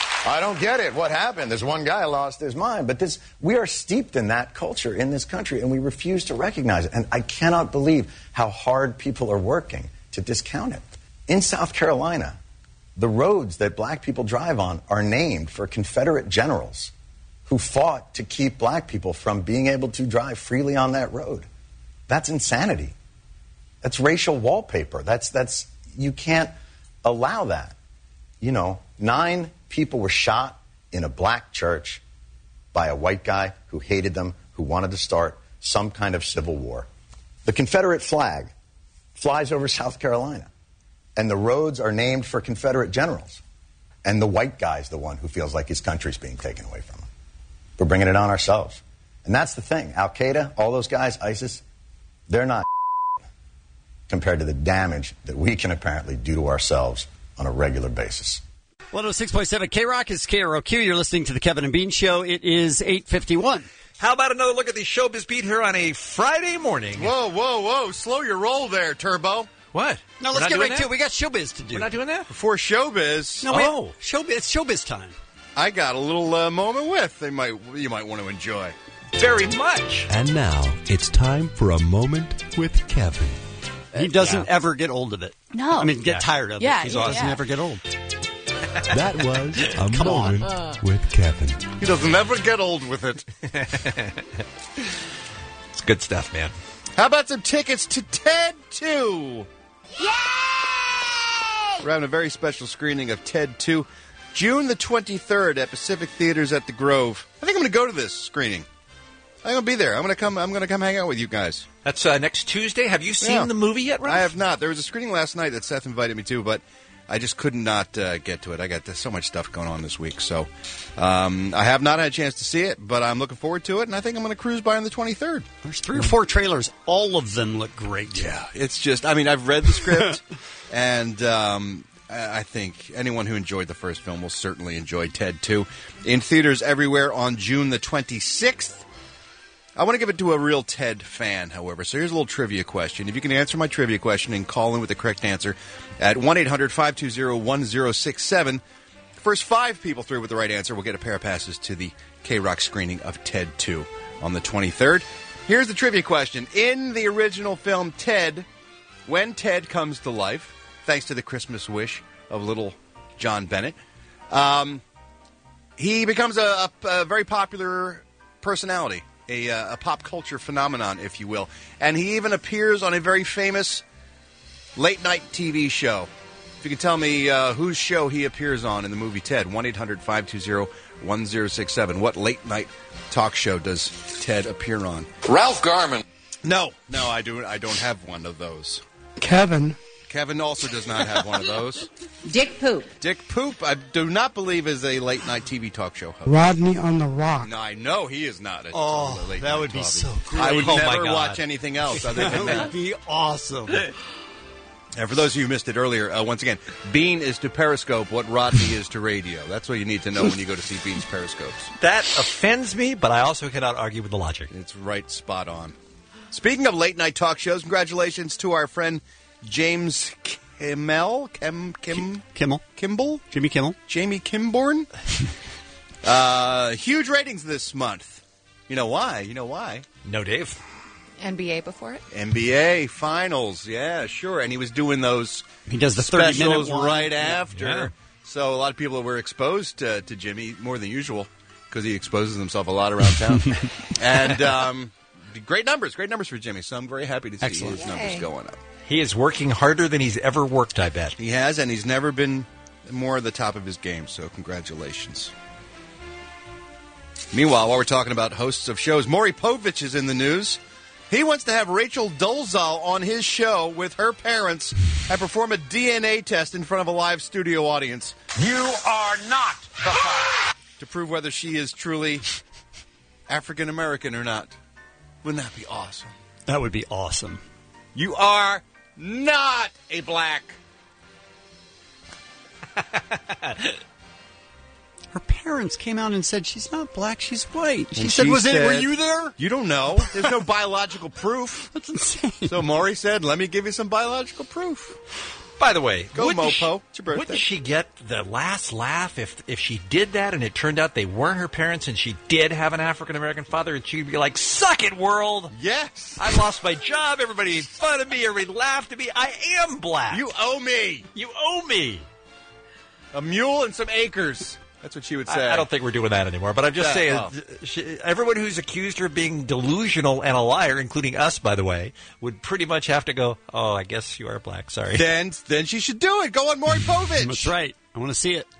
S4: I don't get it. What happened? This one guy lost his mind. But this, we are steeped in that culture in this country, and we refuse to recognize it. And I cannot believe how hard people are working to discount it. In South Carolina, the roads that black people drive on are named for Confederate generals who fought to keep black people from being able to drive freely on that road. That's insanity. That's racial wallpaper. That's, that's, you can't allow that. You know, nine people were shot in a black church by a white guy who hated them, who wanted to start some kind of civil war. The Confederate flag flies over South Carolina, and the roads are named for Confederate generals. And the white guy's the one who feels like his country's being taken away from him. We're bringing it on ourselves. And that's the thing. Al-Qaeda, all those guys, ISIS, they're not compared to the damage that we can apparently do to ourselves on a regular basis.
S16: one oh six point seven K-Rock is K R O Q. You're listening to the Kevin and Bean Show. It is eight fifty-one.
S17: How about another look at the Showbiz Beat here on a Friday morning?
S20: Whoa, whoa, whoa. Slow your roll there, Turbo.
S17: What?
S16: No, let's get right to it. We got Showbiz to do.
S17: We're not doing that?
S20: Before Showbiz.
S16: No,
S20: oh.
S16: wait. Showbiz, it's Showbiz time.
S20: I got a little uh, moment with they might you might want to enjoy.
S17: Very much.
S7: And now it's time for a moment with Kevin.
S16: He doesn't
S17: yeah.
S16: ever get old of it.
S10: No.
S16: I mean, get
S17: Yeah.
S16: tired of
S10: Yeah,
S16: it. He
S10: yeah,
S16: doesn't
S10: yeah.
S16: ever get old.
S7: That was a
S16: Come
S7: moment
S16: on.
S10: Uh.
S7: with Kevin.
S20: He doesn't ever get old with it.
S17: It's good stuff, man.
S20: How about some tickets to TED two? Yay! We're having a very special screening of TED two. June the twenty-third at Pacific Theaters at the Grove. I think I'm going to go to this screening. I'm going to be there. I'm going to come I'm going to come hang out with you guys.
S17: That's uh, next Tuesday. Have you seen
S20: Yeah.
S17: the movie yet, Ralph?
S20: I have not. There was a screening last night that Seth invited me to, but I just could not uh, get to it. I got there's so much stuff going on this week. So um, I have not had a chance to see it, but I'm looking forward to it, and I think I'm going to cruise by on the twenty-third.
S16: There's three or four trailers. All of them look great.
S20: Yeah, it's just, I mean, I've read the script, and um, I think anyone who enjoyed the first film will certainly enjoy TED two. In theaters everywhere on June the twenty-sixth. I want to give it to a real Ted fan, however. So here's a little trivia question. If you can answer my trivia question and call in with the correct answer at one eight hundred five two zero one zero six seven, the first five people through with the right answer will get a pair of passes to the K-Rock screening of Ted two on the twenty-third. Here's the trivia question. In the original film Ted, when Ted comes to life, thanks to the Christmas wish of little John Bennett, um, he becomes a, a, a very popular personality. A, uh, a pop culture phenomenon, if you will. And he even appears on a very famous late-night T V show. If you can tell me uh, whose show he appears on in the movie Ted, one eight hundred five two zero one zero six seven. What late-night talk show does Ted appear on?
S8: Ralph Garman.
S20: No, no, I, do, I don't have one of those.
S12: Kevin.
S20: Kevin also does not have one of those.
S13: Dick Poop.
S20: Dick Poop, I do not believe is a late-night T V talk show host.
S12: Rodney on the Rock.
S20: No, I know he is not a
S16: Oh,
S20: late
S16: that would be
S20: talk.
S16: so great.
S20: I would
S16: Oh, my
S20: never
S16: God.
S20: watch anything else other than
S16: That
S20: that.
S16: would be awesome.
S20: And for those of you who missed it earlier, uh, once again, Bean is to Periscope what Rodney is to radio. That's what you need to know when you go to see Bean's Periscopes.
S17: That offends me, but I also cannot argue with the logic.
S20: It's right spot on. Speaking of late-night talk shows, congratulations to our friend James Kimmel? Kim, Kim,
S16: Kimmel.
S20: Kimball?
S16: Jimmy Kimmel.
S20: Jamie Kimborn? uh, huge ratings this month. You know why? You know why?
S17: No, Dave.
S18: N B A before it?
S20: N B A Finals, yeah, sure. And he was doing those
S16: He does the thirty-minute
S20: specials
S16: one.
S20: right
S16: Yeah.
S20: after.
S16: Yeah.
S20: So a lot of people were exposed to, to Jimmy more than usual because he exposes himself a lot around town. and um, great numbers, great numbers for Jimmy. So I'm very happy to see
S17: Excellent.
S20: his numbers going up.
S17: He is working harder than he's ever worked, I bet.
S20: He has, and he's never been more at the top of his game, so congratulations. Meanwhile, while we're talking about hosts of shows, Maury Povich is in the news. He wants to have Rachel Dolezal on his show with her parents and perform a D N A test in front of a live studio audience.
S8: You are not the father.
S20: To prove whether she is truly African American or not. Wouldn't that be awesome?
S16: That would be awesome.
S20: You are not a black.
S16: Her parents came out and said she's not black, she's white. She
S20: And
S16: said,
S20: she
S16: "Was it?
S20: said-
S16: Were you there?"
S20: You don't know. There's no biological proof.
S16: That's insane.
S20: So Maury said, let me give you some biological proof.
S17: By the way,
S20: Go,
S17: wouldn't
S20: Mopo.
S17: she-
S20: It's your birthday.
S17: Wouldn't she get the last laugh if if she did that and it turned out they weren't her parents and she did have an African American father and she'd be like, "Suck it, world!
S20: Yes,
S17: I lost my job. Everybody made fun of me. Everybody laughed at me. I am black.
S20: You owe me.
S17: You owe me
S20: a mule and some acres." That's what she would say.
S17: I, I don't think we're doing that anymore. But I'm just
S20: Yeah,
S17: saying,
S20: oh.
S17: she, everyone who's accused her of being delusional and a liar, including us, by the way, would pretty much have to go, "Oh, I guess you are black. Sorry."
S20: Then, then she should do it. Go on Maury Povich.
S16: That's right. I want to see it.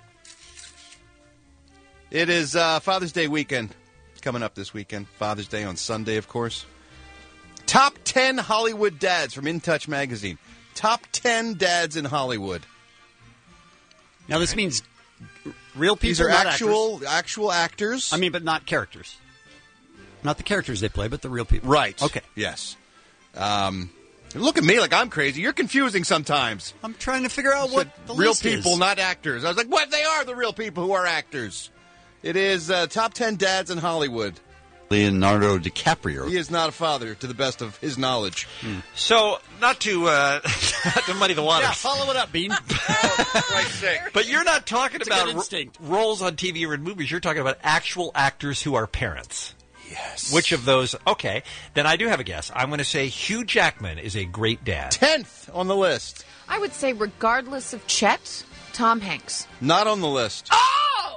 S20: It is uh, Father's Day weekend. It's coming up this weekend. Father's Day on Sunday, of course. Top ten Hollywood dads from In Touch magazine. Top ten dads in Hollywood.
S16: Now this means real people.
S20: These are
S16: not
S20: actual
S16: actors.
S20: actual actors.
S16: I mean, but not characters. Not the characters they play, but the real people.
S20: Right.
S16: Okay.
S20: Yes. Um, look at me like I'm crazy. You're confusing sometimes.
S16: I'm trying to figure out what the
S20: real
S16: list
S20: people,
S16: is.
S20: not actors. I was like, what? They are the real people who are actors. It is uh, top ten dads in Hollywood.
S16: Leonardo DiCaprio.
S20: He is not a father, to the best of his knowledge.
S16: Hmm.
S17: So, not to uh, not to muddy the waters.
S16: Yeah, follow it up, Bean.
S17: But you're not talking
S16: It's a
S17: about
S16: good
S17: ro-
S16: instinct.
S17: roles on T V or in movies. You're talking about actual actors who are parents.
S20: Yes.
S17: Which of those? Okay, then I do have a guess. I'm going to say Hugh Jackman is a great dad.
S20: Tenth on the list.
S18: I would say, regardless of Chet, Tom Hanks.
S20: Not on the list.
S18: Oh!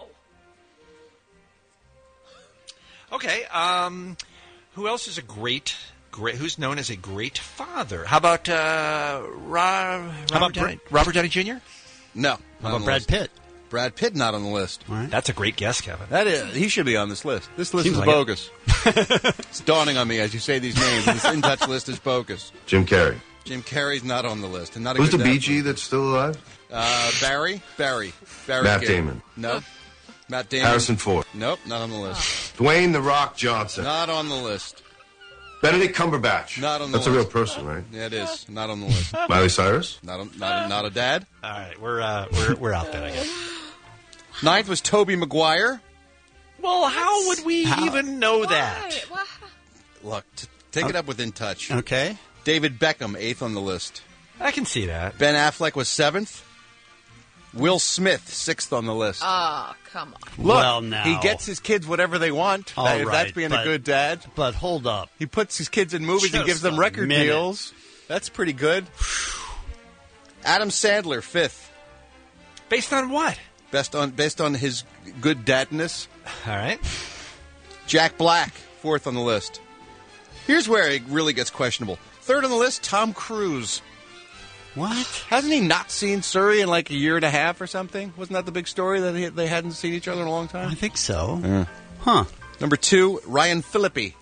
S17: Okay, um, who else is a great, great? Who's known as a great father? How about uh, Ro- Robert,
S16: about
S17: Downey,
S16: Brad-
S17: Robert Downey Junior?
S20: No.
S16: How
S20: not
S16: about
S20: on the
S16: Brad
S20: list.
S16: Pitt?
S20: Brad Pitt not on the list.
S16: All right.
S17: That's a great guess, Kevin.
S20: That is, he should be on this list. This list
S17: Seems
S20: is
S17: like it.
S20: bogus. It's dawning on me as you say these names. This In Touch list is bogus.
S8: Jim Carrey.
S20: Jim Carrey's not on the list, and not a
S8: Who's
S20: good
S8: the
S20: dad
S8: Bee Gee that's still alive?
S20: Uh, Barry, Barry, Barry.
S8: Matt
S20: Gibb.
S8: Damon.
S20: No. Matt Damon.
S8: Harrison Ford.
S20: Nope, not on the list.
S8: Dwayne The Rock Johnson.
S20: Not on the list.
S8: Benedict Cumberbatch.
S20: Not on the
S8: That's
S20: list.
S8: a real person, right?
S20: Yeah, it is. Not on the list.
S8: Miley Cyrus.
S20: Not a, not a, not a dad.
S17: All right, we're uh, we're we're out there, I guess.
S20: Ninth was Tobey Maguire.
S17: Well, how would we even know that?
S20: Look, t- take it up with In Touch.
S16: Okay.
S20: David Beckham, eighth on the list.
S17: I can see that.
S20: Ben Affleck was seventh. Will Smith, sixth on the list.
S18: Oh, come on.
S20: Look,
S16: Well, now.
S20: he gets his kids whatever they want.
S16: All
S20: That-
S16: right,
S20: that's being
S16: but-
S20: a good dad.
S16: But hold up.
S20: He puts his kids in movies and
S16: Just
S20: gives them
S16: a
S20: record
S16: minute.
S20: deals. That's pretty good. Adam Sandler, fifth.
S17: Based on what?
S20: Best on based on his good dadness.
S17: All right.
S20: Jack Black, fourth on the list. Here's where it really gets questionable. Third on the list, Tom Cruise.
S16: What?
S20: Hasn't he not seen Surrey in like a year and a half or something? Wasn't that the big story that he, they hadn't seen each other in a long time?
S16: I think so.
S20: Yeah.
S16: Huh.
S20: Number two, Ryan Phillippe.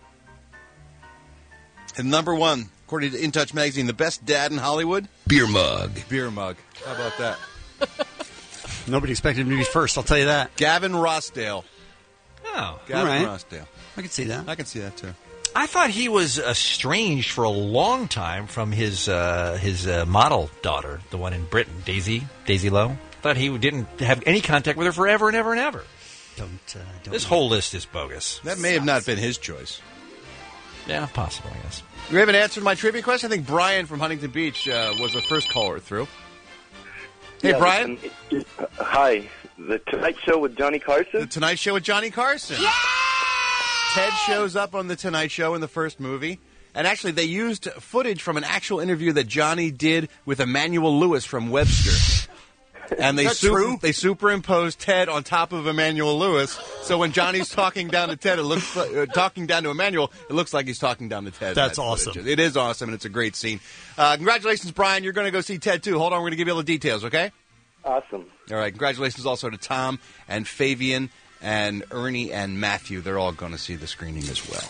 S20: And number one, according to In Touch magazine, the best dad in Hollywood?
S8: Beer mug.
S20: Beer mug. How about that?
S16: Nobody expected him to be first, I'll tell you that.
S20: Gavin Rossdale.
S17: Oh,
S20: Gavin
S16: all right.
S20: Rossdale.
S16: I can see that.
S20: I can see that too.
S17: I thought he was estranged for a long time from his uh, his uh, model daughter, the one in Britain, Daisy Daisy Lowe. Thought he didn't have any contact with her forever and ever and ever.
S16: Don't. Uh, don't
S17: This
S16: know.
S17: whole list is bogus.
S20: That may have not been his choice.
S17: Yeah, possible, I guess.
S20: We haven't answered my trivia question. I think Brian from Huntington Beach uh, was the first caller through. Hey,
S9: Yeah,
S20: Brian.
S9: listen, uh, hi. The Tonight Show with Johnny Carson?
S20: The Tonight Show with Johnny Carson. Yeah! Ted shows up on The Tonight Show in the first movie. And actually, they used footage from an actual interview that Johnny did with Emmanuel Lewis from Webster. And they,
S9: Is that
S20: super,
S9: true?
S20: they superimposed Ted on top of Emmanuel Lewis. So when Johnny's talking down to Ted, it looks like, uh, talking down to Emmanuel, it looks like he's talking down to Ted. in
S16: That's
S20: that
S16: awesome.
S20: footage. It is awesome, and it's a great scene. Uh, congratulations, Brian. You're going to go see Ted, too. Hold on, we're going to give you all the details, okay?
S9: Awesome.
S20: All right. Congratulations also to Tom and Fabian and Ernie and Matthew. They're all going to see the screening as well.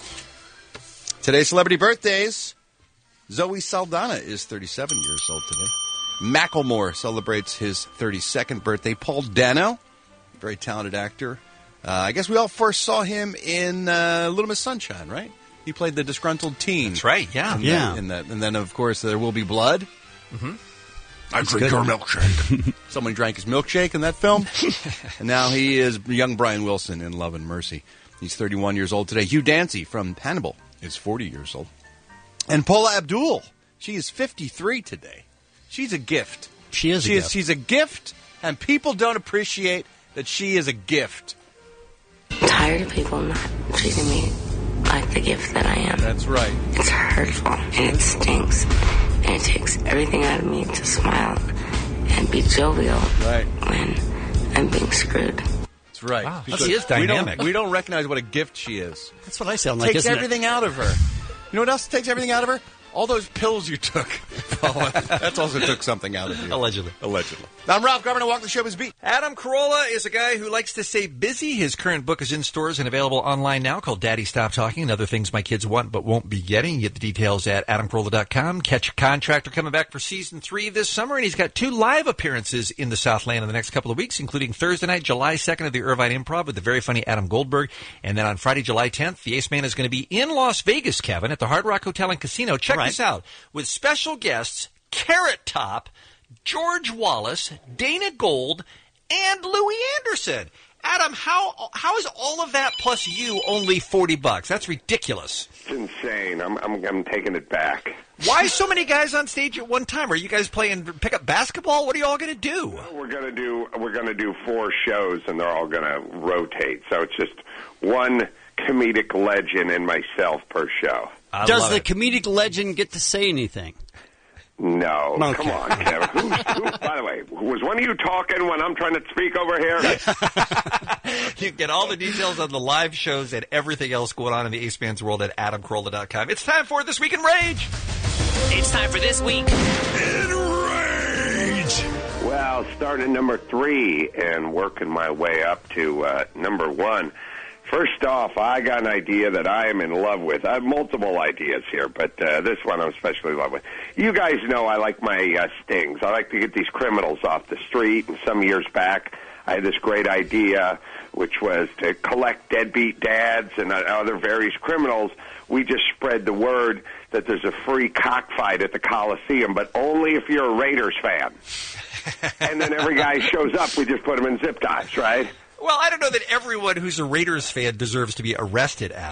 S20: Today's celebrity birthdays. Zoe Saldana is thirty-seven years old today. Macklemore celebrates his thirty-second birthday. Paul Dano, very talented actor. Uh, I guess we all first saw him in uh, Little Miss Sunshine, right? He played the disgruntled teen.
S17: That's right, yeah.
S20: In
S16: Yeah.
S20: That, in that. And then, of course, There Will Be Blood.
S17: Mm-hmm.
S8: I drink your milkshake.
S20: Someone drank his milkshake in that film. And now he is young Brian Wilson in Love and Mercy. He's thirty-one years old today. Hugh Dancy from Hannibal is forty years old. And Paula Abdul, she is fifty-three today. She's a gift.
S16: She is a
S20: she
S16: gift.
S20: Is, she's a gift, and people don't appreciate that she is a gift.
S13: I'm tired of people not treating me like the gift that I am.
S20: That's right.
S13: It's hurtful and it stinks. And it takes everything out of me to smile and be jovial
S20: right.
S13: when I'm being screwed.
S20: That's right.
S17: Wow,
S20: Because
S17: she is dynamic.
S20: We don't, we don't recognize what a gift she is.
S16: That's what I sound like,
S20: Takes
S16: isn't
S20: everything out of her. You know what else takes everything out of her? All those pills you took. That's also took something out of you.
S17: Allegedly.
S20: Allegedly. I'm Ralph Garman. I walk the showbiz beat.
S17: Adam Carolla is a guy who likes to stay busy. His current book is in stores and available online now, called Daddy Stop Talking and Other Things My Kids Want But Won't Be Getting. You get the details at adam carolla dot com. Catch a Contractor coming back for season three this summer, and he's got two live appearances in the Southland in the next couple of weeks, including Thursday night, July second, at the Irvine Improv with the very funny Adam Goldberg. And then on Friday, July tenth, the Ace Man is going to be in Las Vegas, Kevin, at the Hard Rock Hotel and Casino. Check
S16: All right.
S17: this out. With special guests, Carrot Top, George Wallace, Dana Gold, and Louis Anderson. Adam, how how is all of that plus you only forty bucks? That's ridiculous.
S9: It's insane. I'm, I'm, I'm taking it back.
S17: Why so many guys on stage at one time? Are you guys playing pickup basketball? What are you all going to do?
S9: We're gonna do we're gonna do four shows, and they're all gonna rotate. So it's just one comedic legend and myself per show.
S17: I
S16: Does
S17: love
S16: the
S17: it.
S16: comedic legend get to say anything?
S9: No,
S16: Okay.
S9: come on, Kevin. Who's, who, by the way, was one of you talking when I'm trying to speak over here?
S17: You can get all the details on the live shows and everything else going on in the Ace Man's world at adam carolla dot com. It's time for This Week in Rage.
S1: It's time for This Week
S9: In Rage. Well, starting at number three and working my way up to uh, number one. First off, I got an idea that I am in love with. I have multiple ideas here, but uh, this one I'm especially in love with. You guys know I like my uh, stings. I like to get these criminals off the street, and some years back I had this great idea, which was to collect deadbeat dads and uh, other various criminals. We just spread the word that there's a free cockfight at the Coliseum, but only if you're a Raiders fan. And then every guy shows up, we just put them in zip ties, right?
S17: Well, I don't know that everyone who's a Raiders fan deserves to be arrested, Adam.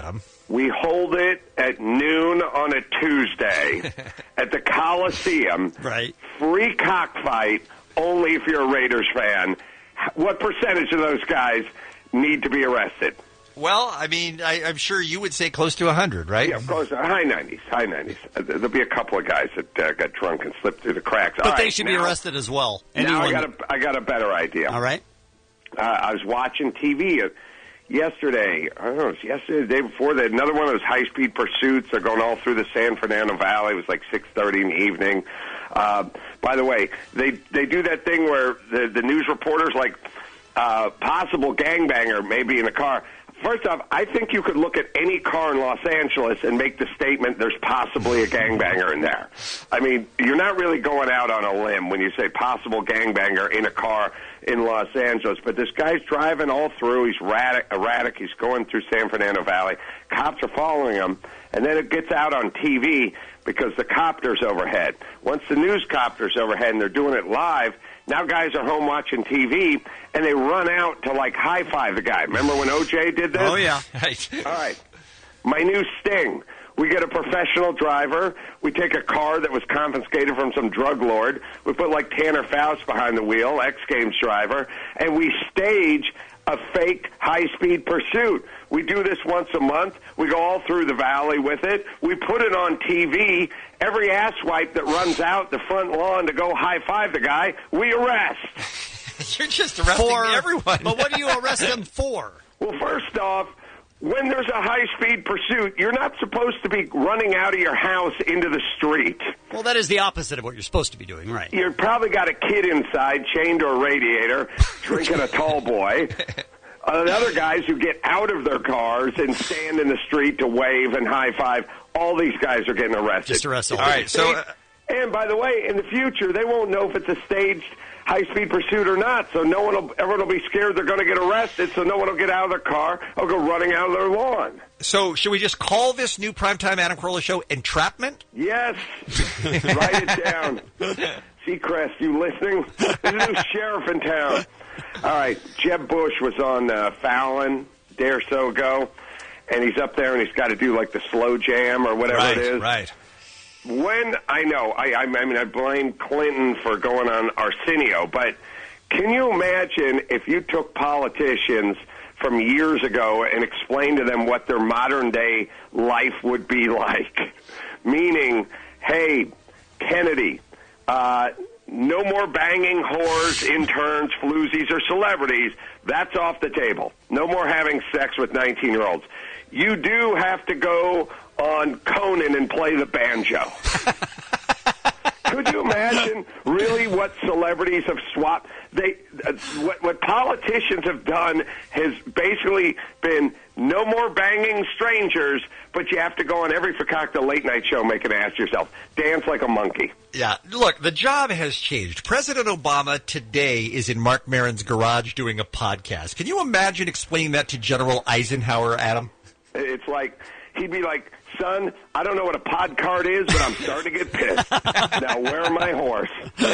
S9: We hold it at noon on a Tuesday at the Coliseum.
S16: Right.
S9: Free cockfight, only if you're a Raiders fan. What percentage of those guys need to be arrested?
S17: Well, I mean, I, I'm sure you would say close to one hundred, right?
S9: Yeah, close to high nineties, high nineties. Uh, there'll be a couple of guys that uh, got drunk and slipped through the cracks.
S16: But
S9: All
S16: they
S9: right,
S16: should
S9: now,
S16: be arrested as well.
S9: Now I
S16: Anyone-
S9: got a, I got a better idea.
S16: All right.
S9: Uh, I was watching T V yesterday. I don't know, it was yesterday, the day before. They had another one of those high-speed pursuits. They're going all through the San Fernando Valley. It was like six thirty in the evening. Uh, by the way, they they do that thing where the, the news reporters, like, uh, possible gangbanger maybe in a car. First off, I think you could look at any car in Los Angeles and make the statement there's possibly a gangbanger in there. I mean, you're not really going out on a limb when you say possible gangbanger in a car in Los Angeles. But this guy's driving all through. He's erratic. erratic. He's going through San Fernando Valley. Cops are following him. And then it gets out on T V because the copter's overhead. Once the news copter's overhead and they're doing it live, now guys are home watching T V, and they run out to, like, high-five the guy. Remember when O J did this?
S16: Oh, yeah.
S9: All right. My new sting. We get a professional driver. We take a car that was confiscated from some drug lord. We put, like, Tanner Faust behind the wheel, X Games driver, and we stage a fake high-speed pursuit. We do this once a month. We go all through the valley with it. We put it on T V. Every asswipe that runs out the front lawn to go high-five the guy, we arrest.
S17: You're just arresting
S16: For-
S17: everyone.
S16: But what do you arrest them for?
S9: Well, first off, when there's a high-speed pursuit, you're not supposed to be running out of your house into the street.
S16: Well, that is the opposite of what you're supposed to be doing, right?
S9: You've probably got a kid inside, chained to a radiator, drinking a tall boy. Other guys who get out of their cars and stand in the street to wave and high-five. All these guys are getting arrested.
S16: Just arrest all.
S17: All right, so... Uh,
S9: And, by the way, in the future, they won't know if it's a staged high-speed pursuit or not, so no one will, everyone will be scared they're going to get arrested, so no one will get out of their car or go running out of their lawn.
S17: So should we just call this new primetime Adam Carolla show entrapment?
S9: Yes. Write it down. Seacrest, you listening? There's a new sheriff in town. All right, Jeb Bush was on uh, Fallon a day or so ago, and he's up there and he's got to do like the slow jam or whatever
S17: right,
S9: it is.
S17: Right,
S9: When, I know, I, I, I mean, I blame Clinton for going on Arsenio, but can you imagine if you took politicians from years ago and explained to them what their modern-day life would be like? Meaning, hey, Kennedy, uh, no more banging whores, interns, floozies, or celebrities. That's off the table. No more having sex with nineteen-year-olds. You do have to go on Conan and play the banjo. Could you imagine really what celebrities have swapped? They, uh, what, what politicians have done has basically been no more banging strangers, but you have to go on every fakakta late night show, make an ass of yourself, dance like a monkey.
S17: Yeah, look, the job has changed. President Obama today is in Mark Maron's garage doing a podcast. Can you imagine explaining that to General Eisenhower, Adam?
S9: It's like, he'd be like, son, I don't know what a pod card is, but I'm starting to get pissed. Now, where my horse?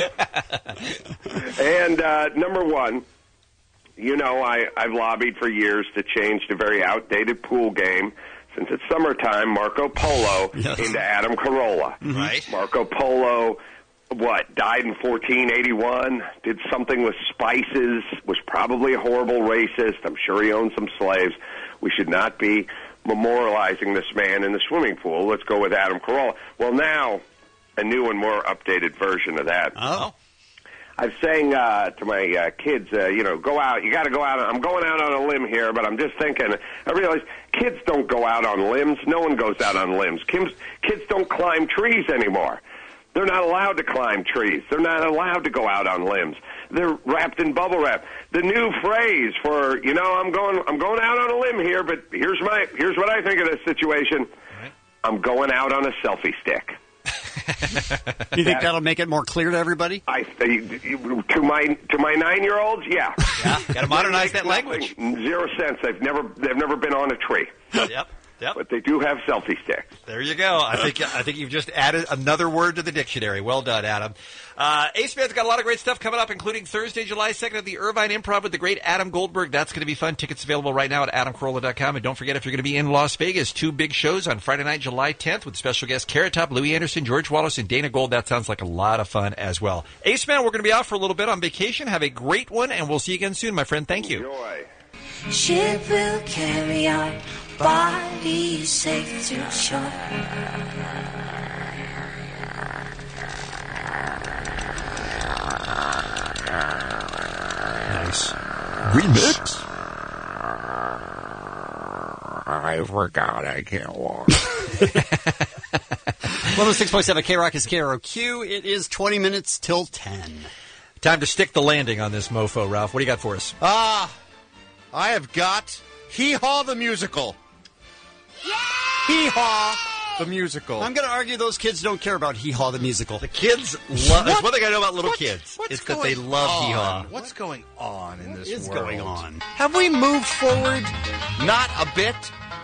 S9: And uh, number one, you know, I, I've lobbied for years to change the very outdated pool game. Since it's summertime, Marco Polo
S16: Yes.
S9: into Adam Carolla.
S17: Right.
S9: Marco Polo, what, died in fourteen eighty-one, did something with spices, was probably a horrible racist. I'm sure he owned some slaves. We should not be memorializing this man in the swimming pool. Let's go with Adam Carolla. Well, now, a new and more updated version of that.
S16: Oh.
S9: I'm saying uh, to my uh, kids, uh, you know, go out. You got to go out. I'm going out on a limb here, but I'm just thinking. I realize kids don't go out on limbs. No one goes out on limbs. Kids, kids don't climb trees anymore. They're not allowed to climb trees. They're not allowed to go out on limbs. They're wrapped in bubble wrap. The new phrase for, you know, I'm going, I'm going out on a limb here, but here's my, here's what I think of this situation.
S17: Right.
S9: I'm going out on a selfie stick.
S16: You think that'll make it more clear to everybody?
S9: I to my to my nine-year-olds, yeah.
S17: Yeah, got to modernize that language.
S9: Zero sense. They've never they've never been on a tree.
S17: Yep. Yep.
S9: but they do have selfie sticks.
S17: There you go. I think I think you've just added another word to the dictionary. Well done, Adam. Uh, Ace Man's got a lot of great stuff coming up, including Thursday, July second at the Irvine Improv with the great Adam Goldberg. That's going to be fun. Tickets available right now at adam carolla dot com. And don't forget, if you're going to be in Las Vegas, two big shows on Friday night, July tenth, with special guests Carrot Top, Louis Anderson, George Wallace, and Dana Gold. That sounds like a lot of fun as well. Ace Man, we're going to be out for a little bit on vacation. Have a great one, and we'll see you again soon, my friend. Thank you.
S9: Enjoy.
S13: Ship will carry our bodies safe to shore.
S8: Nice. Remix.
S20: I forgot I can't walk.
S16: one oh six point seven K-Rock is K R O Q. It is twenty minutes till ten.
S17: Time to stick the landing on this mofo, Ralph. What do you got for us?
S20: Ah, I have got Hee Haw the Musical. Hee Haw the Musical.
S16: I'm going to argue those kids don't care about Hee Haw the Musical.
S17: The kids love. That's one thing I know about little
S20: what,
S17: kids.
S20: It's
S17: that they love Hee Haw.
S20: What's going on in this
S16: What is
S20: world?
S16: going on?
S20: Have we moved forward? Not a bit.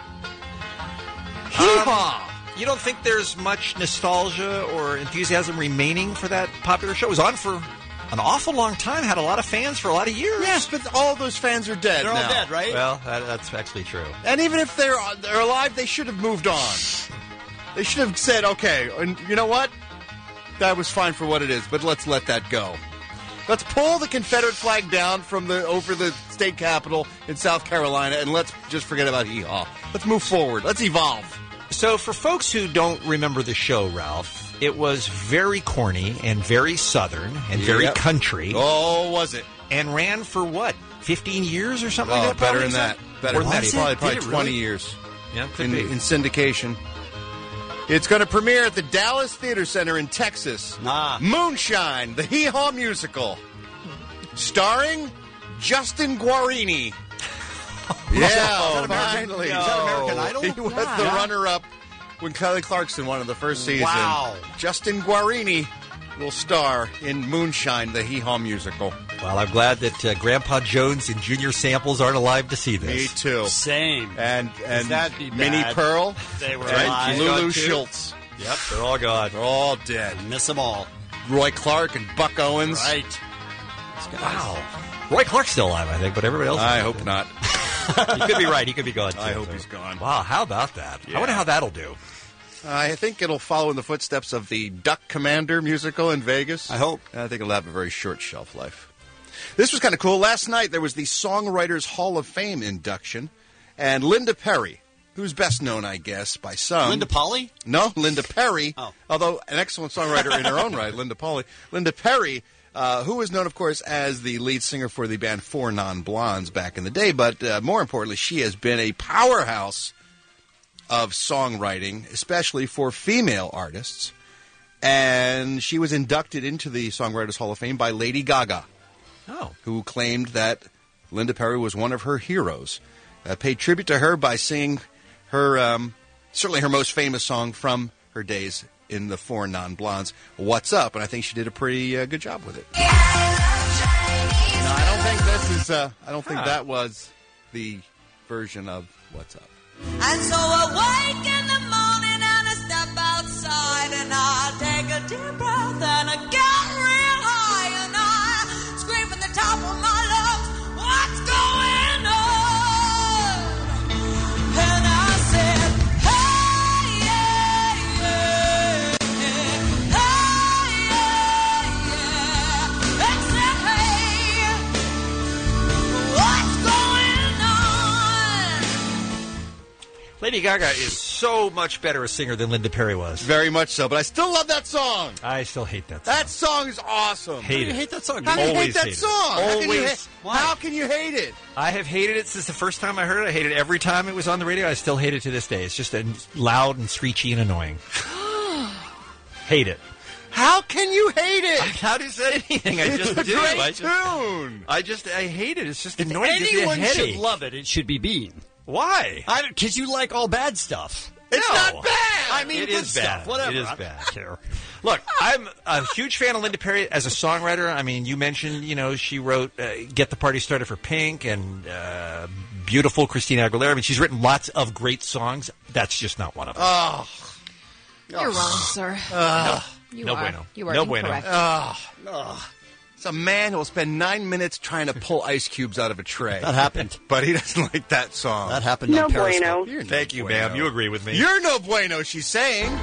S20: Hee Haw.
S17: Um, you don't think there's much nostalgia or enthusiasm remaining for that popular show? It was on for an awful long time, had a lot of fans for a lot of years.
S20: Yes, but all those fans are dead
S16: They're
S20: now.
S16: all dead, right?
S17: Well, that, that's actually true.
S20: And even if they're they're alive, they should have moved on. They should have said, okay, and you know what? That was fine for what it is, but let's let that go. Let's pull the Confederate flag down from the over the state capitol in South Carolina, and let's just forget about Hee Haw. Let's move forward. Let's evolve.
S17: So for folks who don't remember the show, Ralph, it was very corny and very Southern and very
S20: Yep.
S17: country.
S20: Oh, was it?
S17: And ran for what, fifteen years or something
S20: Oh,
S17: like that?
S20: better
S17: probably?
S20: than that. Better
S17: More
S20: than
S17: than
S20: that.
S17: that.
S20: Probably,
S17: Did
S20: probably
S17: it
S20: twenty
S17: really?
S20: years
S17: Yeah, could
S20: in,
S17: be.
S20: in syndication. It's going to premiere at the Dallas Theater Center in Texas.
S16: Nah.
S20: Moonshine, the Hee Haw musical, starring Justin Guarini. Yeah, finally.
S16: Is that American Idol?
S20: He was
S16: Yeah.
S20: the
S16: Yeah.
S20: runner-up when Kelly Clarkson won in the first season.
S16: Wow.
S20: Justin Guarini will star in Moonshine, the Hee Haw musical.
S17: Well, I'm glad that uh, Grandpa Jones and Junior Samples aren't alive to see this.
S20: Me too.
S16: Same.
S20: And and
S16: that'd be
S20: Minnie
S16: bad.
S20: Pearl
S16: They were
S20: and
S16: alive.
S20: Lulu
S17: Gone too.
S20: Schultz.
S17: Yep, they're all gone.
S20: They're all dead.
S16: Miss them all.
S20: Roy Clark and Buck Owens.
S16: Right.
S17: Wow. Roy Clark's still alive, I think, but everybody else is
S20: I
S17: dead.
S20: hope not.
S17: He could be right. He could be gone, too.
S20: I hope he's gone.
S17: Wow, how about that?
S20: Yeah.
S17: I wonder how that'll do.
S20: I think it'll follow in the footsteps of the Duck Commander musical in Vegas.
S16: I hope.
S20: I think it'll have a very short shelf life. This was kind of cool. Last night there was the Songwriters Hall of Fame induction, and Linda Perry, who's best known, I guess, by some.
S16: Linda Polly?
S20: No, Linda Perry.
S16: Oh.
S20: Although an excellent songwriter in her own right, Linda Polly. Linda Perry, uh, who was known, of course, as the lead singer for the band Four Non Blondes back in the day, but uh, more importantly, she has been a powerhouse of songwriting, especially for female artists. And she was inducted into the Songwriters Hall of Fame by Lady Gaga,
S17: Oh.
S20: who claimed that Linda Perry was one of her heroes. Uh, paid tribute to her by singing her, um, certainly her most famous song from her days in the Four Non Blondes, What's Up? And I think she did a pretty uh, good job with it. No, I don't think this is, uh, I don't think
S17: Huh.
S20: that was the version of What's Up.
S5: And so I wake in the morning and I step outside and I take a deep breath and I get real high and I scream from the top of my lungs, what's going on? And I said, hey, yeah, yeah, hey, yeah, yeah. I said, hey, what's going on?
S17: Lady Gaga is so much better a singer than Linda Perry was.
S20: Very much so, but I still love that song.
S17: I still hate that song.
S20: That song is awesome.
S17: Hate
S16: You
S17: it.
S16: hate that song?
S20: How can you hate
S17: Always
S20: that
S17: hate it.
S20: song? How can, you
S17: Always.
S20: ha- how can you hate it?
S17: I have hated it since the first time I heard it. I hate it every time it was on the radio. I still hate it to this day. It's just a loud and screechy and annoying. Hate it.
S20: How can you hate it?
S17: How do you say anything? I
S20: It's
S17: just
S20: a
S17: do.
S20: great
S17: I just,
S20: tune.
S17: I just, I hate it. It's just
S16: If
S17: annoying. It gives me a
S16: anyone should
S17: headache.
S16: love it, it should be Bean.
S17: Why?
S16: Because you like all bad stuff.
S20: It's
S17: No.
S20: not bad. I mean,
S17: it
S20: good
S17: is
S20: stuff.
S17: bad.
S20: Whatever.
S17: It is
S20: I'm-
S17: bad. Look, I'm a huge fan of Linda Perry as a songwriter. I mean, you mentioned, you know, she wrote uh, "Get the Party Started" for Pink and uh, beautiful Christina Aguilera. I mean, she's written lots of great songs. That's just not one of them.
S20: Oh,
S18: You're wrong, sir.
S20: Uh,
S18: you
S17: no
S18: are.
S17: bueno.
S18: You are
S17: No bueno.
S18: incorrect.
S20: Oh, oh. It's a man who will spend nine minutes trying to pull ice cubes out of a tray.
S16: That happened.
S20: But he doesn't like that song.
S16: That happened on Periscope.
S20: You're
S17: Thank
S20: no
S17: you,
S20: bueno.
S17: ma'am. You agree with me.
S20: You're no bueno, she's saying.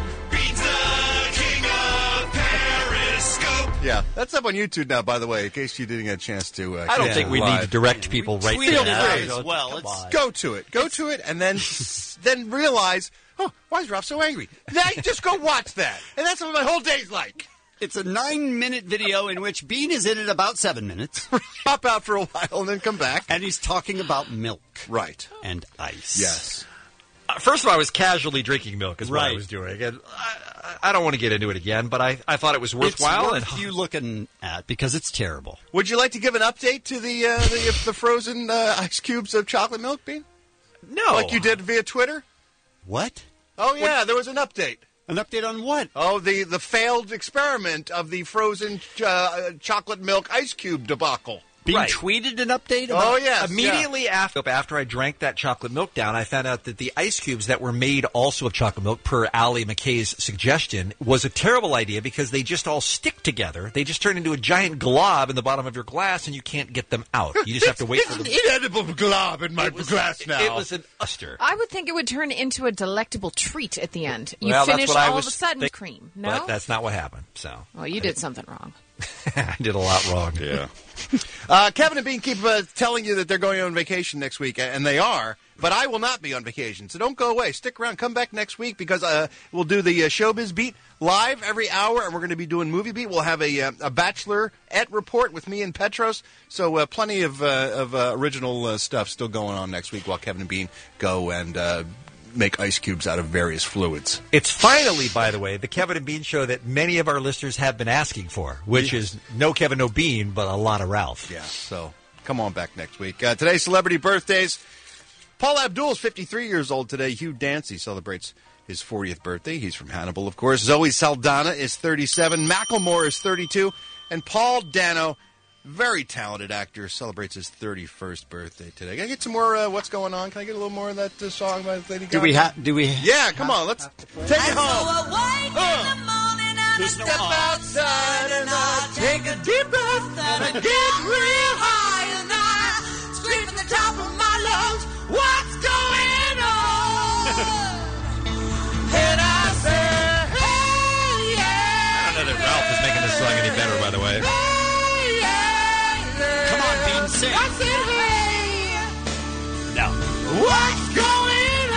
S5: King of Periscope.
S20: Yeah, that's up on YouTube now, by the way, in case you didn't get a chance to. Uh,
S17: I don't
S20: catch
S17: think
S20: it
S17: we
S20: live.
S17: need to direct people right
S20: Feel
S17: to that.
S20: free.
S16: as well.
S17: Come
S16: It's-
S17: on.
S20: Go to it. Go to it, and then then realize, oh, why is Ralph so angry? Now you just go watch that, and that's what my whole day's like.
S16: It's a nine-minute video in which Bean is in it about seven minutes.
S20: Pop out for a while and then come back.
S16: And he's talking about milk.
S20: Right.
S16: And ice.
S20: Yes.
S17: Uh, First of all, I was casually drinking milk is what I
S16: Right.
S17: was doing. And I, I don't want to get into it again, but I, I thought it was worthwhile.
S16: It's worth you looking at because it's terrible.
S20: Would you like to give an update to the uh, the, the frozen uh, ice cubes of chocolate milk, Bean?
S17: No.
S20: Like you did via Twitter?
S16: What?
S20: Oh, yeah, there was an update.
S16: An update on what?
S20: Oh, the, the failed experiment of the frozen uh, chocolate milk ice cube debacle.
S16: Bean
S17: Right.
S16: tweeted an update about
S20: Oh, yes.
S17: Immediately
S20: yeah.
S17: after after I drank that chocolate milk down, I found out that the ice cubes that were made also of chocolate milk, per Allie McKay's suggestion, was a terrible idea because they just all stick together. They just turn into a giant glob in the bottom of your glass, and you can't get them out. You just have to wait
S20: It's
S17: for
S20: an
S17: them.
S20: inedible glob in my
S17: It was-
S20: glass now.
S17: It was an uster.
S18: I would think it would turn into a delectable treat at the end. You
S17: Well, that's
S18: finish
S17: what I
S18: all
S17: was
S18: of a sudden
S17: think-
S18: cream. No?
S17: But that's not what happened. So
S18: well, you did something wrong.
S17: I did a lot wrong.
S20: Yeah. uh, Kevin and Bean keep uh, telling you that they're going on vacation next week, and they are. But I will not be on vacation, so don't go away. Stick around. Come back next week because uh, we'll do the uh, Showbiz Beat live every hour, and we're going to be doing Movie Beat. We'll have a, uh, a Bachelorette report with me and Petros. So uh, plenty of, uh, of uh, original uh, stuff still going on next week while Kevin and Bean go and uh, make ice cubes out of various fluids.
S17: It's finally, by the way, the Kevin and Bean show that many of our listeners have been asking for, which
S20: Yes.
S17: is no Kevin, no Bean, but a lot of Ralph.
S20: Yeah, so come on back next week. Uh, today's celebrity birthdays. Paul Abdul is fifty-three years old today. Hugh Dancy celebrates his fortieth birthday. He's from Hannibal, of course. Zoe Saldana is thirty-seven. Macklemore is thirty-two. And Paul Dano, very talented actor, celebrates his thirty-first birthday today. Can I get some more uh, What's Going On? Can I get a little more of that uh, song by Lady Gaga?
S16: Do we have? Do we?
S20: Yeah, come on. Let's take it home.
S5: Step outside and I take a deep breath and I get real high and I scream at the top of my lungs, what's going on? And I say, hey, yeah.
S17: I don't know that Ralph is making this song any better, by the way.
S5: Hey, yeah, yeah.
S16: Come on, Bean, sing.
S5: I said, hey,
S16: No.
S5: what's going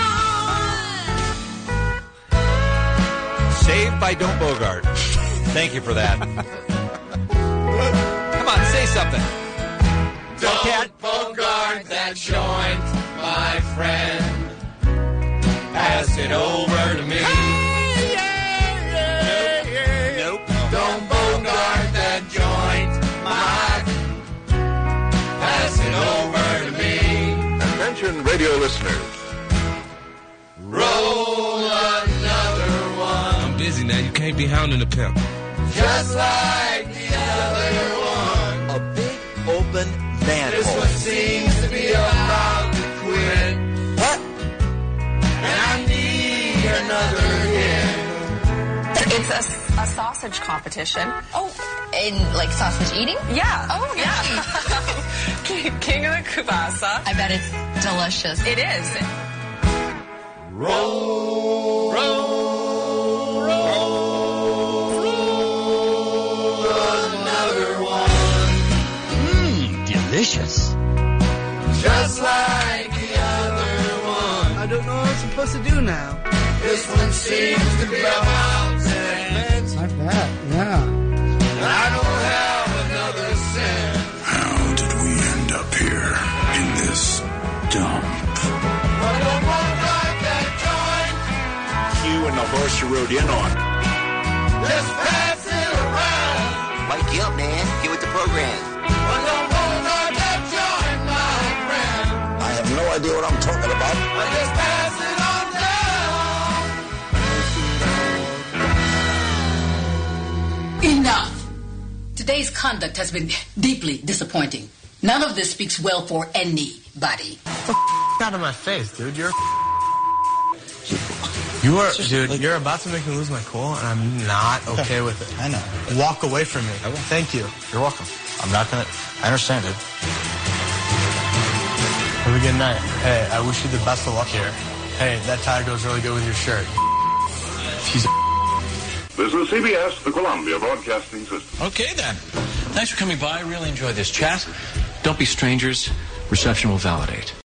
S5: on?
S17: Saved by Don't Bogart. Thank you for that. Come on, say something.
S5: Don't bogart that joint, my friend. Pass it over to me. Hey, yeah, yeah, yeah.
S17: Nope.
S5: Don't bogart that joint, my friend. Pass it over to me.
S8: Attention radio listeners.
S5: Roll another one.
S24: I'm busy now. You can't be hounding the pimp.
S5: Just like the other one.
S8: A big open manhole.
S5: This one seems to be about to quit.
S8: What?
S5: And I need another hit.
S3: It's a, a sausage competition. Oh, in like sausage eating? Yeah. Oh, yeah. King, King of the Kubasa. I bet it's delicious. It is.
S5: Roll, roll, roll, roll another one.
S16: Mmm, delicious.
S5: Just like the other one.
S24: I don't know what I'm supposed to do now.
S5: This one seems to be about ten.
S12: Like that, yeah.
S5: And I don't have another cent.
S8: How did we end up here in this dump?
S5: But don't bogart that joint.
S8: You and the horse you rode in on.
S5: Just pass it around.
S14: Wake you up, man. Get with the program.
S5: But don't bogart that joint, my friend.
S8: I have no idea what I'm talking about.
S5: But just pass it on down.
S15: Today's conduct has been deeply disappointing. None of this speaks well for anybody.
S19: Out of my face, dude. You're you are, dude. You're about to make me lose my cool, and I'm not okay with it.
S21: I know.
S19: Walk away from me.
S21: I will.
S19: Thank you.
S21: You're welcome. I'm not gonna. I understand it.
S19: Have a good night. Hey, I wish you the best of luck here. Hey, that tie goes really good with your shirt. He's a
S8: This is C B S, the Columbia Broadcasting System.
S22: Okay, then. Thanks for coming by. I really enjoyed this chat. Don't be strangers. Reception will validate.